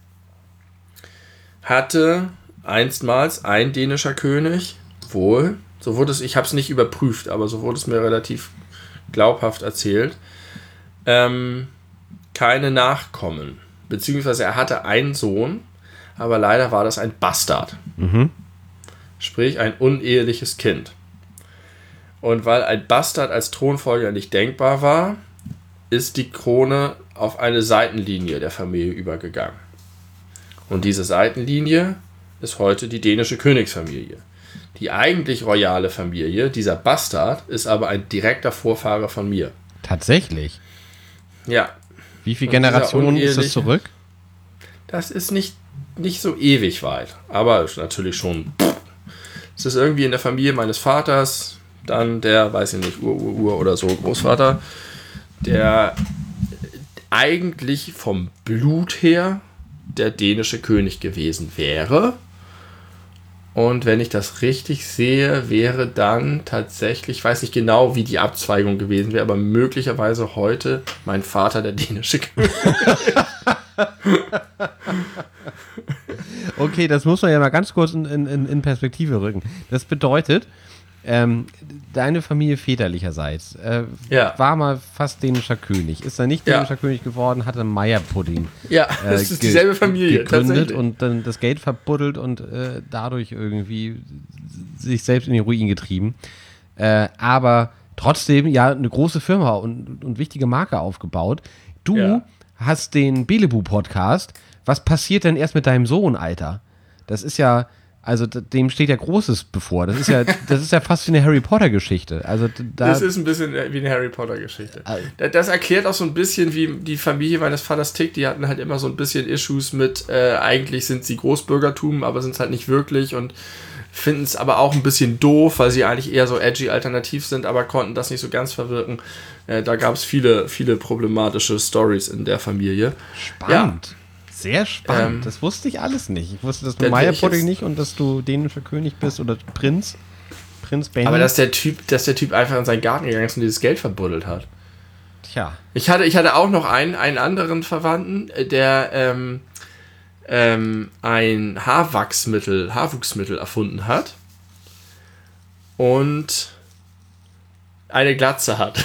Speaker 2: hatte einstmals ein dänischer König, wohl, so wurde es, ich habe es nicht überprüft, aber so wurde es mir relativ glaubhaft erzählt, ähm, keine Nachkommen. Beziehungsweise er hatte einen Sohn, aber leider war das ein Bastard.
Speaker 1: Mhm.
Speaker 2: Sprich, ein uneheliches Kind. Und weil ein Bastard als Thronfolger nicht denkbar war, ist die Krone auf eine Seitenlinie der Familie übergegangen. Und diese Seitenlinie ist heute die dänische Königsfamilie. Die eigentlich royale Familie, dieser Bastard, ist aber ein direkter Vorfahre von mir.
Speaker 1: Tatsächlich?
Speaker 2: Ja.
Speaker 1: Wie viele Generationen ist das zurück?
Speaker 2: Das ist nicht, nicht so ewig weit, aber ist natürlich schon. Es ist irgendwie in der Familie meines Vaters, dann der, weiß ich nicht, Ur-Ur-Ur oder so, Großvater, der eigentlich vom Blut her der dänische König gewesen wäre. Und wenn ich das richtig sehe, wäre dann tatsächlich, ich weiß nicht genau, wie die Abzweigung gewesen wäre, aber möglicherweise heute mein Vater der dänische König.
Speaker 1: Okay, das muss man ja mal ganz kurz in, in, in Perspektive rücken. Das bedeutet, ähm, deine Familie väterlicherseits äh,
Speaker 2: ja.
Speaker 1: war mal fast dänischer König. Ist er nicht dänischer ja. König geworden, hatte Meyer Pudding
Speaker 2: ja, das äh, ist dieselbe Familie
Speaker 1: gegründet und dann das Geld verbuddelt und äh, dadurch irgendwie sich selbst in den Ruin getrieben. Äh, aber trotzdem ja eine große Firma und, und wichtige Marke aufgebaut. Du ja. hast den Belebu-Podcast. Was passiert denn erst mit deinem Sohn, Alter? Das ist ja, also dem steht ja Großes bevor. Das ist ja, das ist ja fast wie eine Harry Potter-Geschichte. Also da
Speaker 2: das ist ein bisschen wie eine Harry Potter-Geschichte. Das erklärt auch so ein bisschen, wie die Familie meines Vaters tickt. Die hatten halt immer so ein bisschen Issues mit, äh, eigentlich sind sie Großbürgertum, aber sind es halt nicht wirklich und finden es aber auch ein bisschen doof, weil sie eigentlich eher so edgy alternativ sind, aber konnten das nicht so ganz verwirken. Äh, da gab es viele, viele problematische Stories in der Familie.
Speaker 1: Spannend. Ja. Sehr spannend. Ähm, das wusste ich alles nicht. Ich wusste, dass du Meyer Pudding nicht und dass du dänischer König bist oder Prinz. Prinz Benny.
Speaker 2: Aber dass der Typ, dass der Typ einfach in seinen Garten gegangen ist und dieses Geld verbuddelt hat.
Speaker 1: Tja.
Speaker 2: Ich hatte, ich hatte auch noch einen, einen anderen Verwandten, der ähm, ähm, ein Haarwachsmittel, Haarwuchsmittel erfunden hat und eine Glatze hat.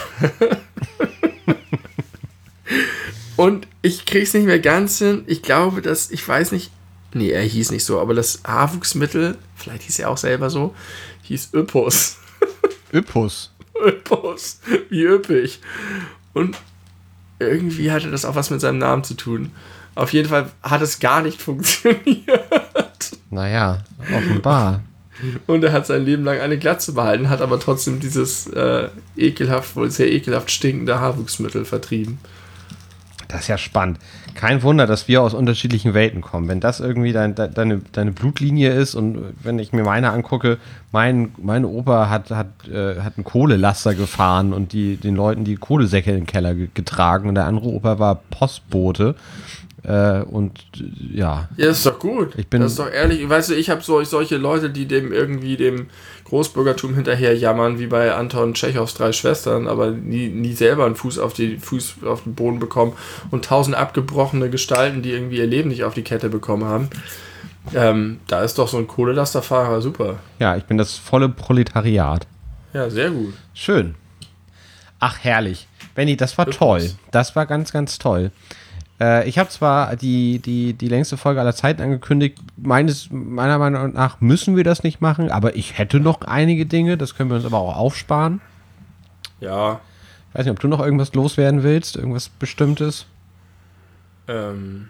Speaker 2: Und ich krieg's nicht mehr ganz hin. Ich glaube, dass, ich weiß nicht, nee, er hieß nicht so, aber das Haarwuchsmittel, vielleicht hieß er auch selber so, hieß Yppos.
Speaker 1: Yppos?
Speaker 2: Yppos, wie üppig. Und irgendwie hatte das auch was mit seinem Namen zu tun. Auf jeden Fall hat es gar nicht funktioniert.
Speaker 1: Naja, offenbar.
Speaker 2: Und er hat sein Leben lang eine Glatze behalten, hat aber trotzdem dieses äh, ekelhaft, wohl sehr ekelhaft stinkende Haarwuchsmittel vertrieben.
Speaker 1: Das ist ja spannend. Kein Wunder, dass wir aus unterschiedlichen Welten kommen. Wenn das irgendwie dein, deine, deine Blutlinie ist und wenn ich mir meine angucke, mein, mein Opa hat, hat, äh, hat einen Kohlelaster gefahren und die, den Leuten die Kohlesäcke in den Keller getragen und der andere Opa war Postbote Äh, und äh, ja.
Speaker 2: Ja, das ist doch gut.
Speaker 1: Ich bin,
Speaker 2: das ist doch ehrlich. Weißt du, ich habe so, solche Leute, die dem irgendwie dem Großbürgertum hinterher jammern, wie bei Anton Tschechows drei Schwestern, aber nie, nie selber einen Fuß auf, die, Fuß auf den Boden bekommen und tausend abgebrochene Gestalten, die irgendwie ihr Leben nicht auf die Kette bekommen haben. Ähm, da ist doch so ein Kohlelasterfahrer super.
Speaker 1: Ja, ich bin das volle Proletariat.
Speaker 2: Ja, sehr gut.
Speaker 1: Schön. Ach, herrlich. Benni, das war toll. Das war ganz, ganz toll. Äh, ich habe zwar die, die, die längste Folge aller Zeiten angekündigt. Meines, meiner Meinung nach müssen wir das nicht machen, aber ich hätte noch einige Dinge. Das können wir uns aber auch aufsparen.
Speaker 2: Ja.
Speaker 1: Ich weiß nicht, ob du noch irgendwas loswerden willst. Irgendwas Bestimmtes.
Speaker 2: Ähm.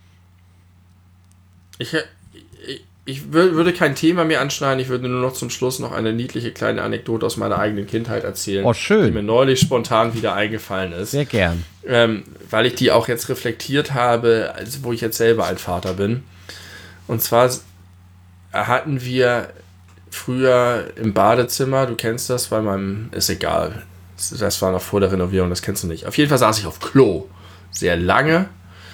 Speaker 2: Ich, ich, ich würde kein Thema mehr anschneiden. Ich würde nur noch zum Schluss noch eine niedliche kleine Anekdote aus meiner eigenen Kindheit erzählen.
Speaker 1: Oh, schön.
Speaker 2: Die mir neulich spontan wieder eingefallen ist.
Speaker 1: Sehr gern.
Speaker 2: Ähm, weil ich die auch jetzt reflektiert habe, als wo ich jetzt selber ein Vater bin. Und zwar hatten wir früher im Badezimmer, du kennst das, bei meinem, ist egal, das war noch vor der Renovierung, das kennst du nicht. Auf jeden Fall saß ich auf Klo, sehr lange,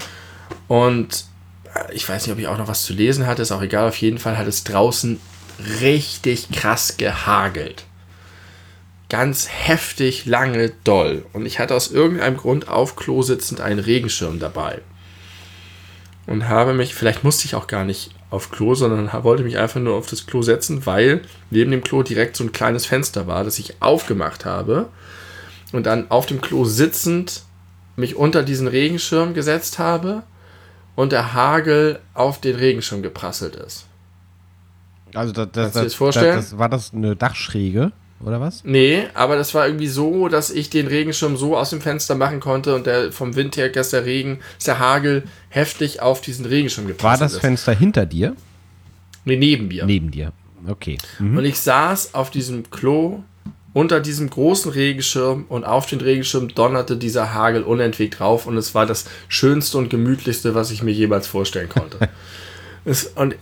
Speaker 2: und ich weiß nicht, ob ich auch noch was zu lesen hatte, ist auch egal, auf jeden Fall hat es draußen richtig krass gehagelt. Ganz heftig, lange, doll. Und ich hatte aus irgendeinem Grund auf Klo sitzend einen Regenschirm dabei. Und habe mich, vielleicht musste ich auch gar nicht auf Klo, sondern wollte mich einfach nur auf das Klo setzen, weil neben dem Klo direkt so ein kleines Fenster war, das ich aufgemacht habe und dann auf dem Klo sitzend mich unter diesen Regenschirm gesetzt habe und der Hagel auf den Regenschirm geprasselt ist.
Speaker 1: Also das, das,
Speaker 2: Kannst du dir das
Speaker 1: das,
Speaker 2: vorstellen?
Speaker 1: das, das war das eine Dachschräge, oder was?
Speaker 2: Nee, aber das war irgendwie so, dass ich den Regenschirm so aus dem Fenster machen konnte und der vom Wind her, dass der Regen, dass der Hagel heftig auf diesen Regenschirm geprasselt ist.
Speaker 1: War das Fenster hinter dir?
Speaker 2: Nee, neben mir.
Speaker 1: Neben dir, okay. Mhm.
Speaker 2: Und ich saß auf diesem Klo unter diesem großen Regenschirm und auf den Regenschirm donnerte dieser Hagel unentwegt rauf und es war das Schönste und Gemütlichste, was ich mir jemals vorstellen konnte. es, und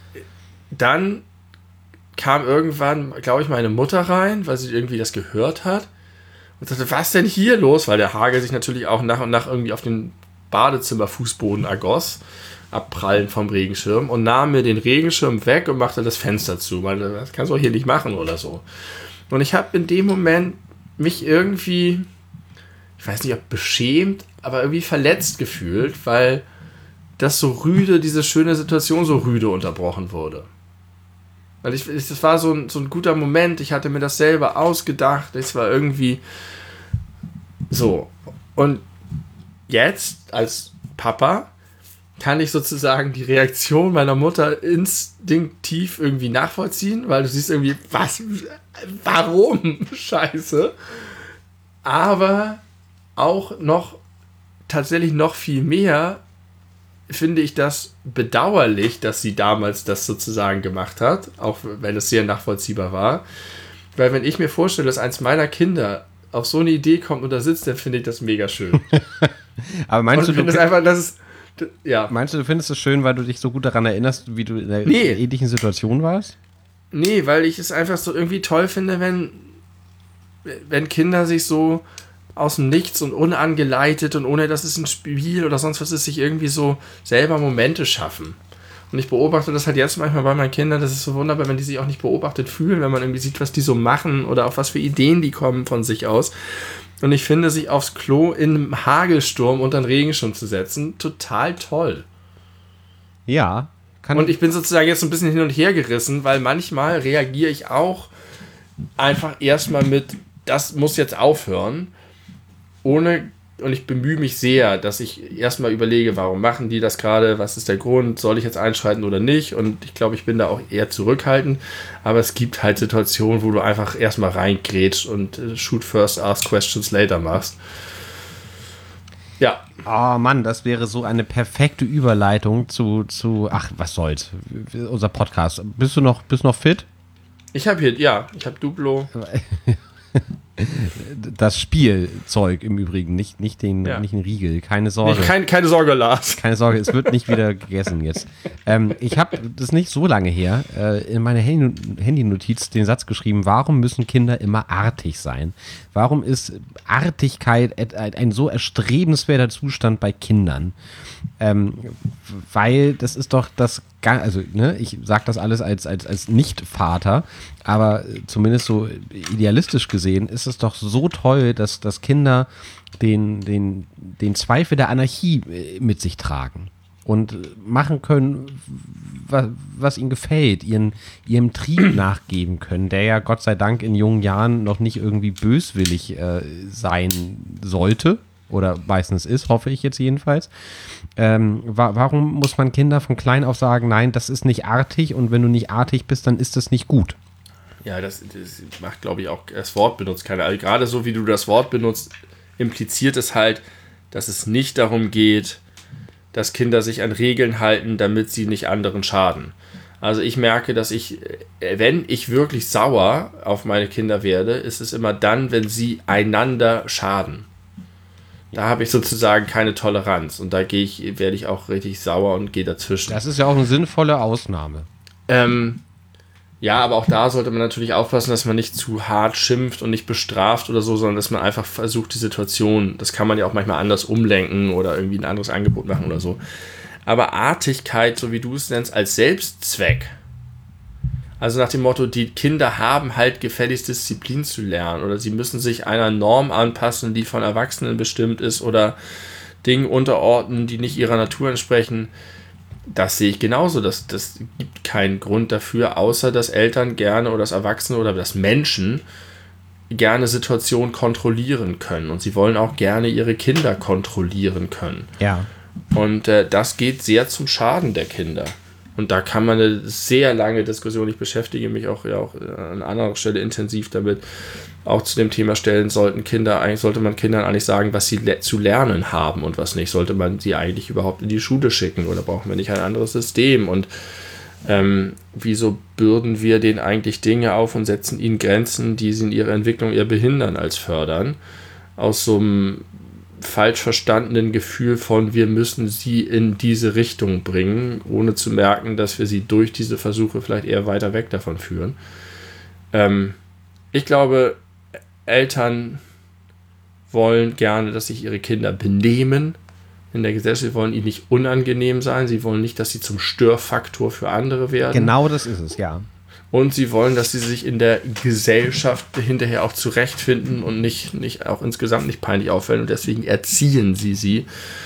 Speaker 2: dann kam irgendwann, glaube ich, meine Mutter rein, weil sie irgendwie das gehört hat und sagte, was denn hier los? Weil der Hagel sich natürlich auch nach und nach irgendwie auf den Badezimmerfußboden ergoss, abprallen vom Regenschirm, und nahm mir den Regenschirm weg und machte das Fenster zu, weil das kannst du auch hier nicht machen oder so. Und ich habe in dem Moment mich irgendwie, ich weiß nicht, ob beschämt, aber irgendwie verletzt gefühlt, weil das so rüde, diese schöne Situation so rüde unterbrochen wurde. Weil ich, das war so ein, so ein guter Moment, ich hatte mir das selber ausgedacht, es war irgendwie so. Und jetzt, als Papa, kann ich sozusagen die Reaktion meiner Mutter instinktiv irgendwie nachvollziehen, weil du siehst irgendwie, was, warum, Scheiße. Aber auch noch, tatsächlich noch viel mehr, finde ich das bedauerlich, dass sie damals das sozusagen gemacht hat, auch wenn es sehr nachvollziehbar war. Weil wenn ich mir vorstelle, dass eins meiner Kinder auf so eine Idee kommt und da sitzt, dann finde ich das mega schön.
Speaker 1: Aber meinst
Speaker 2: und
Speaker 1: du, du
Speaker 2: das einfach, das ist, ja.
Speaker 1: Meinst du, du findest es schön, weil du dich so gut daran erinnerst, wie du in einer
Speaker 2: Nee.
Speaker 1: ähnlichen Situation warst?
Speaker 2: Nee, weil ich es einfach so irgendwie toll finde, wenn, wenn Kinder sich so aus dem Nichts und unangeleitet und ohne, dass es ein Spiel oder sonst was ist, sich irgendwie so selber Momente schaffen. Und ich beobachte das halt jetzt manchmal bei meinen Kindern, das ist so wunderbar, wenn die sich auch nicht beobachtet fühlen, wenn man irgendwie sieht, was die so machen oder auf was für Ideen die kommen von sich aus. Und ich finde, sich aufs Klo in einem Hagelsturm unter den Regenschirm zu setzen, total toll.
Speaker 1: Ja. Kann
Speaker 2: Und ich bin sozusagen jetzt ein bisschen hin und her gerissen, weil manchmal reagiere ich auch einfach erstmal mit, das muss jetzt aufhören, ohne, und ich bemühe mich sehr, dass ich erstmal überlege, warum machen die das gerade, was ist der Grund, soll ich jetzt einschreiten oder nicht, und ich glaube, ich bin da auch eher zurückhaltend, aber es gibt halt Situationen, wo du einfach erstmal reingrätschst und shoot first, ask questions later machst. Ja.
Speaker 1: Oh Mann, das wäre so eine perfekte Überleitung zu, zu ach, was soll's, unser Podcast. Bist du noch, bist du noch fit?
Speaker 2: Ich habe hier, ja, ich habe Duplo.
Speaker 1: Das Spielzeug im Übrigen, nicht, nicht, den,
Speaker 2: Ja.
Speaker 1: nicht den Riegel, keine Sorge.
Speaker 2: Nicht, kein, keine Sorge, Lars.
Speaker 1: Keine Sorge, es wird nicht wieder gegessen jetzt. Ähm, ich habe das nicht so lange her äh, in meine Handy- Handynotiz den Satz geschrieben, warum müssen Kinder immer artig sein? Warum ist Artigkeit et- ein, ein so erstrebenswerter Zustand bei Kindern? Ähm, weil das ist doch das, ga- also ne, ich sage das alles als, als, als Nicht-Vater, aber zumindest so idealistisch gesehen ist es doch so toll, dass, dass Kinder den, den, den Zweifel der Anarchie äh, mit sich tragen und machen können, was, was ihnen gefällt, ihren, ihrem Trieb nachgeben können, der ja Gott sei Dank in jungen Jahren noch nicht irgendwie böswillig äh, sein sollte oder meistens ist, hoffe ich jetzt jedenfalls. Ähm, wa- warum muss man Kinder von klein auf sagen, nein, das ist nicht artig und wenn du nicht artig bist, dann ist das nicht gut?
Speaker 2: Ja, das, das macht, glaube ich, auch das Wort benutzt keiner. Also gerade so, wie du das Wort benutzt, impliziert es halt, dass es nicht darum geht, dass Kinder sich an Regeln halten, damit sie nicht anderen schaden. Also ich merke, dass ich, wenn ich wirklich sauer auf meine Kinder werde, ist es immer dann, wenn sie einander schaden. Da habe ich sozusagen keine Toleranz und da gehe ich, werde ich auch richtig sauer und gehe dazwischen.
Speaker 1: Das ist ja auch eine sinnvolle Ausnahme.
Speaker 2: Ähm, ja, aber auch da sollte man natürlich aufpassen, dass man nicht zu hart schimpft und nicht bestraft oder so, sondern dass man einfach versucht, die Situation, das kann man ja auch manchmal anders umlenken oder irgendwie ein anderes Angebot machen oder so. Aber Artigkeit, so wie du es nennst, als Selbstzweck, also nach dem Motto, die Kinder haben halt gefälligst Disziplin zu lernen oder sie müssen sich einer Norm anpassen, die von Erwachsenen bestimmt ist oder Dingen unterordnen, die nicht ihrer Natur entsprechen. Das sehe ich genauso. Das, das gibt keinen Grund dafür, außer dass Eltern gerne oder dass Erwachsene oder dass Menschen gerne Situationen kontrollieren können. Und sie wollen auch gerne ihre Kinder kontrollieren können.
Speaker 1: Ja.
Speaker 2: Und äh, das geht sehr zum Schaden der Kinder. Und da kann man eine sehr lange Diskussion, ich beschäftige mich auch, ja, auch an anderer Stelle intensiv damit, auch zu dem Thema stellen, sollten Kinder, eigentlich sollte man Kindern eigentlich sagen, was sie le- zu lernen haben und was nicht. Sollte man sie eigentlich überhaupt in die Schule schicken oder brauchen wir nicht ein anderes System? Und ähm, wieso bürden wir denen eigentlich Dinge auf und setzen ihnen Grenzen, die sie in ihrer Entwicklung eher behindern als fördern? Aus so einem falsch verstandenen Gefühl von, wir müssen sie in diese Richtung bringen, ohne zu merken, dass wir sie durch diese Versuche vielleicht eher weiter weg davon führen. Ähm, ich glaube, Eltern wollen gerne, dass sich ihre Kinder benehmen in der Gesellschaft. Sie wollen ihnen nicht unangenehm sein. Sie wollen nicht, dass sie zum Störfaktor für andere werden.
Speaker 1: Genau das ist es, ja.
Speaker 2: Und sie wollen, dass sie sich in der Gesellschaft hinterher auch zurechtfinden und nicht, nicht auch insgesamt nicht peinlich auffallen. Und deswegen erziehen sie sie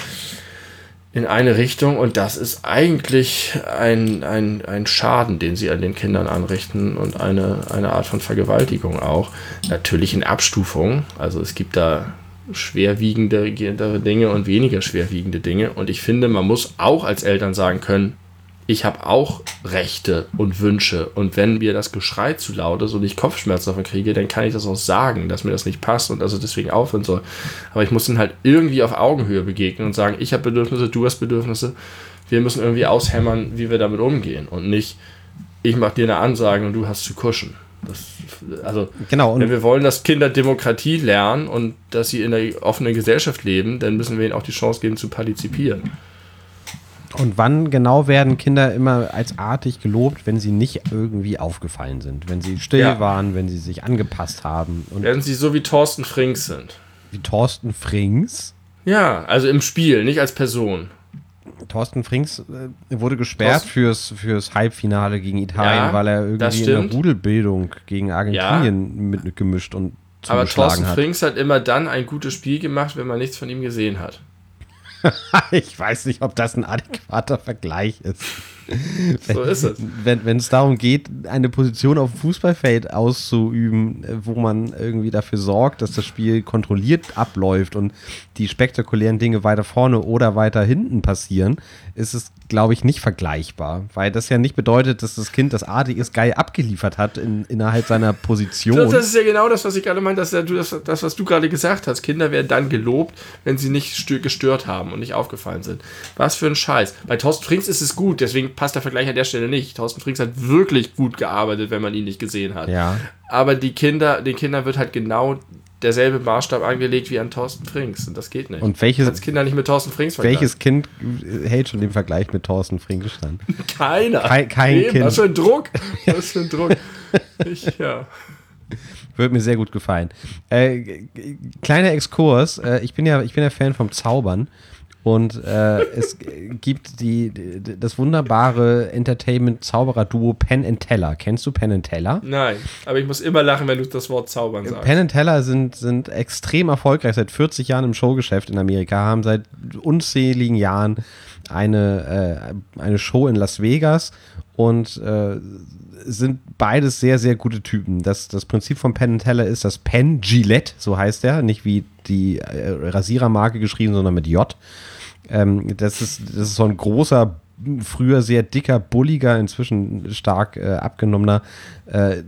Speaker 2: in eine Richtung. Und das ist eigentlich ein, ein, ein Schaden, den sie an den Kindern anrichten und eine, eine Art von Vergewaltigung auch. Natürlich in Abstufung. Also es gibt da schwerwiegende Dinge und weniger schwerwiegende Dinge. Und ich finde, man muss auch als Eltern sagen können, ich habe auch Rechte und Wünsche und wenn mir das Geschrei zu laut ist und ich Kopfschmerzen davon kriege, dann kann ich das auch sagen, dass mir das nicht passt und also deswegen aufhören soll. Aber ich muss ihnen halt irgendwie auf Augenhöhe begegnen und sagen, ich habe Bedürfnisse, du hast Bedürfnisse, wir müssen irgendwie aushämmern, wie wir damit umgehen und nicht, ich mache dir eine Ansage und du hast zu kuschen. Das, also,
Speaker 1: genau, und
Speaker 2: wenn wir wollen, dass Kinder Demokratie lernen und dass sie in einer offenen Gesellschaft leben, dann müssen wir ihnen auch die Chance geben zu partizipieren.
Speaker 1: Und wann genau werden Kinder immer als artig gelobt, wenn sie nicht irgendwie aufgefallen sind? Wenn sie still
Speaker 2: Ja.
Speaker 1: waren, wenn sie sich angepasst haben. Und
Speaker 2: Wenn sie so wie Thorsten Frings sind.
Speaker 1: wie Thorsten Frings.
Speaker 2: Ja, also im Spiel, nicht als Person.
Speaker 1: Thorsten Frings äh, wurde gesperrt
Speaker 2: Thorsten-
Speaker 1: fürs, fürs Halbfinale gegen Italien,
Speaker 2: Ja,
Speaker 1: weil er
Speaker 2: das
Speaker 1: irgendwie in der
Speaker 2: stimmt.
Speaker 1: Rudelbildung gegen Argentinien mitgemischt und
Speaker 2: Aber
Speaker 1: zugeschlagen
Speaker 2: Thorsten
Speaker 1: hat.
Speaker 2: Frings hat immer dann ein gutes Spiel gemacht, wenn man nichts von ihm gesehen hat.
Speaker 1: Ich weiß nicht, ob das ein adäquater Vergleich ist.
Speaker 2: So ist es.
Speaker 1: Wenn wenn es darum geht, eine Position auf dem Fußballfeld auszuüben, äh, wo man irgendwie dafür sorgt, dass das Spiel kontrolliert abläuft und die spektakulären Dinge weiter vorne oder weiter hinten passieren, ist es, glaube ich, nicht vergleichbar. Weil das ja nicht bedeutet, dass das Kind das artig ist, geil abgeliefert hat in, innerhalb seiner Position.
Speaker 2: Das, das ist ja genau das, was ich gerade meinte, dass ja du das, das, was du gerade gesagt hast. Kinder werden dann gelobt, wenn sie nicht stö- gestört haben und nicht aufgefallen sind. Was für ein Scheiß. Bei Thorsten Frings ist es gut, deswegen passt der Vergleich an der Stelle nicht. Thorsten Frings hat wirklich gut gearbeitet, wenn man ihn nicht gesehen hat.
Speaker 1: Ja.
Speaker 2: Aber die Kinder, den Kindern wird halt genau derselbe Maßstab angelegt wie an Thorsten Frings. Und das geht nicht.
Speaker 1: Und welches,
Speaker 2: du kannst Kinder nicht mit Thorsten Frings vergleichen.
Speaker 1: Welches Kind hält schon den Vergleich mit Thorsten Frings stand?
Speaker 2: Keiner.
Speaker 1: Kein, kein
Speaker 2: Eben,
Speaker 1: Kind.
Speaker 2: Was für ein Druck. Was für ein Druck. Ich, ja.
Speaker 1: Würde mir sehr gut gefallen. Äh, kleiner Exkurs. Äh, ich bin ja, ich bin ja Fan vom Zaubern. Und äh, es gibt die, die, das wunderbare Entertainment-Zauberer-Duo Penn and Teller. Kennst du Penn and Teller?
Speaker 2: Nein, aber ich muss immer lachen, wenn du das Wort Zaubern sagst.
Speaker 1: Penn and Teller sind, sind extrem erfolgreich, seit vierzig Jahren im Showgeschäft in Amerika, haben seit unzähligen Jahren eine, äh, eine Show in Las Vegas und äh, sind beides sehr, sehr gute Typen. Das, das Prinzip von Penn and Teller ist, dass Penn Gillette, so heißt er, nicht wie die äh, Rasierermarke geschrieben, sondern mit J. Ähm, das ist, das ist so ein großer, früher sehr dicker, bulliger, inzwischen stark äh, abgenommener äh,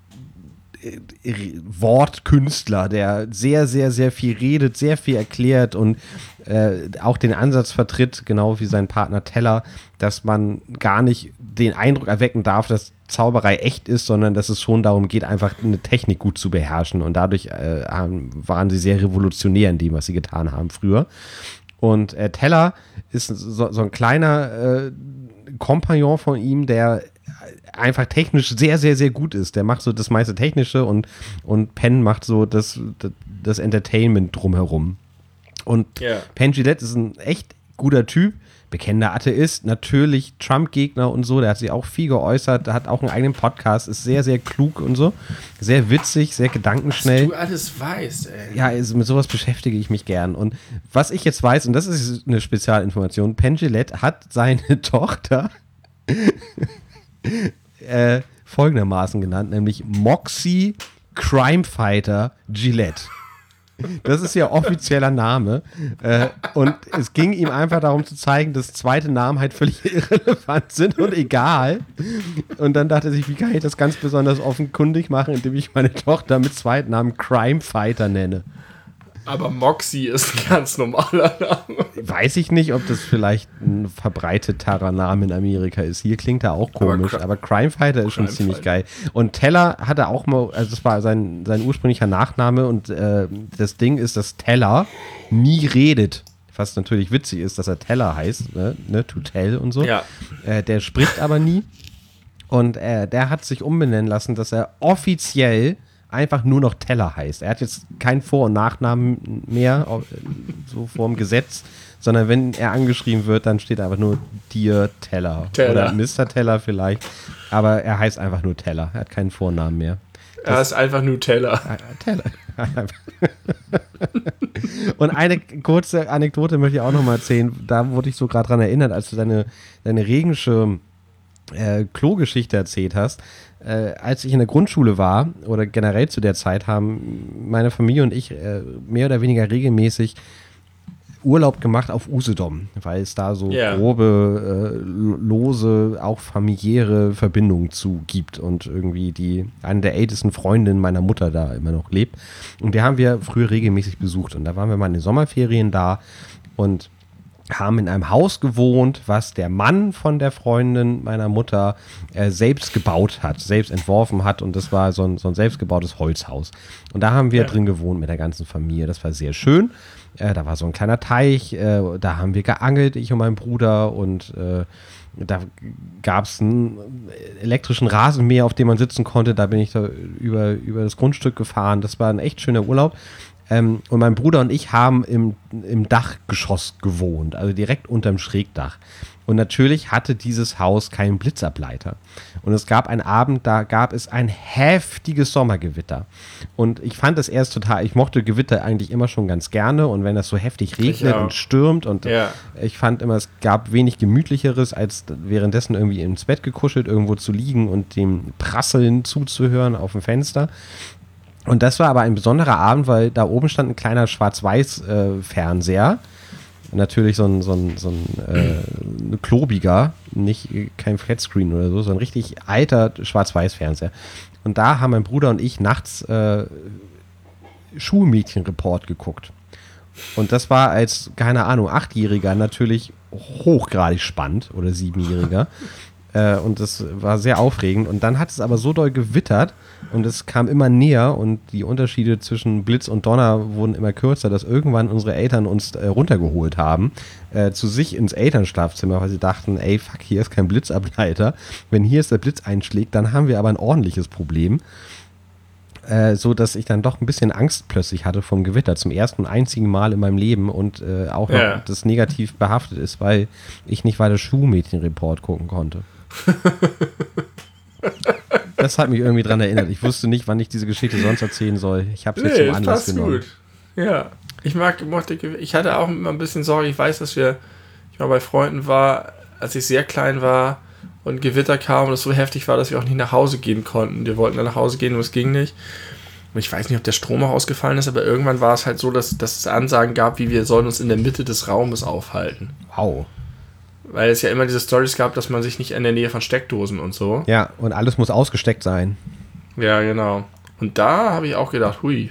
Speaker 1: Wortkünstler, der sehr, sehr, sehr viel redet, sehr viel erklärt und äh, auch den Ansatz vertritt, genau wie sein Partner Teller, dass man gar nicht den Eindruck erwecken darf, dass Zauberei echt ist, sondern dass es schon darum geht, einfach eine Technik gut zu beherrschen. Und dadurch äh, waren sie sehr revolutionär in dem, was sie getan haben früher. Und äh, Teller ist so, so ein kleiner äh, Kompagnon von ihm, der einfach technisch sehr, sehr, sehr gut ist. Der macht so das meiste Technische und, und Penn macht so das, das, das Entertainment drumherum. Und yeah. Penn Gillette ist ein echt guter Typ, bekennender Atheist, natürlich Trump-Gegner und so, der hat sich auch viel geäußert, hat auch einen eigenen Podcast, ist sehr, sehr klug und so, sehr witzig, sehr gedankenschnell.
Speaker 2: Was du alles weißt, ey.
Speaker 1: Ja, also mit sowas beschäftige ich mich gern. Und was ich jetzt weiß, und das ist eine Spezialinformation, Penn Gillette hat seine Tochter äh, folgendermaßen genannt, nämlich Moxie Crimefighter Gillette. Das ist ja offizieller Name. Äh, und es ging ihm einfach darum zu zeigen, dass zweite Namen halt völlig irrelevant sind und egal. Und dann dachte er sich, wie kann ich das ganz besonders offenkundig machen, indem ich meine Tochter mit zweiten Namen Crimefighter nenne.
Speaker 2: Aber Moxie ist ein ganz normaler Name.
Speaker 1: Weiß ich nicht, ob das vielleicht ein verbreiteterer Name in Amerika ist. Hier klingt er auch komisch, aber, aber Crimefighter ist schon Crime ziemlich Fighter. Geil. Und Teller hatte auch mal, also das war sein, sein ursprünglicher Nachname und äh, das Ding ist, dass Teller nie redet. Was natürlich witzig ist, dass er Teller heißt, ne, ne to tell und so.
Speaker 2: Ja.
Speaker 1: Äh, der spricht aber nie. Und äh, der hat sich umbenennen lassen, dass er offiziell einfach nur noch Teller heißt. Er hat jetzt keinen Vor- und Nachnamen mehr, so vorm Gesetz, sondern wenn er angeschrieben wird, dann steht einfach nur Dear Teller.
Speaker 2: Teller.
Speaker 1: Oder Mister Teller vielleicht. Aber er heißt einfach nur Teller. Er hat keinen Vornamen mehr.
Speaker 2: Das er ist einfach nur Teller.
Speaker 1: Teller. Und eine kurze Anekdote möchte ich auch noch mal erzählen. Da wurde ich so gerade dran erinnert, als du deine, deine Regensche äh, Klogeschichte erzählt hast. Äh, als ich in der Grundschule war, oder generell zu der Zeit, haben meine Familie und ich äh, mehr oder weniger regelmäßig Urlaub gemacht auf Usedom, weil es da so yeah. grobe, äh, lose, auch familiäre Verbindungen zu gibt und irgendwie die eine der ältesten Freundinnen meiner Mutter da immer noch lebt. Und die haben wir früher regelmäßig besucht. Und da waren wir mal in den Sommerferien da und haben in einem Haus gewohnt, was der Mann von der Freundin meiner Mutter äh, selbst gebaut hat, selbst entworfen hat und das war so ein, so ein selbstgebautes Holzhaus. Und da haben wir ja. drin gewohnt mit der ganzen Familie. Das war sehr schön. Äh, da war so ein kleiner Teich, äh, da haben wir geangelt, ich und mein Bruder und äh, da gab es einen elektrischen Rasenmäher, auf dem man sitzen konnte. Da bin ich da über, über das Grundstück gefahren. Das war ein echt schöner Urlaub. Ähm, und mein Bruder und ich haben im, im Dachgeschoss gewohnt, also direkt unterm Schrägdach. Und natürlich hatte dieses Haus keinen Blitzableiter. Und es gab einen Abend, da gab es ein heftiges Sommergewitter. Und ich fand es erst total, ich mochte Gewitter eigentlich immer schon ganz gerne. Und wenn das so heftig regnet und stürmt und ja. ich fand immer, es gab wenig Gemütlicheres, als währenddessen irgendwie ins Bett gekuschelt, irgendwo zu liegen und dem Prasseln zuzuhören auf dem Fenster. Und das war aber ein besonderer Abend, weil da oben stand ein kleiner Schwarz-Weiß-Fernseher. Äh, Natürlich so ein, so ein, so ein äh, klobiger, nicht kein Flatscreen oder so, sondern ein richtig alter Schwarz-Weiß-Fernseher. Und da haben mein Bruder und ich nachts äh, Schulmädchen-Report geguckt. Und das war als, keine Ahnung, Achtjähriger natürlich hochgradig spannend oder Siebenjähriger. Äh, und das war sehr aufregend. Und dann hat es aber so doll gewittert und es kam immer näher und die Unterschiede zwischen Blitz und Donner wurden immer kürzer, dass irgendwann unsere Eltern uns äh, runtergeholt haben, äh, zu sich ins Elternschlafzimmer, weil sie dachten, ey, fuck, hier ist kein Blitzableiter. Wenn hier ist der Blitz einschlägt, dann haben wir aber ein ordentliches Problem. Äh, so dass ich dann doch ein bisschen Angst plötzlich hatte vom Gewitter, zum ersten und einzigen Mal in meinem Leben und äh, auch noch
Speaker 2: Ja.
Speaker 1: das negativ behaftet ist, weil ich nicht weiter Schuhmädchen-Report gucken konnte. Das hat mich irgendwie dran erinnert. Ich wusste nicht, wann ich diese Geschichte sonst erzählen soll. Ich habe es jetzt
Speaker 2: Nee,
Speaker 1: zum Anlass
Speaker 2: passt
Speaker 1: genommen.
Speaker 2: gut. Ja, ich mag, mochte, Gew- ich hatte auch immer ein bisschen Sorge. Ich weiß, dass wir, ich mal bei Freunden war, als ich sehr klein war und Gewitter kam und es so heftig war, dass wir auch nicht nach Hause gehen konnten. Wir wollten dann nach Hause gehen und es ging nicht. Und ich weiß nicht, ob der Strom auch ausgefallen ist, aber irgendwann war es halt so, dass, dass es Ansagen gab, wie wir sollen uns in der Mitte des Raumes aufhalten.
Speaker 1: Wow.
Speaker 2: Weil es ja immer diese Storys gab, dass man sich nicht in der Nähe von Steckdosen und so.
Speaker 1: Ja, und alles muss ausgesteckt sein.
Speaker 2: Ja, genau. Und da habe ich auch gedacht, hui.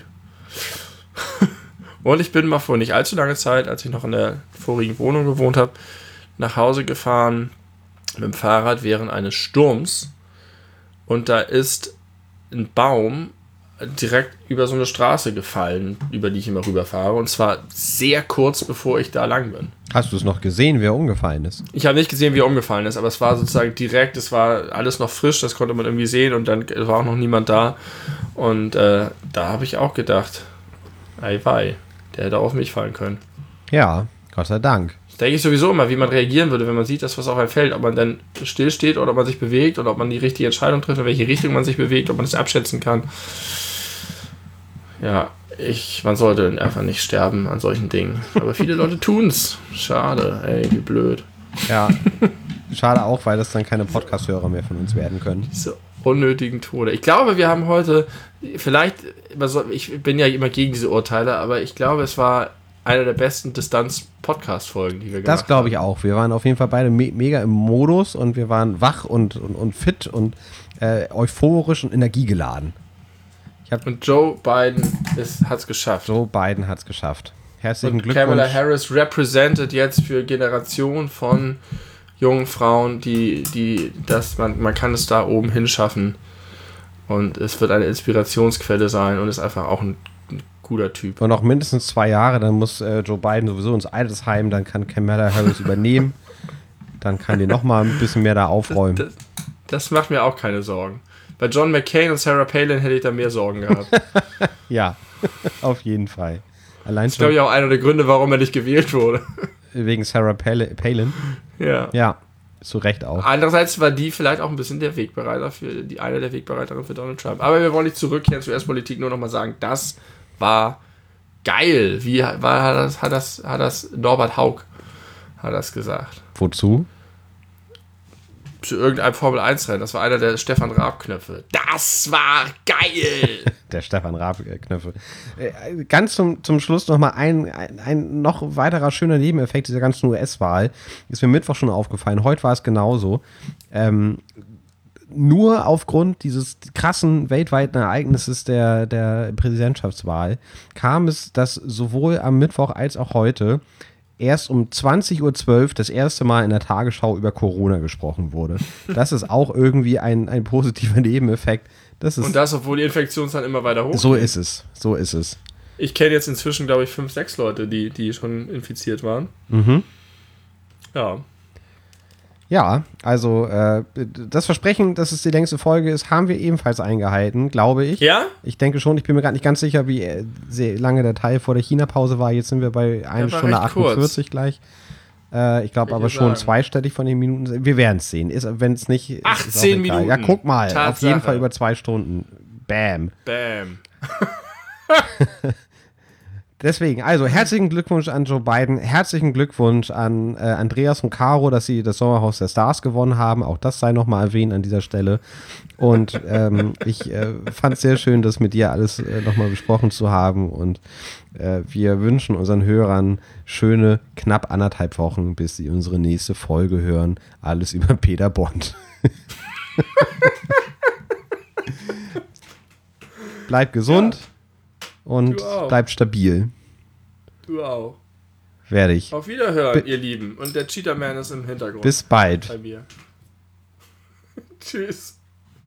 Speaker 2: Und ich bin mal vor nicht allzu langer Zeit, als ich noch in der vorigen Wohnung gewohnt habe, nach Hause gefahren mit dem Fahrrad während eines Sturms. Und da ist ein Baum direkt über so eine Straße gefallen, über die ich immer rüberfahre. Und zwar sehr kurz, bevor ich da lang bin.
Speaker 1: Hast du es noch gesehen, wer umgefallen ist?
Speaker 2: Ich habe nicht gesehen, wie er umgefallen ist, aber es war sozusagen direkt, es war alles noch frisch, das konnte man irgendwie sehen und dann war auch noch niemand da. Und äh, da habe ich auch gedacht, ei wei, der hätte auf mich fallen können.
Speaker 1: Ja, Gott sei Dank.
Speaker 2: Das denke ich sowieso immer, wie man reagieren würde, wenn man sieht, dass was auf einem fällt, ob man dann stillsteht oder ob man sich bewegt oder ob man die richtige Entscheidung trifft, in welche Richtung man sich bewegt, ob man das abschätzen kann. Ja, ich, man sollte einfach nicht sterben an solchen Dingen. Aber viele Leute tun's. Schade, ey, wie blöd.
Speaker 1: Ja, schade auch, weil das dann keine Podcast-Hörer mehr von uns werden können.
Speaker 2: Diese unnötigen Tode. Ich glaube, wir haben heute, vielleicht, ich bin ja immer gegen diese Urteile, aber ich glaube, es war eine der besten Distanz-Podcast-Folgen, die wir gemacht haben.
Speaker 1: Das glaube ich auch. Wir waren auf jeden Fall beide me- mega im Modus und wir waren wach und, und, und fit und äh, euphorisch und energiegeladen.
Speaker 2: Und Joe Biden hat es geschafft.
Speaker 1: Joe Biden hat es geschafft. Herzlichen
Speaker 2: Und
Speaker 1: Glückwunsch.
Speaker 2: Kamala Harris represented jetzt für Generationen von jungen Frauen, die, die, das, man, man kann es da oben hinschaffen. Und es wird eine Inspirationsquelle sein und ist einfach auch ein, ein cooler Typ.
Speaker 1: Und noch mindestens zwei Jahre, dann muss äh, Joe Biden sowieso ins Altersheim, dann kann Kamala Harris übernehmen. Dann kann die noch mal ein bisschen mehr da aufräumen.
Speaker 2: Das, das, das macht mir auch keine Sorgen. Bei John McCain und Sarah Palin hätte ich da mehr Sorgen gehabt.
Speaker 1: Ja, auf jeden Fall. Allein
Speaker 2: Das ist, glaube ich, auch einer der Gründe, warum er nicht gewählt wurde.
Speaker 1: wegen Sarah Pal- Palin.
Speaker 2: Ja.
Speaker 1: Ja, zu Recht auch.
Speaker 2: Andererseits war die vielleicht auch ein bisschen der Wegbereiter für die eine der Wegbereiterinnen für Donald Trump. Aber wir wollen nicht zurückkehren zur U S-Politik, nur nochmal sagen, das war geil. Wie war, hat, das, hat, das, hat das Norbert Haug hat das gesagt?
Speaker 1: Wozu?
Speaker 2: Zu irgendeinem Formel eins Rennen. Das war einer der Stefan Raab-Knöpfe. Das war geil!
Speaker 1: Der Stefan Raab-Knöpfe. Äh, ganz zum, zum Schluss nochmal ein, ein, ein noch weiterer schöner Nebeneffekt dieser ganzen U S-Wahl. Ist mir Mittwoch schon aufgefallen. Heute war es genauso. Ähm, nur aufgrund dieses krassen weltweiten Ereignisses der, der Präsidentschaftswahl kam es, dass sowohl am Mittwoch als auch heute erst um zwanzig Uhr zwölf das erste Mal in der Tagesschau über Corona gesprochen wurde. Das ist auch irgendwie ein, ein positiver Nebeneffekt. Das ist,
Speaker 2: Und das, obwohl die Infektionszahlen immer weiter hochgehen.
Speaker 1: so ist es. So ist es.
Speaker 2: Ich kenne jetzt inzwischen, glaube ich, fünf, sechs Leute, die, die schon infiziert waren.
Speaker 1: Mhm.
Speaker 2: Ja.
Speaker 1: Ja, also äh, das Versprechen, dass es die längste Folge ist, haben wir ebenfalls eingehalten, glaube ich.
Speaker 2: Ja?
Speaker 1: Ich denke schon, ich bin mir gerade nicht ganz sicher, wie äh, sehr lange der Teil vor der China-Pause war. Jetzt sind wir bei einer
Speaker 2: war
Speaker 1: Stunde
Speaker 2: recht
Speaker 1: achtundvierzig gleich. Äh, ich glaube
Speaker 2: Will
Speaker 1: aber
Speaker 2: ich
Speaker 1: schon
Speaker 2: sagen.
Speaker 1: zweistellig von den Minuten. Wir werden es sehen. Wenn es nicht ist, ist auch
Speaker 2: achtzehn
Speaker 1: egal.
Speaker 2: Minuten.
Speaker 1: Ja, guck mal. Auf
Speaker 2: Tatsache.
Speaker 1: jeden Fall über zwei Stunden. Bam.
Speaker 2: Bam.
Speaker 1: Deswegen, also herzlichen Glückwunsch an Joe Biden, herzlichen Glückwunsch an äh, Andreas und Caro, dass sie das Sommerhaus der Stars gewonnen haben. Auch das sei nochmal erwähnt an dieser Stelle. Und ähm, ich äh, fand es sehr schön, das mit dir alles äh, nochmal besprochen zu haben. Und äh, wir wünschen unseren Hörern schöne knapp anderthalb Wochen, bis sie unsere nächste Folge hören. Alles über Peter Bond. Bleibt gesund.
Speaker 2: Ja.
Speaker 1: Und
Speaker 2: Du auch.
Speaker 1: bleibt stabil.
Speaker 2: Du auch.
Speaker 1: Werde ich.
Speaker 2: Auf Wiederhören,
Speaker 1: Bi-
Speaker 2: ihr Lieben. Und der Cheetah Man ist im Hintergrund.
Speaker 1: Bis bald.
Speaker 2: Bei mir. Tschüss.